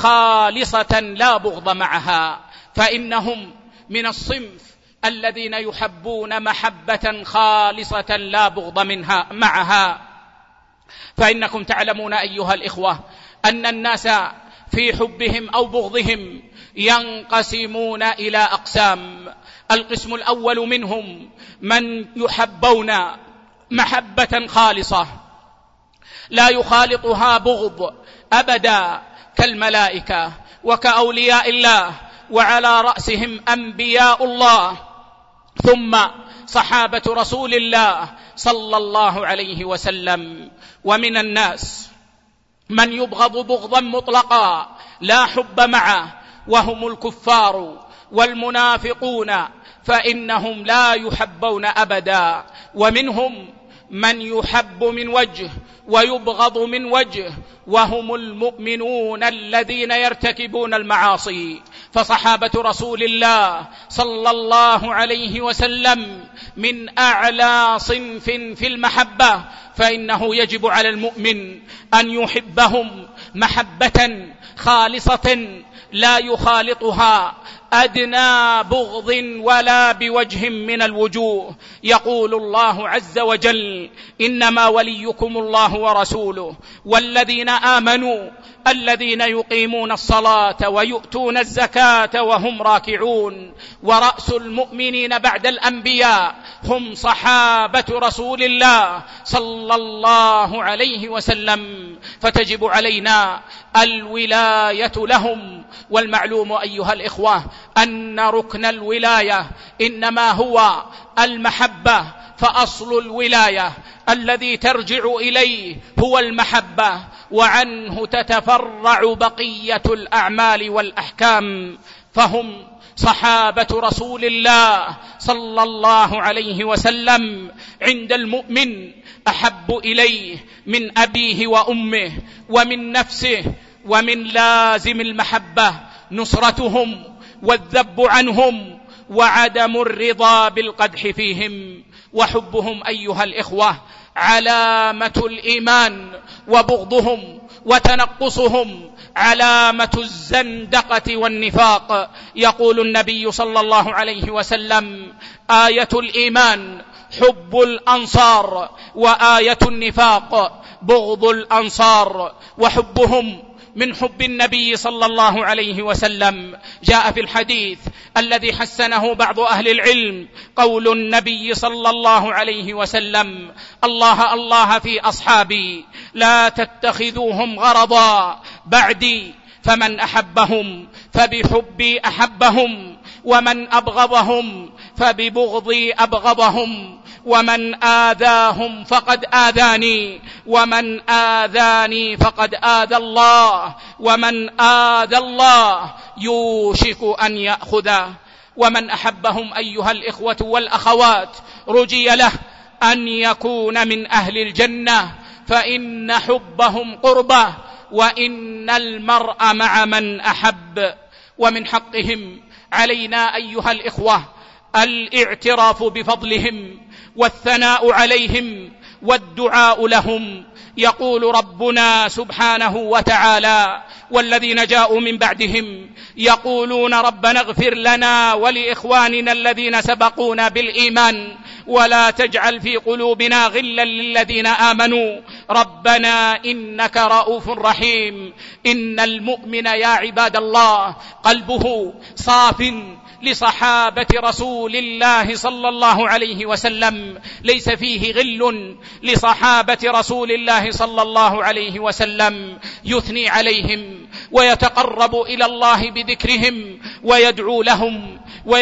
Speaker 2: خالصة لا بغض معها، فإنهم من الصنف الذين يحبون محبة خالصة لا بغض معها. فإنكم تعلمون أيها الإخوة أن الناس في حبهم أو بغضهم ينقسمون إلى أقسام. القسم الأول منهم من يحبون محبة خالصة لا يخالطها بغض أبدا، كالملائكة وكأولياء الله، وعلى رأسهم أنبياء الله، ثم صحابة رسول الله صلى الله عليه وسلم. ومن الناس من يبغض بغضا مطلقا لا حب معه، وهم الكفار والمنافقون، فإنهم لا يحبون أبدا. ومنهم من يحب من وجه ويبغض من وجه، وهم المؤمنون الذين يرتكبون المعاصي. فصحابة رسول الله صلى الله عليه وسلم من أعلى صنف في المحبة، فإنه يجب على المؤمن أن يحبهم محبة خالصة لا يخالطها أدنى بغض ولا بوجه من الوجوه. يقول الله عز وجل: إنما وليكم الله ورسوله والذين آمنوا الذين يقيمون الصلاة ويؤتون الزكاة وهم راكعون. ورأس المؤمنين بعد الأنبياء هم صحابة رسول الله صلى الله عليه وسلم، فتجب علينا الولاية لهم. والمعلوم أيها الإخوة أن ركن الولاية إنما هو المحبة، فأصل الولاية الذي ترجع إليه هو المحبة، وعنه تتفرع بقية الأعمال والأحكام. فهم صحابة رسول الله صلى الله عليه وسلم عند المؤمن أحب إليه من أبيه وأمه ومن نفسه. ومن لازم المحبة نصرتهم والذب عنهم وعدم الرضا بالقدح فيهم. وحبهم أيها الإخوة علامة الإيمان، وبغضهم وتنقصهم علامة الزندقة والنفاق. يقول النبي صلى الله عليه وسلم: آية الإيمان حب الأنصار، وآية النفاق بغض الأنصار. وحبهم من حب النبي صلى الله عليه وسلم. جاء في الحديث الذي حسنه بعض أهل العلم قول النبي صلى الله عليه وسلم: الله الله في أصحابي لا تتخذوهم غرضا بعدي، فمن أحبهم فبحبي أحبهم، ومن أبغضهم فببغضي أبغضهم، ومن آذاهم فقد آذاني، ومن آذاني فقد آذى الله، ومن آذى الله يوشك أن يأخذه. ومن أحبهم أيها الإخوة والأخوات رجي له أن يكون من أهل الجنة، فإن حبهم قربة، وإن المرء مع من أحب. ومن حقهم علينا أيها الإخوة الاعتراف بفضلهم والثناء عليهم والدعاء لهم. يقول ربنا سبحانه وتعالى: والذين جاءوا من بعدهم يقولون ربنا اغفر لنا ولإخواننا الذين سبقونا بالإيمان ولا تجعل في قلوبنا غلا للذين آمنوا ربنا إنك رؤوف رحيم. إن المؤمن يا عباد الله قلبه صاف لصحابة رسول الله صلى الله عليه وسلم، ليس فيه غل لصحابة رسول الله صلى الله عليه وسلم، يثني عليهم ويتقرب إلى الله بذكرهم ويدعو لهم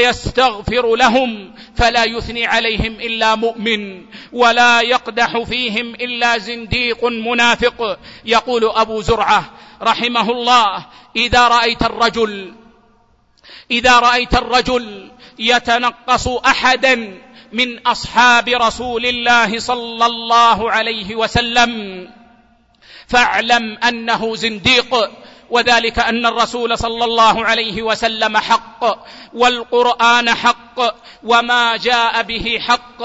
Speaker 2: ويستغفر لهم، فلا يثني عليهم إلا مؤمن ولا يقدح فيهم إلا زنديق منافق. يقول أبو زرعة رحمه الله: إذا رأيت الرجل إذا رأيت الرجل يتنقص أحدا من أصحاب رسول الله صلى الله عليه وسلم فاعلم أنه زنديق، وذلك أن الرسول صلى الله عليه وسلم حق، والقرآن حق، وما جاء به حق،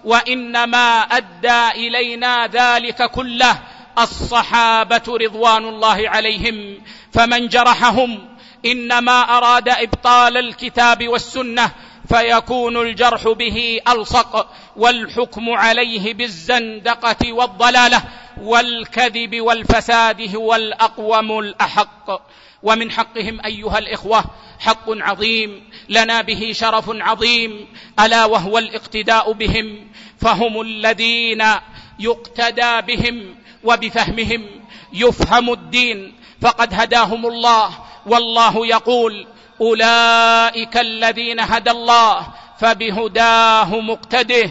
Speaker 2: وإنما أدى إلينا ذلك كله الصحابة رضوان الله عليهم، فمن جرحهم إنما أراد إبطال الكتاب والسنة، فيكون الجرح به ألصق، والحكم عليه بالزندقة والضلالة والكذب والفساد هو الأقوم الأحق. ومن حقهم أيها الإخوة حق عظيم لنا به شرف عظيم، ألا وهو الاقتداء بهم، فهم الذين يقتدى بهم وبفهمهم يفهم الدين، فقد هداهم الله، والله يقول أولئك الذين هدى الله فبهداه مقتده،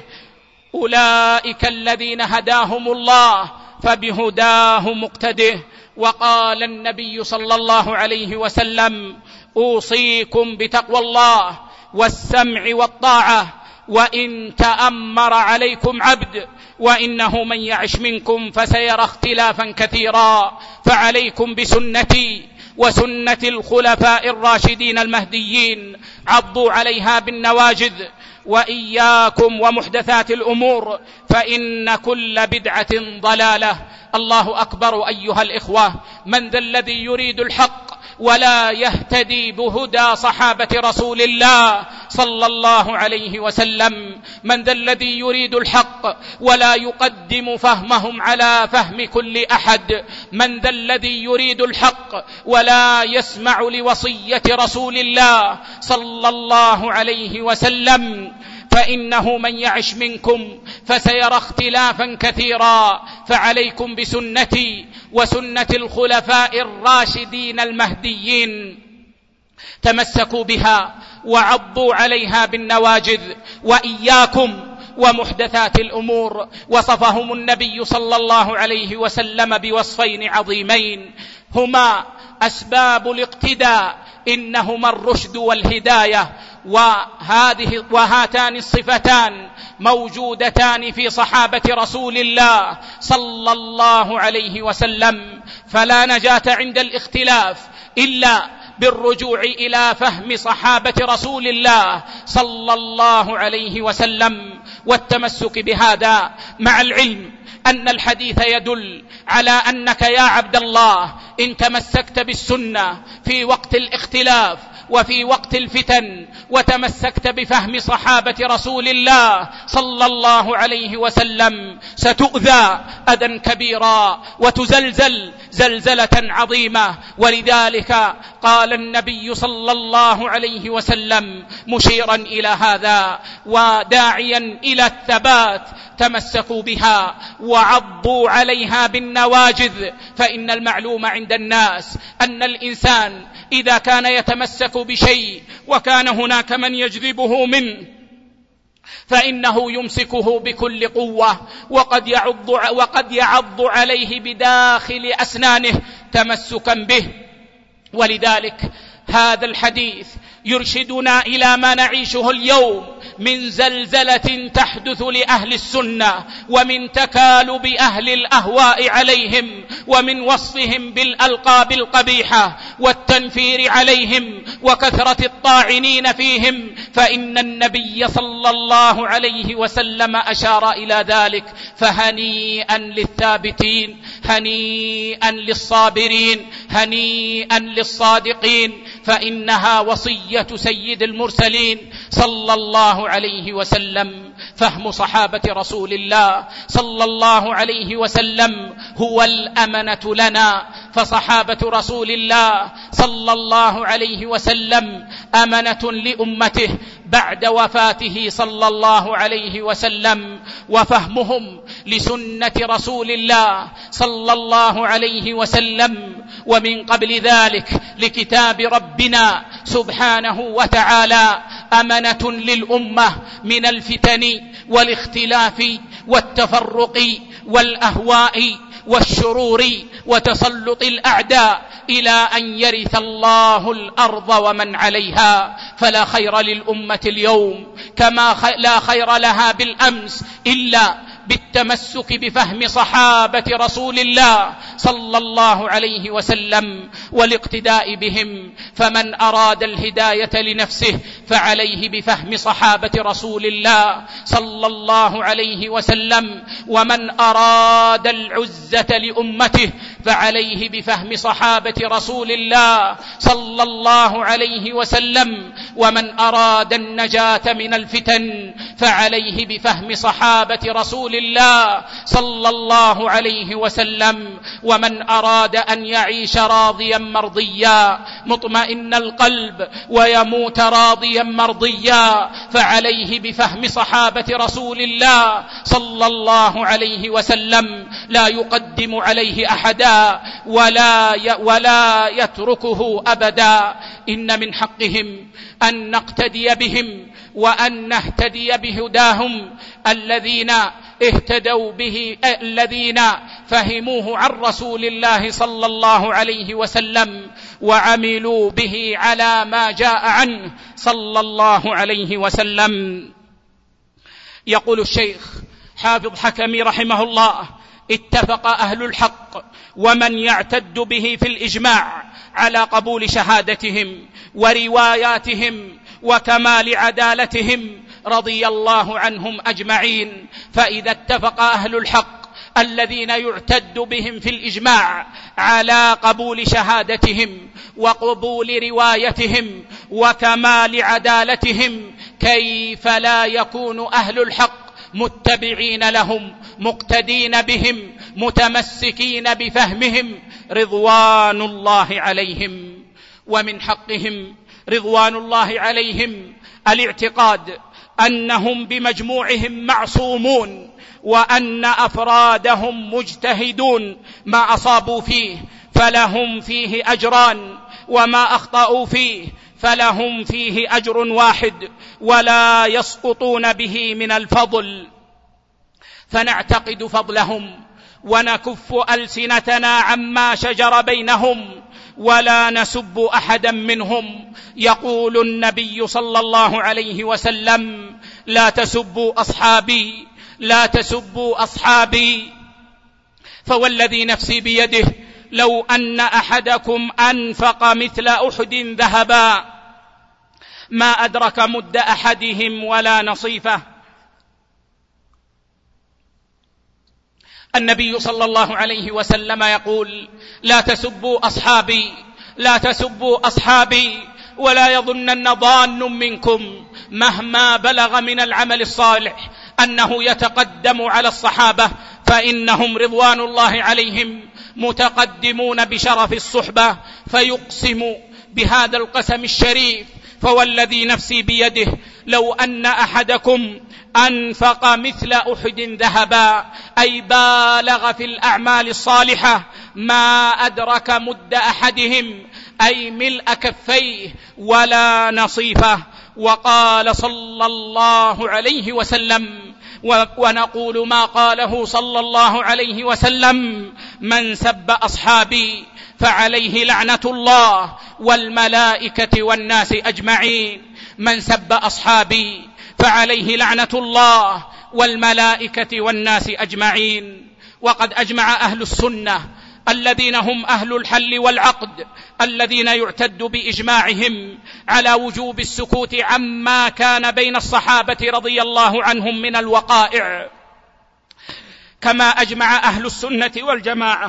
Speaker 2: أولئك الذين هداهم الله فبهداه مقتده. وقال النبي صلى الله عليه وسلم أوصيكم بتقوى الله والسمع والطاعة وإن تأمر عليكم عبد، وإنه من يعش منكم فسيرى اختلافا كثيرا، فعليكم بسنتي وسنة الخلفاء الراشدين المهديين، عضوا عليها بالنواجذ، وإياكم ومحدثات الأمور فإن كل بدعة ضلالة. الله أكبر أيها الإخوة، من ذا الذي يريد الحق ولا يهتدي بهدى صحابة رسول الله صلى الله عليه وسلم؟ من ذا الذي يريد الحق ولا يقدم فهمهم على فهم كل أحد؟ من ذا الذي يريد الحق ولا يسمع لوصية رسول الله صلى الله عليه وسلم؟ فإنه من يعش منكم فسيرى اختلافا كثيرا، فعليكم بسنتي وسنة الخلفاء الراشدين المهديين، تمسكوا بها وعضوا عليها بالنواجذ، وإياكم ومحدثات الأمور. وصفهم النبي صلى الله عليه وسلم بوصفين عظيمين هما أسباب الاقتداء، إنهما الرشد والهداية، وهاتان الصفتان موجودتان في صحابة رسول الله صلى الله عليه وسلم، فلا نجاة عند الاختلاف إلا بالرجوع إلى فهم صحابة رسول الله صلى الله عليه وسلم والتمسك بهذا، مع العلم أن الحديث يدل على أنك يا عبد الله إن تمسكت بالسنة في وقت الاختلاف وفي وقت الفتن وتمسكت بفهم صحابة رسول الله صلى الله عليه وسلم ستؤذى أذى كبيرا وتزلزل زلزلة عظيمة. ولذلك قال النبي صلى الله عليه وسلم مشيرا إلى هذا وداعيا إلى الثبات: تمسكوا بها وعضوا عليها بالنواجذ، فإن المعلوم عند الناس أن الإنسان إذا كان يتمسك بشيء وكان هناك من يجذبه منه فإنه يمسكه بكل قوة، وقد يعض عليه بداخل أسنانه تمسكا به. ولذلك هذا الحديث يرشدنا إلى ما نعيشه اليوم من زلزلة تحدث لأهل السنة، ومن تكالب أهل الأهواء عليهم، ومن وصفهم بالألقاب القبيحة والتنفير عليهم وكثرة الطاعنين فيهم، فإن النبي صلى الله عليه وسلم أشار إلى ذلك: فهنيئا للثابتين، هنيئا للصابرين، هنيئا للصادقين، فإنها وصية سيد المرسلين صلى الله عليه وسلم. فهم صحابة رسول الله صلى الله عليه وسلم هو الأمنة لنا، فصحابة رسول الله صلى الله عليه وسلم أمنة لأمته بعد وفاته صلى الله عليه وسلم، وفهمهم لسنة رسول الله صلى الله عليه وسلم ومن قبل ذلك لكتاب ربنا سبحانه وتعالى أمنة للأمة من الفتن والاختلاف والتفرق والأهواء والشرور وتسلط الأعداء إلى أن يرث الله الأرض ومن عليها. فلا خير للأمة اليوم كما لا خير لها بالأمس إلا بالتمسك بفهم صحابة رسول الله صلى الله عليه وسلم والاقتداء بهم. فمن أراد الهداية لنفسه فعليه بفهم صحابة رسول الله صلى الله عليه وسلم، ومن أراد العزة لأمته فعليه بفهم صحابة رسول الله صلى الله عليه وسلم، ومن أراد النجاة من الفتن فعليه بفهم صحابة رسول الله صلى الله عليه وسلم، ومن أراد أن يعيش راضيا مرضيا مطمئن القلب ويموت راضيا مرضيا فعليه بفهم صحابة رسول الله صلى الله عليه وسلم، لا يقدم عليه أحدا ولا يتركه أبدا. إن من حقهم أن نقتدي بهم وأن نهتدي بهداهم الذين اهتدوا به، الذين فهموه عن رسول الله صلى الله عليه وسلم وعملوا به على ما جاء عنه صلى الله عليه وسلم. يقول الشيخ حافظ حكمي رحمه الله: اتفق أهل الحق ومن يعتد به في الإجماع على قبول شهادتهم ورواياتهم وكمال عدالتهم رضي الله عنهم أجمعين. فإذا اتفق أهل الحق الذين يعتد بهم في الإجماع على قبول شهادتهم وقبول روايتهم وكمال عدالتهم، كيف لا يكون أهل الحق متبعين لهم مقتدين بهم متمسكين بفهمهم رضوان الله عليهم؟ ومن حقهم رضوان الله عليهم الاعتقاد أنهم بمجموعهم معصومون، وأن أفرادهم مجتهدون، ما أصابوا فيه فلهم فيه أجران، وما أخطأوا فيه فلهم فيه أجر واحد، ولا يسقطون به من الفضل. فنعتقد فضلهم ونكف ألسنتنا عما شجر بينهم ولا نسب أحدا منهم. يقول النبي صلى الله عليه وسلم: لا تسبوا أصحابي، لا تسبوا أصحابي، فوالذي نفسي بيده لو أن أحدكم أنفق مثل أحد ذهبا ما أدرك مد أحدهم ولا نصيفه. النبي صلى الله عليه وسلم يقول: لا تسبوا أصحابي، لا تسبوا أصحابي، ولا يظنن ضان منكم مهما بلغ من العمل الصالح أنه يتقدم على الصحابة، فإنهم رضوان الله عليهم متقدمون بشرف الصحبة. فيقسم بهذا القسم الشريف: فوالذي نفسي بيده لو أن أحدكم أنفق مثل أحد ذهبا، أي بالغ في الأعمال الصالحة، ما أدرك مد أحدهم، أي ملء كفيه ولا نصيفه. وقال صلى الله عليه وسلم، ونقول ما قاله صلى الله عليه وسلم: من سب أصحابي فعليه لعنة الله والملائكة والناس أجمعين. من سب أصحابي فعليه لعنة الله والملائكة والناس أجمعين. وقد أجمع أهل السنة الذين هم أهل الحل والعقد الذين يعتد بإجماعهم على وجوب السكوت عما كان بين الصحابة رضي الله عنهم من الوقائع، كما أجمع أهل السنة والجماعة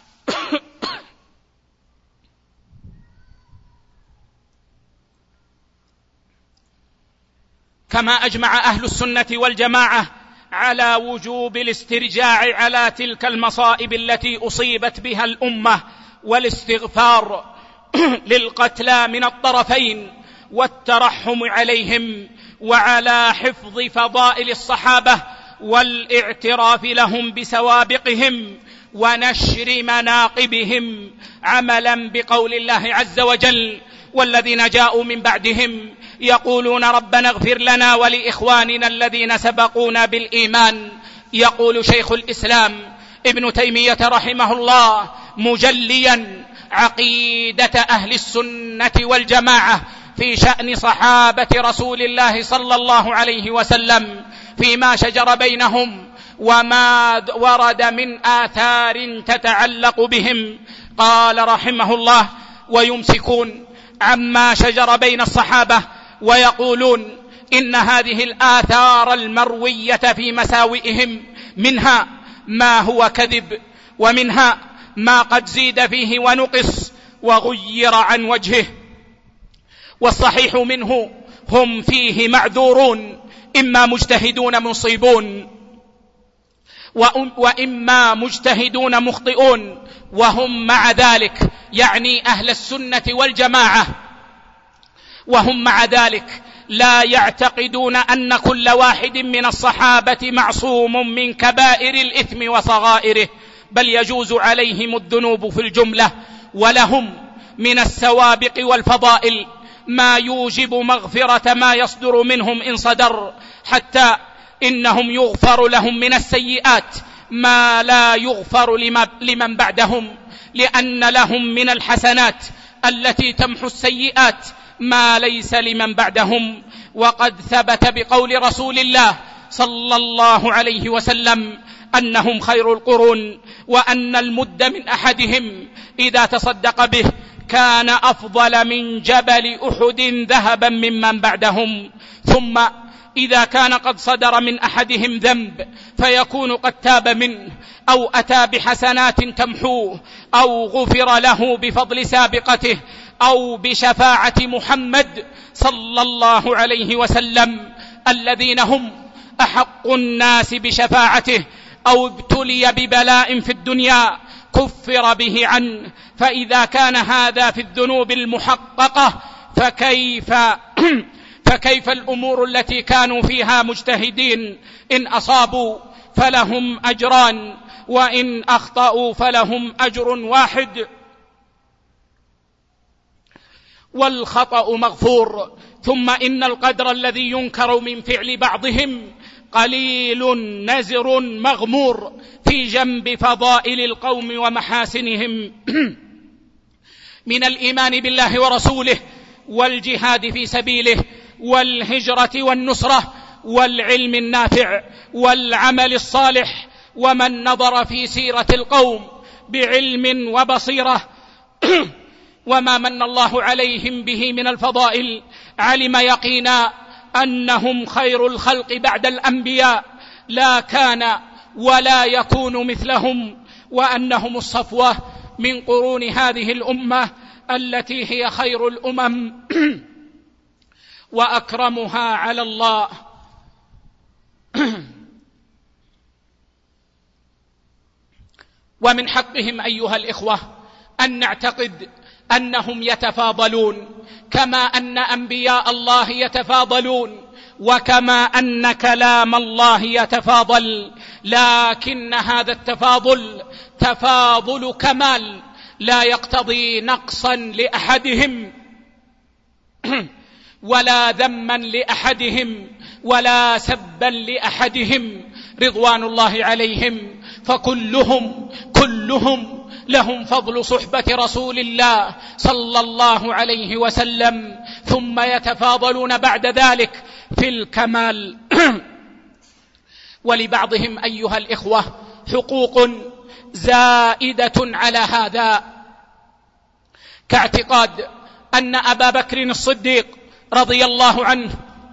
Speaker 2: على وجوب الاسترجاع على تلك المصائب التي أصيبت بها الأمة والاستغفار للقتلى من الطرفين والترحم عليهم، وعلى حفظ فضائل الصحابة والاعتراف لهم بسوابقهم ونشر مناقبهم، عملا بقول الله عز وجل: والذين جاءوا من بعدهم يقولون ربنا اغفر لنا ولإخواننا الذين سبقونا بالإيمان. يقول شيخ الإسلام: ابن تيمية رحمه الله مجليا عقيدة أهل السنة والجماعة في شأن صحابة رسول الله صلى الله عليه وسلم فيما شجر بينهم وما ورد من آثار تتعلق بهم. قال رحمه الله: ويمسكون عما شجر بين الصحابة ويقولون إن هذه الآثار المروية في مساوئهم منها ما هو كذب، ومنها ما قد زيد فيه ونقص وغير عن وجهه، والصحيح منه هم فيه معذورون، إما مجتهدون مصيبون وإما مجتهدون مخطئون، وهم مع ذلك يعني أهل السنة والجماعة، وهم مع ذلك لا يعتقدون أن كل واحد من الصحابة معصوم من كبائر الإثم وصغائره، بل يجوز عليهم الذنوب في الجملة، ولهم من السوابق والفضائل ما يوجب مغفرة ما يصدر منهم إن صدر، حتى إنهم يغفر لهم من السيئات ما لا يغفر لمن بعدهم، لأن لهم من الحسنات التي تمحو السيئات ما ليس لمن بعدهم. وقد ثبت بقول رسول الله صلى الله عليه وسلم أنهم خير القرون، وأن المد من أحدهم إذا تصدق به كان أفضل من جبل أحد ذهبا ممن بعدهم. ثم إذا كان قد صدر من أحدهم ذنب فيكون قد تاب منه أو أتى بحسنات تمحوه أو غفر له بفضل سابقته أو بشفاعة محمد صلى الله عليه وسلم الذين هم أحق الناس بشفاعته، أو ابتلي ببلاء في الدنيا كفر به عنه. فإذا كان هذا في الذنوب المحققة فكيف الأمور التي كانوا فيها مجتهدين؟ إن أصابوا فلهم أجران، وإن أخطأوا فلهم أجر واحد، والخطأ مغفور. ثم إن القدر الذي ينكر من فعل بعضهم قليل نزر مغمور في جنب فضائل القوم ومحاسنهم من الإيمان بالله ورسوله والجهاد في سبيله والهجرة والنصرة والعلم النافع والعمل الصالح. ومن نظر في سيرة القوم بعلم وبصيرة وما من الله عليهم به من الفضائل علم يقينا أنهم خير الخلق بعد الأنبياء، لا كان ولا يكون مثلهم، وأنهم الصفوة من قرون هذه الأمة التي هي خير الأمم وأكرمها على الله. ومن حقهم أيها الإخوة أن نعتقد أنهم يتفاضلون، كما أن أنبياء الله يتفاضلون، وكما أن كلام الله يتفاضل، لكن هذا التفاضل تفاضل كمال لا يقتضي نقصا لأحدهم ولا ذما لأحدهم ولا سبا لأحدهم رضوان الله عليهم، فكلهم لهم فضل صحبة رسول الله صلى الله عليه وسلم، ثم يتفاضلون بعد ذلك في الكمال. ولبعضهم أيها الإخوة حقوق زائدة على هذا، كاعتقاد أن أبا بكر الصديق رضي الله عنه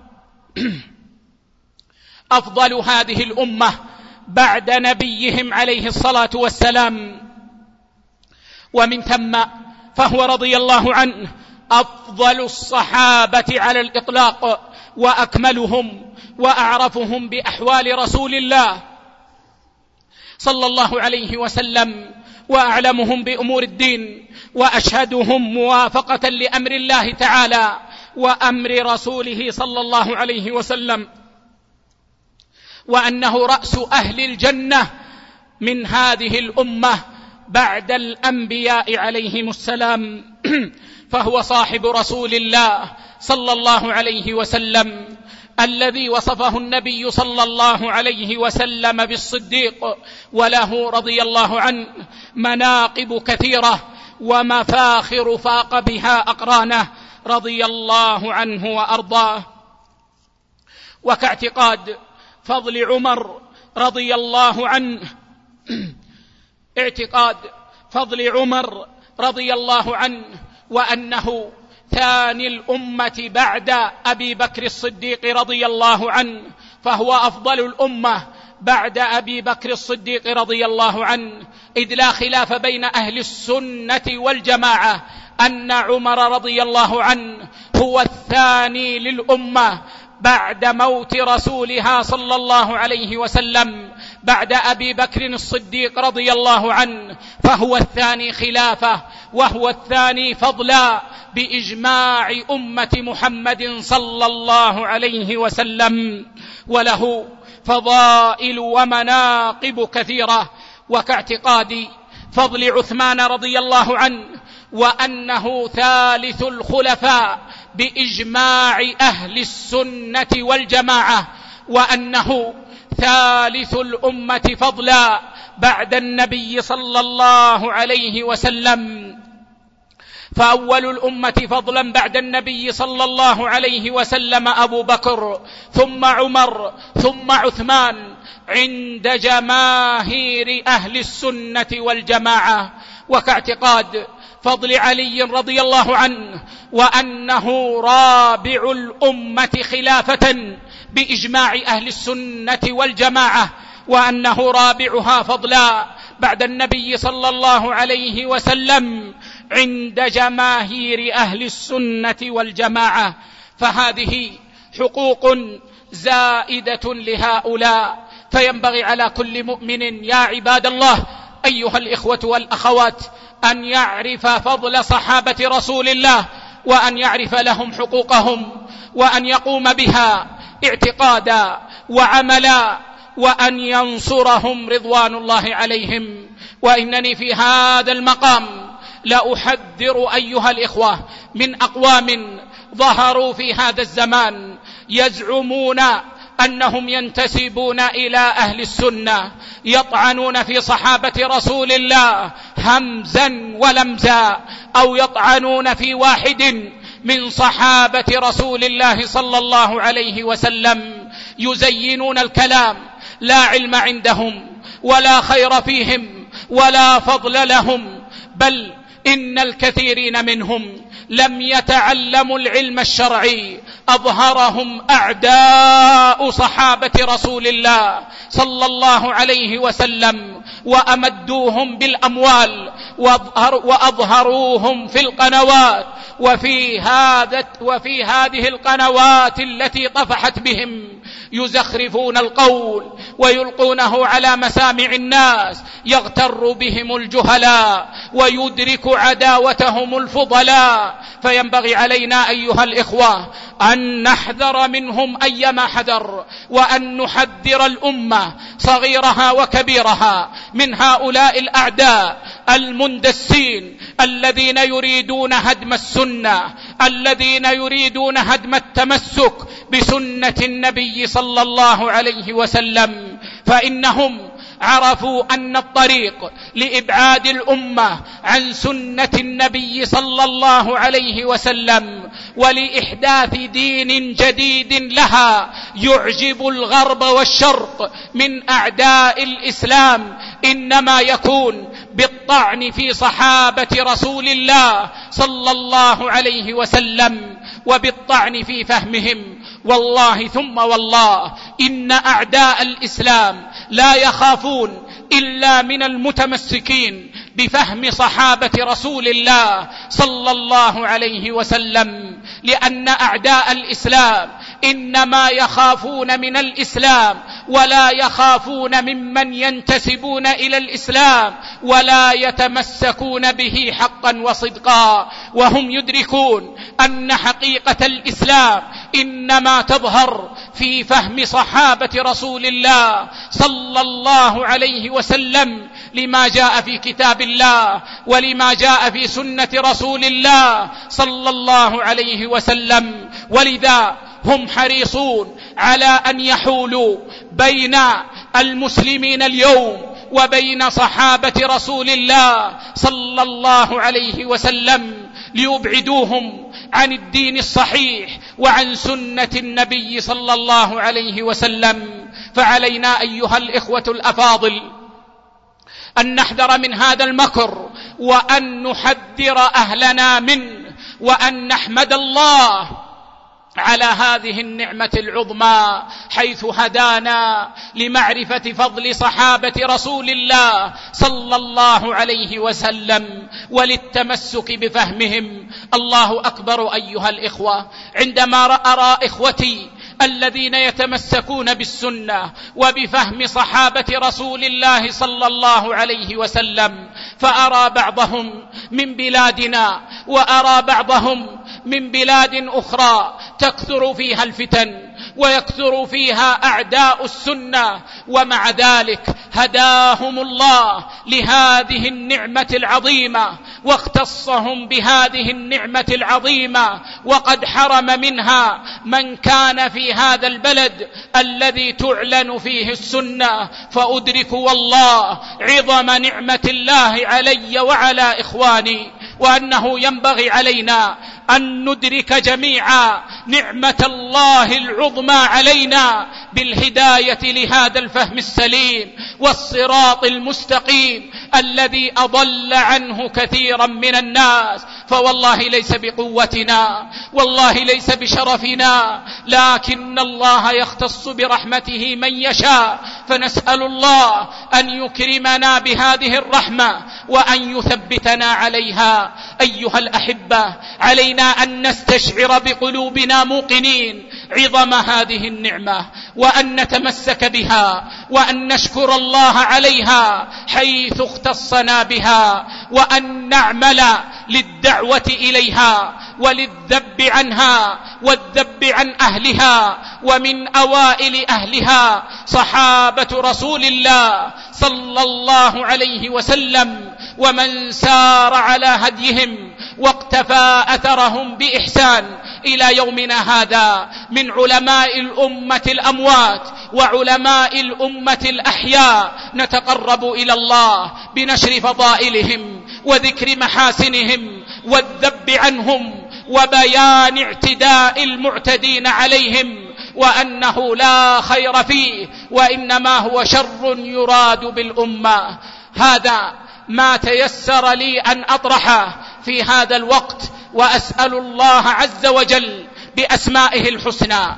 Speaker 2: أفضل هذه الأمة بعد نبيهم عليه الصلاة والسلام، ومن ثم فهو رضي الله عنه أفضل الصحابة على الإطلاق، وأكملهم وأعرفهم بأحوال رسول الله صلى الله عليه وسلم، وأعلمهم بأمور الدين، وأشهدهم موافقة لأمر الله تعالى وأمر رسوله صلى الله عليه وسلم، وأنه رأس أهل الجنة من هذه الأمة بعد الأنبياء عليهم السلام، فهو صاحب رسول الله صلى الله عليه وسلم، الذي وصفه النبي صلى الله عليه وسلم بالصديق، وله رضي الله عنه مناقب كثيرة ومفاخر فاق بها أقرانه رضي الله عنه وأرضاه. وكاعتقاد فضل عمر رضي الله عنه، اعتقاد فضل عمر رضي الله عنه وأنه ثاني الأمة بعد أبي بكر الصديق رضي الله عنه، فهو أفضل الأمة بعد أبي بكر الصديق رضي الله عنه، إذ لا خلاف بين أهل السنة والجماعة أن عمر رضي الله عنه هو الثاني للأمة بعد موت رسولها صلى الله عليه وسلم، بعد أبي بكر الصديق رضي الله عنه، فهو الثاني خلافة وهو الثاني فضلا بإجماع أمة محمد صلى الله عليه وسلم، وله فضائل ومناقب كثيرة. وكاعتقاد فضل عثمان رضي الله عنه وأنه ثالث الخلفاء بإجماع أهل السنة والجماعة، وأنه ثالث الأمة فضلا بعد النبي صلى الله عليه وسلم. فأول الأمة فضلا بعد النبي صلى الله عليه وسلم أبو بكر، ثم عمر، ثم عثمان عند جماهير أهل السنة والجماعة. وكاعتقاد فضل علي رضي الله عنه وأنه رابع الأمة خلافة بإجماع أهل السنة والجماعة، وأنه رابعها فضلا بعد النبي صلى الله عليه وسلم عند جماهير أهل السنة والجماعة. فهذه حقوق زائدة لهؤلاء، فينبغي على كل مؤمن يا عباد الله أيها الإخوة والأخوات أن يعرف فضل صحابة رسول الله، وأن يعرف لهم حقوقهم، وأن يقوم بها اعتقادا وعملا، وأن ينصرهم رضوان الله عليهم. وإنني في هذا المقام لأحذر أيها الإخوة من أقوام ظهروا في هذا الزمان يزعمون أنهم ينتسبون إلى أهل السنة، يطعنون في صحابة رسول الله همزا ولمزا، أو يطعنون في واحد من صحابة رسول الله صلى الله عليه وسلم، يزينون الكلام، لا علم عندهم ولا خير فيهم ولا فضل لهم، بل إن الكثيرين منهم لم يتعلموا العلم الشرعي، أظهرهم أعداء صحابة رسول الله صلى الله عليه وسلم وأمدوهم بالأموال وأظهروهم في القنوات، وفي هذه القنوات التي طفحت بهم يزخرفون القول ويلقونه على مسامع الناس، يغتر بهم الجهلاء ويدرك عداوتهم الفضلاء. فينبغي علينا أيها الإخوة أن نحذر منهم أيما حذر، وأن نحذر الأمة صغيرها وكبيرها من هؤلاء الأعداء المندسين الذين يريدون هدم السنة، الذين يريدون هدم التمسك بسنة النبي صلى الله عليه وسلم، فإنهم عرفوا أن الطريق لإبعاد الأمة عن سنة النبي صلى الله عليه وسلم ولإحداث دين جديد لها يعجب الغرب والشرق من أعداء الإسلام إنما يكون بالطعن في صحابة رسول الله صلى الله عليه وسلم وبالطعن في فهمهم. والله ثم والله إن أعداء الإسلام لا يخافون إلا من المتمسكين بفهم صحابة رسول الله صلى الله عليه وسلم، لأن أعداء الإسلام إنما يخافون من الإسلام ولا يخافون ممن ينتسبون إلى الإسلام ولا يتمسكون به حقا وصدقا، وهم يدركون أن حقيقة الإسلام إنما تظهر في فهم صحابة رسول الله صلى الله عليه وسلم لما جاء في كتاب الله ولما جاء في سنة رسول الله صلى الله عليه وسلم. ولذا هم حريصون على أن يحولوا بين المسلمين اليوم وبين صحابة رسول الله صلى الله عليه وسلم ليبعدوهم عن الدين الصحيح وعن سنة النبي صلى الله عليه وسلم. فعلينا أيها الإخوة الأفاضل أن نحذر من هذا المكر وأن نحذر أهلنا منه، وأن نحمد الله على هذه النعمة العظمى حيث هدانا لمعرفة فضل صحابة رسول الله صلى الله عليه وسلم وللتمسك بفهمهم. الله أكبر أيها الإخوة، عندما أرى إخوتي الذين يتمسكون بالسنة وبفهم صحابة رسول الله صلى الله عليه وسلم، فأرى بعضهم من بلادنا وأرى بعضهم من بلاد أخرى تكثر فيها الفتن ويكثر فيها أعداء السنة، ومع ذلك هداهم الله لهذه النعمة العظيمة واختصهم بهذه النعمة العظيمة، وقد حرم منها من كان في هذا البلد الذي تعلن فيه السنة. فأدرك والله عظم نعمة الله علي وعلى إخواني، وأنه ينبغي علينا أن ندرك جميعا نعمة الله العظمى علينا بالهداية لهذا الفهم السليم والصراط المستقيم الذي أضل عنه كثيرا من الناس. فوالله ليس بقوتنا، والله ليس بشرفنا، لكن الله يختص برحمته من يشاء. فنسأل الله أن يكرمنا بهذه الرحمة وأن يثبتنا عليها. أيها الأحبة، علينا أن نستشعر بقلوبنا موقنين عظم هذه النعمة، وأن نتمسك بها، وأن نشكر الله عليها حيث اختصنا بها، وأن نعمل للدعوة إليها وللذب عنها والذب عن أهلها. ومن أوائل أهلها صحابة رسول الله صلى الله عليه وسلم، ومن سار على هديهم واقتفى أثرهم بإحسان إلى يومنا هذا من علماء الأمة الأموات وعلماء الأمة الأحياء. نتقرب إلى الله بنشر فضائلهم وذكر محاسنهم والذب عنهم وبيان اعتداء المعتدين عليهم، وأنه لا خير فيه وإنما هو شر يراد بالأمة. هذا ما تيسر لي أن أطرحه في هذا الوقت، وأسأل الله عز وجل بأسمائه الحسنى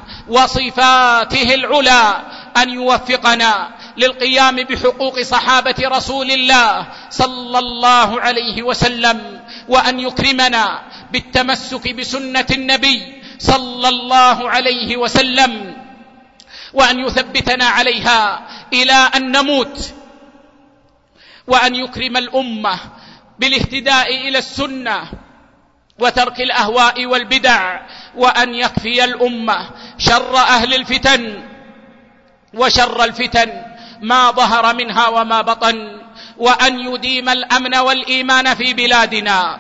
Speaker 2: وصفاته العلى أن يوفقنا للقيام بحقوق صحابة رسول الله صلى الله عليه وسلم، وأن يكرمنا بالتمسك بسنة النبي صلى الله عليه وسلم، وأن يثبتنا عليها إلى أن نموت، وأن يكرم الأمة بالاهتداء إلى السنة وترك الأهواء والبدع، وأن يكفي الأمة شر أهل الفتن وشر الفتن ما ظهر منها وما بطن، وأن يديم الأمن والإيمان في بلادنا،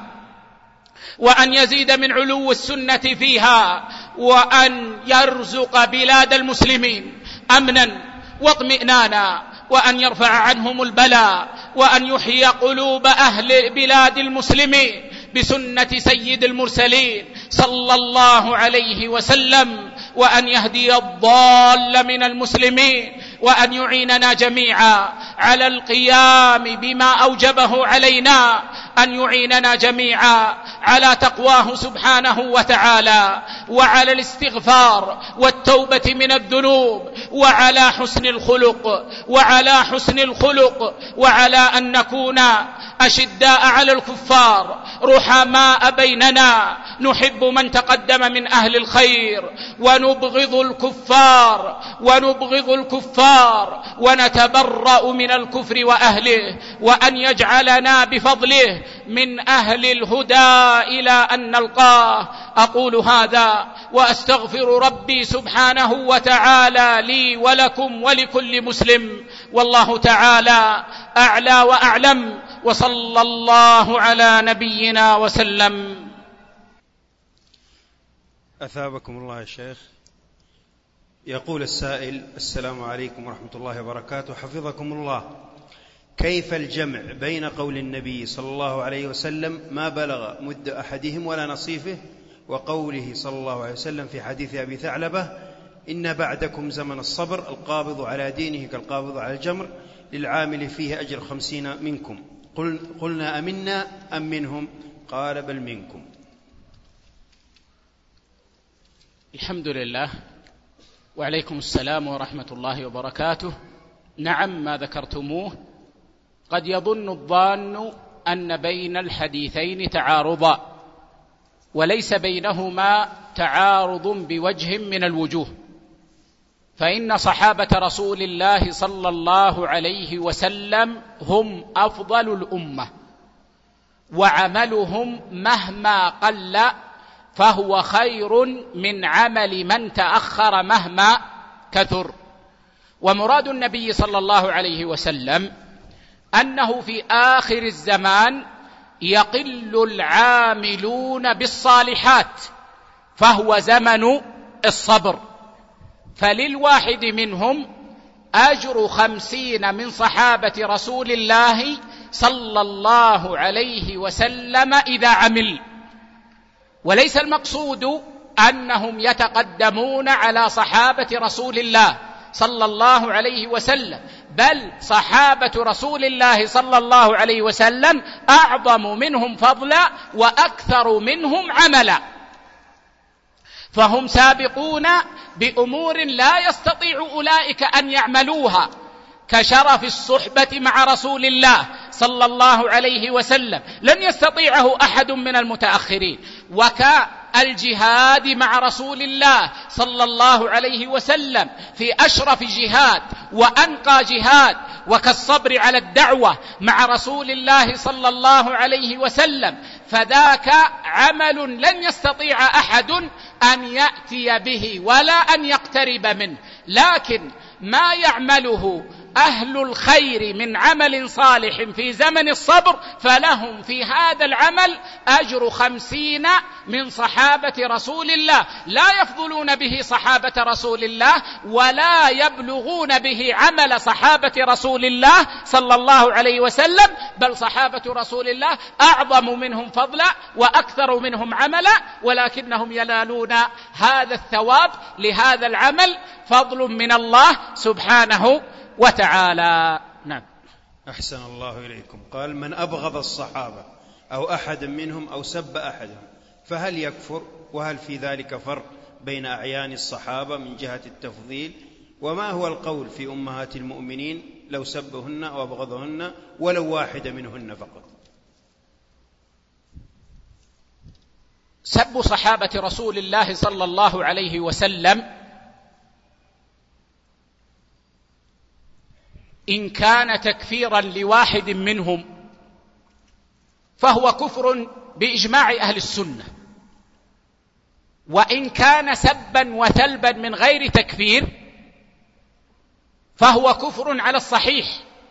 Speaker 2: وأن يزيد من علو السنة فيها، وأن يرزق بلاد المسلمين أمنا واطمئنانا، وأن يرفع عنهم البلاء، وأن يحيي قلوب أهل بلاد المسلمين بسنة سيد المرسلين صلى الله عليه وسلم، وأن يهدي الضال من المسلمين، وأن يعيننا جميعا على القيام بما أوجبه علينا، أن يعيننا جميعا على تقواه سبحانه وتعالى، وعلى الاستغفار والتوبة من الذنوب، وعلى حسن الخلق، وعلى أن نكون أشداء على الكفار رحماء بيننا، نحب من تقدم من أهل الخير ونبغض الكفار ونتبرأ من الكفر وأهله، وأن يجعلنا بفضله من أهل الهدى إلى أن نلقاه. أقول هذا وأستغفر ربي سبحانه وتعالى لي ولكم ولكل مسلم، والله تعالى أعلى وأعلم، وصلى الله على نبينا وسلم.
Speaker 3: أثابكم الله يا شيخ. يقول السائل: السلام عليكم ورحمة الله وبركاته، حفظكم الله، كيف الجمع بين قول النبي صلى الله عليه وسلم ما بلغ مد أحدهم ولا نصيفه وقوله صلى الله عليه وسلم في حديث أبي ثعلبة: إن بعدكم زمن الصبر، القابض على دينه كالقابض على الجمر، للعامل فيه أجر 50 منكم. قلنا أمنا أم منهم؟ قال: بل منكم.
Speaker 2: الحمد لله، وعليكم السلام ورحمة الله وبركاته. نعم، ما ذكرتموه قد يظن الظان أن بين الحديثين تعارضا، وليس بينهما تعارض بوجه من الوجوه، فإن صحابة رسول الله صلى الله عليه وسلم هم أفضل الأمة، وعملهم مهما قل فهو خير من عمل من تأخر مهما كثر. ومراد النبي صلى الله عليه وسلم أنه في آخر الزمان يقل العاملون بالصالحات، فهو زمن الصبر، فللواحد منهم أجر 50 من صحابة رسول الله صلى الله عليه وسلم إذا عمل. وليس المقصود أنهم يتقدمون على صحابة رسول الله صلى الله عليه وسلم، بل صحابة رسول الله صلى الله عليه وسلم أعظم منهم فضلا وأكثر منهم عملا، فهم سابقون بأمور لا يستطيع أولئك أن يعملوها، كشرف الصحبة مع رسول الله صلى الله عليه وسلم لن يستطيعه أحد من المتأخرين، وكالجهاد مع رسول الله صلى الله عليه وسلم في أشرف جهاد وأنقى جهاد، وكالصبر على الدعوة مع رسول الله صلى الله عليه وسلم، فذاك عمل لن يستطيع أحد أن يأتي به ولا أن يقترب منه. لكن ما يعمله أهل الخير من عمل صالح في زمن الصبر فلهم في هذا العمل أجر 50 من صحابة رسول الله، لا يفضلون به صحابة رسول الله ولا يبلغون به عمل صحابة رسول الله صلى الله عليه وسلم، بل صحابة رسول الله أعظم منهم فضلا وأكثر منهم عملا، ولكنهم ينالون هذا الثواب لهذا العمل فضل من الله سبحانه وتعالى. نعم.
Speaker 3: أحسن الله إليكم. قال: من أبغض الصحابة أو أحد منهم أو سب أحدهم فهل يكفر؟ وهل في ذلك فرق بين أعيان الصحابة من جهة التفضيل؟ وما هو القول في أمهات المؤمنين لو سبهن أو أبغضهن ولو واحدة منهن فقط؟
Speaker 2: سب صحابة رسول الله صلى الله عليه وسلم إن كان تكفيرا لواحد منهم فهو كفر بإجماع أهل السنة، وإن كان سبا وثلبا من غير تكفير فهو كفر على الصحيح.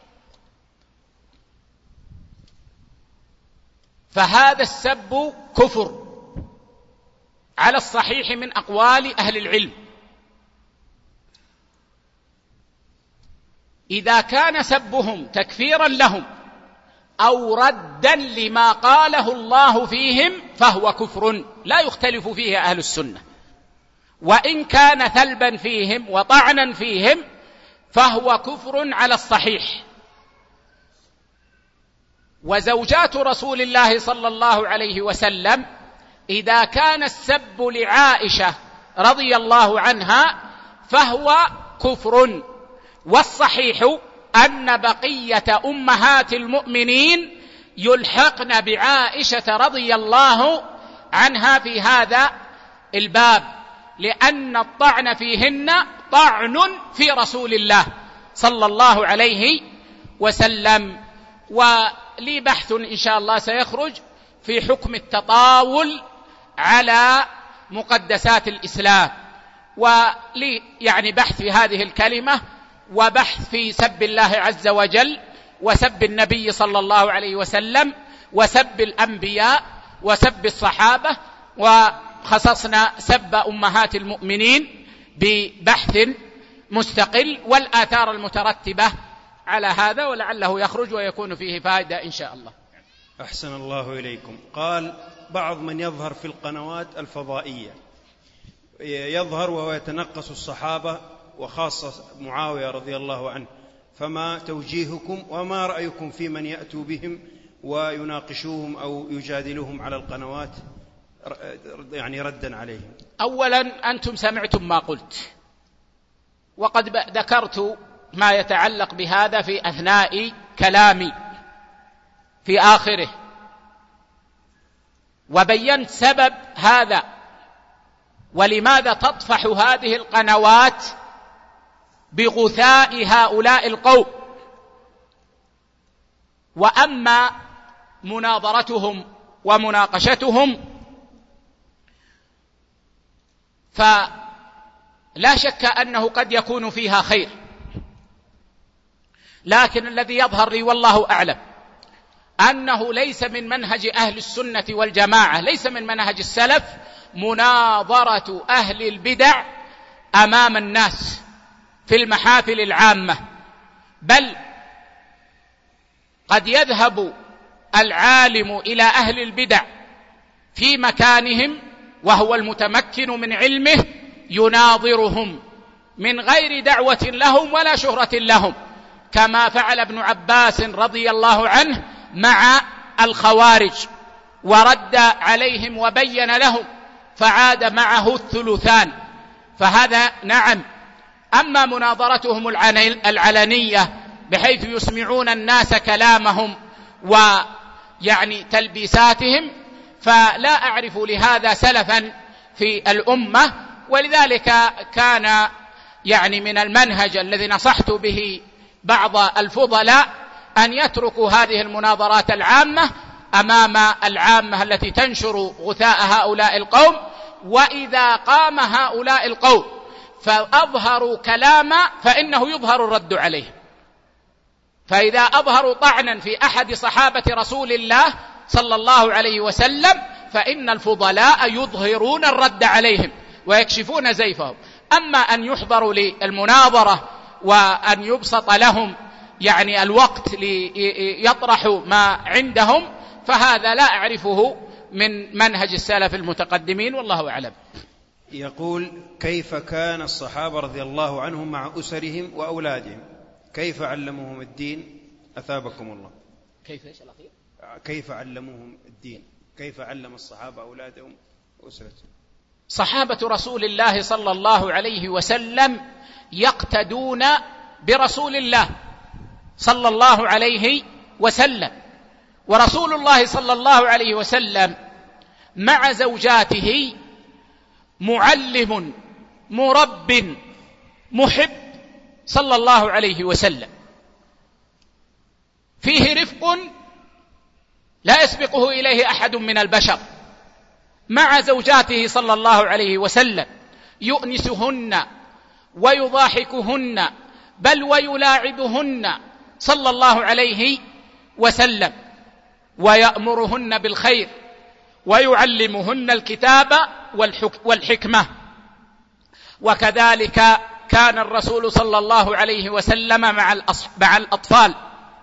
Speaker 2: فهذا السب كفر على الصحيح من أقوال أهل العلم. إذا كان سبهم تكفيرا لهم أو ردا لما قاله الله فيهم فهو كفر لا يختلف فيه أهل السنة، وإن كان ثلبا فيهم وطعنا فيهم فهو كفر على الصحيح. وزوجات رسول الله صلى الله عليه وسلم إذا كان السب لعائشة رضي الله عنها فهو كفر، والصحيح أن بقية أمهات المؤمنين يلحقن بعائشة رضي الله عنها في هذا الباب، لأن الطعن فيهن طعن في رسول الله صلى الله عليه وسلم. ولي بحث إن شاء الله سيخرج في حكم التطاول على مقدسات الإسلام، ولي يعني بحث في هذه الكلمة وبحث في سب الله عز وجل وسب النبي صلى الله عليه وسلم وسب الأنبياء وسب الصحابة، وخصصنا سب أمهات المؤمنين ببحث مستقل والآثار المترتبة على هذا، ولعله يخرج ويكون فيه فائدة إن شاء الله.
Speaker 3: أحسن الله إليكم. قال بعض من يظهر في القنوات الفضائية يظهر وهو يتنقص الصحابة وخاصة معاوية رضي الله عنه، فما توجيهكم وما رأيكم في من يأتوا بهم ويناقشوهم أو يجادلوهم على القنوات يعني ردا عليهم؟
Speaker 2: أولا أنتم سمعتم ما قلت، وقد ذكرت ما يتعلق بهذا في أثناء كلامي في آخره، وبينت سبب هذا ولماذا تطفح هذه القنوات بغثاء هؤلاء القوم. وأما مناظرتهم ومناقشتهم فلا شك أنه قد يكون فيها خير، لكن الذي يظهر لي والله أعلم أنه ليس من منهج أهل السنة والجماعة، ليس من منهج السلف مناظرة أهل البدع أمام الناس في المحافل العامة، بل قد يذهب العالم إلى أهل البدع في مكانهم وهو المتمكن من علمه يناظرهم من غير دعوة لهم ولا شهرة لهم، كما فعل ابن عباس رضي الله عنه مع الخوارج، ورد عليهم وبين لهم فعاد معه الثلثان، فهذا نعم. أما مناظرتهم العلنية بحيث يسمعون الناس كلامهم ويعني تلبيساتهم فلا أعرف لهذا سلفا في الأمة، ولذلك كان يعني من المنهج الذي نصحت به بعض الفضلاء أن يتركوا هذه المناظرات العامة أمام العامة التي تنشر غثاء هؤلاء القوم، وإذا قام هؤلاء القوم فأظهروا كلاما فإنه يظهر الرد عليه، فإذا أظهروا طعنا في أحد صحابة رسول الله صلى الله عليه وسلم فإن الفضلاء يظهرون الرد عليهم ويكشفون زيفهم. أما أن يحضروا للمناظرة وأن يبسط لهم يعني الوقت ليطرحوا ما عندهم فهذا لا أعرفه من منهج السلف المتقدمين والله أعلم.
Speaker 3: يقول كيف كان الصحابة رضي الله عنهم مع أسرهم وأولادهم؟ كيف علموهم الدين؟ أثابكم الله. كيف علموهم الدين؟ كيف علم الصحابة أولادهم وأسرتهم؟
Speaker 2: صحابة رسول الله صلى الله عليه وسلم يقتدون برسول الله صلى الله عليه وسلم، ورسول الله صلى الله عليه وسلم مع زوجاته معلم مرب محب صلى الله عليه وسلم، فيه رفق لا يسبقه إليه أحد من البشر مع زوجاته صلى الله عليه وسلم، يؤنسهن ويضاحكهن بل ويلاعبهن صلى الله عليه وسلم، ويأمرهن بالخير ويعلمهن الكتاب والحكمة. وكذلك كان الرسول صلى الله عليه وسلم مع الأطفال،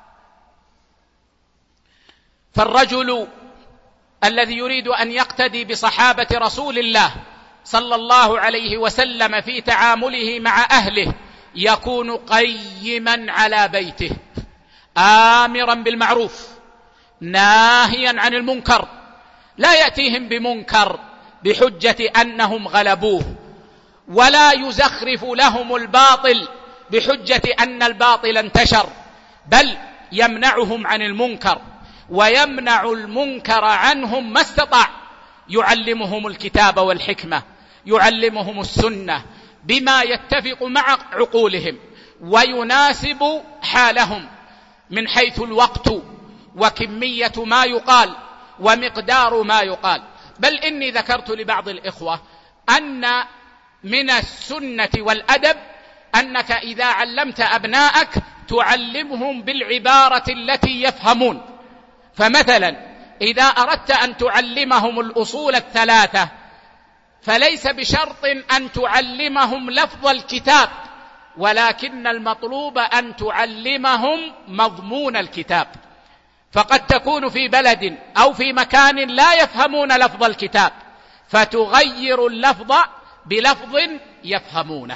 Speaker 2: فالرجل الذي يريد أن يقتدي بصحابة رسول الله صلى الله عليه وسلم في تعامله مع أهله يكون قيما على بيته آمرا بالمعروف ناهيا عن المنكر، لا يأتيهم بمنكر بحجة أنهم غلبوه، ولا يزخرف لهم الباطل بحجة أن الباطل انتشر، بل يمنعهم عن المنكر ويمنع المنكر عنهم ما استطاع، يعلمهم الكتاب والحكمة، يعلمهم السنة بما يتفق مع عقولهم ويناسب حالهم من حيث الوقت وكمية ما يقال ومقدار ما يقال. بل إني ذكرت لبعض الإخوة أن من السنة والأدب أنك إذا علمت أبناءك تعلمهم بالعبارة التي يفهمون، فمثلا إذا أردت أن تعلمهم الأصول الثلاثة فليس بشرط أن تعلمهم لفظ الكتاب، ولكن المطلوب أن تعلمهم مضمون الكتاب. فقد تكون في بلد أو في مكان لا يفهمون لفظ الكتاب، فتغير اللفظ بلفظ يفهمونه،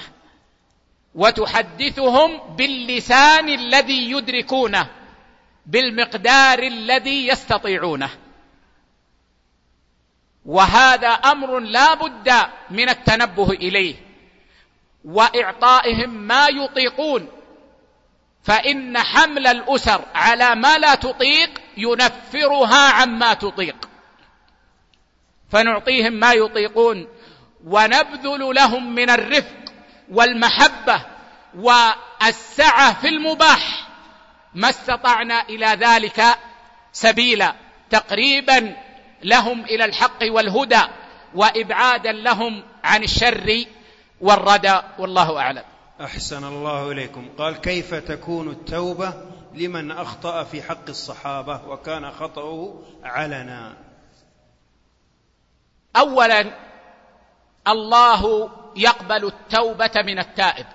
Speaker 2: وتحدثهم باللسان الذي يدركونه بالمقدار الذي يستطيعونه. وهذا أمر لا بد من التنبه إليه وإعطائهم ما يطيقون، فإن حمل الأسر على ما لا تطيق ينفرها عما تطيق، فنعطيهم ما يطيقون ونبذل لهم من الرفق والمحبة والسعة في المباح ما استطعنا إلى ذلك سبيلا، تقريبا لهم إلى الحق والهدى وإبعادا لهم عن الشر والردى، والله أعلم.
Speaker 3: أحسن الله إليكم. قال: كيف تكون التوبة لمن أخطأ في حق الصحابة وكان خطأه علنا؟
Speaker 2: أولا، الله يقبل التوبة من التائب،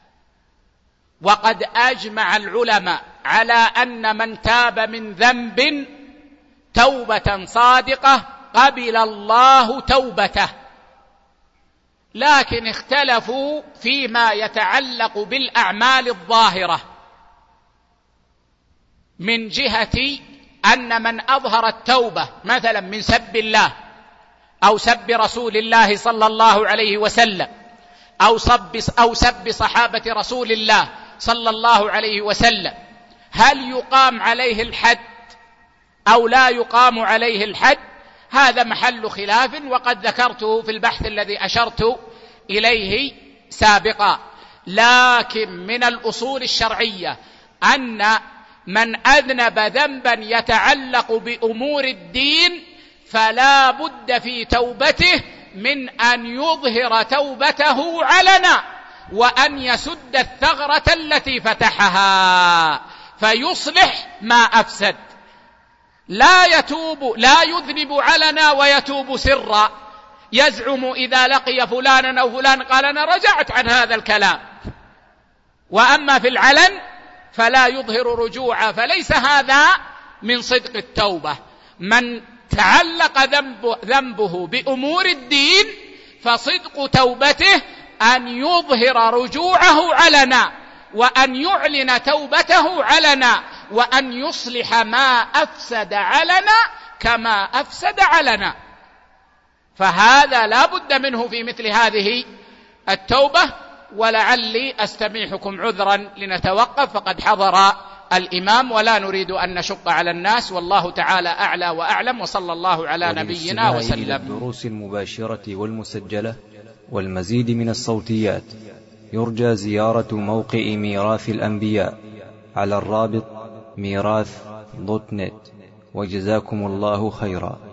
Speaker 2: وقد أجمع العلماء على أن من تاب من ذنب توبة صادقة قبل الله توبته، لكن اختلفوا فيما يتعلق بالأعمال الظاهرة، من جهة أن من أظهر التوبة مثلا من سب الله أو سب رسول الله صلى الله عليه وسلم أو سب صحابة رسول الله صلى الله عليه وسلم، هل يقام عليه الحد أو لا يقام عليه الحد؟ هذا محل خلاف، وقد ذكرته في البحث الذي أشرت إليه سابقا. لكن من الأصول الشرعية أن من أذنب ذنبا يتعلق بأمور الدين فلا بد في توبته من أن يظهر توبته علنا، وأن يسد الثغرة التي فتحها فيصلح ما أفسد. لا يذنب علنا ويتوب سرا، يزعم إذا لقي فلانا أو فلان قال أنا رجعت عن هذا الكلام، وأما في العلن فلا يظهر رجوعا، فليس هذا من صدق التوبة. من تعلق ذنبه بأمور الدين فصدق توبته أن يظهر رجوعه علنا، وأن يعلن توبته علنا، وأن يصلح ما أفسد علنا كما أفسد علنا. فهذا لا بد منه في مثل هذه التوبة. ولعلي أستميحكم عذرا لنتوقف، فقد حضر الإمام ولا نريد أن نشق على الناس، والله تعالى أعلى وأعلم، وصلى الله على نبينا وسلم.
Speaker 1: الدروس المباشرة والمسجلة والمزيد من الصوتيات يرجى زيارة موقع ميراث الأنبياء على الرابط ميراث.net، وجزاكم الله خيرا.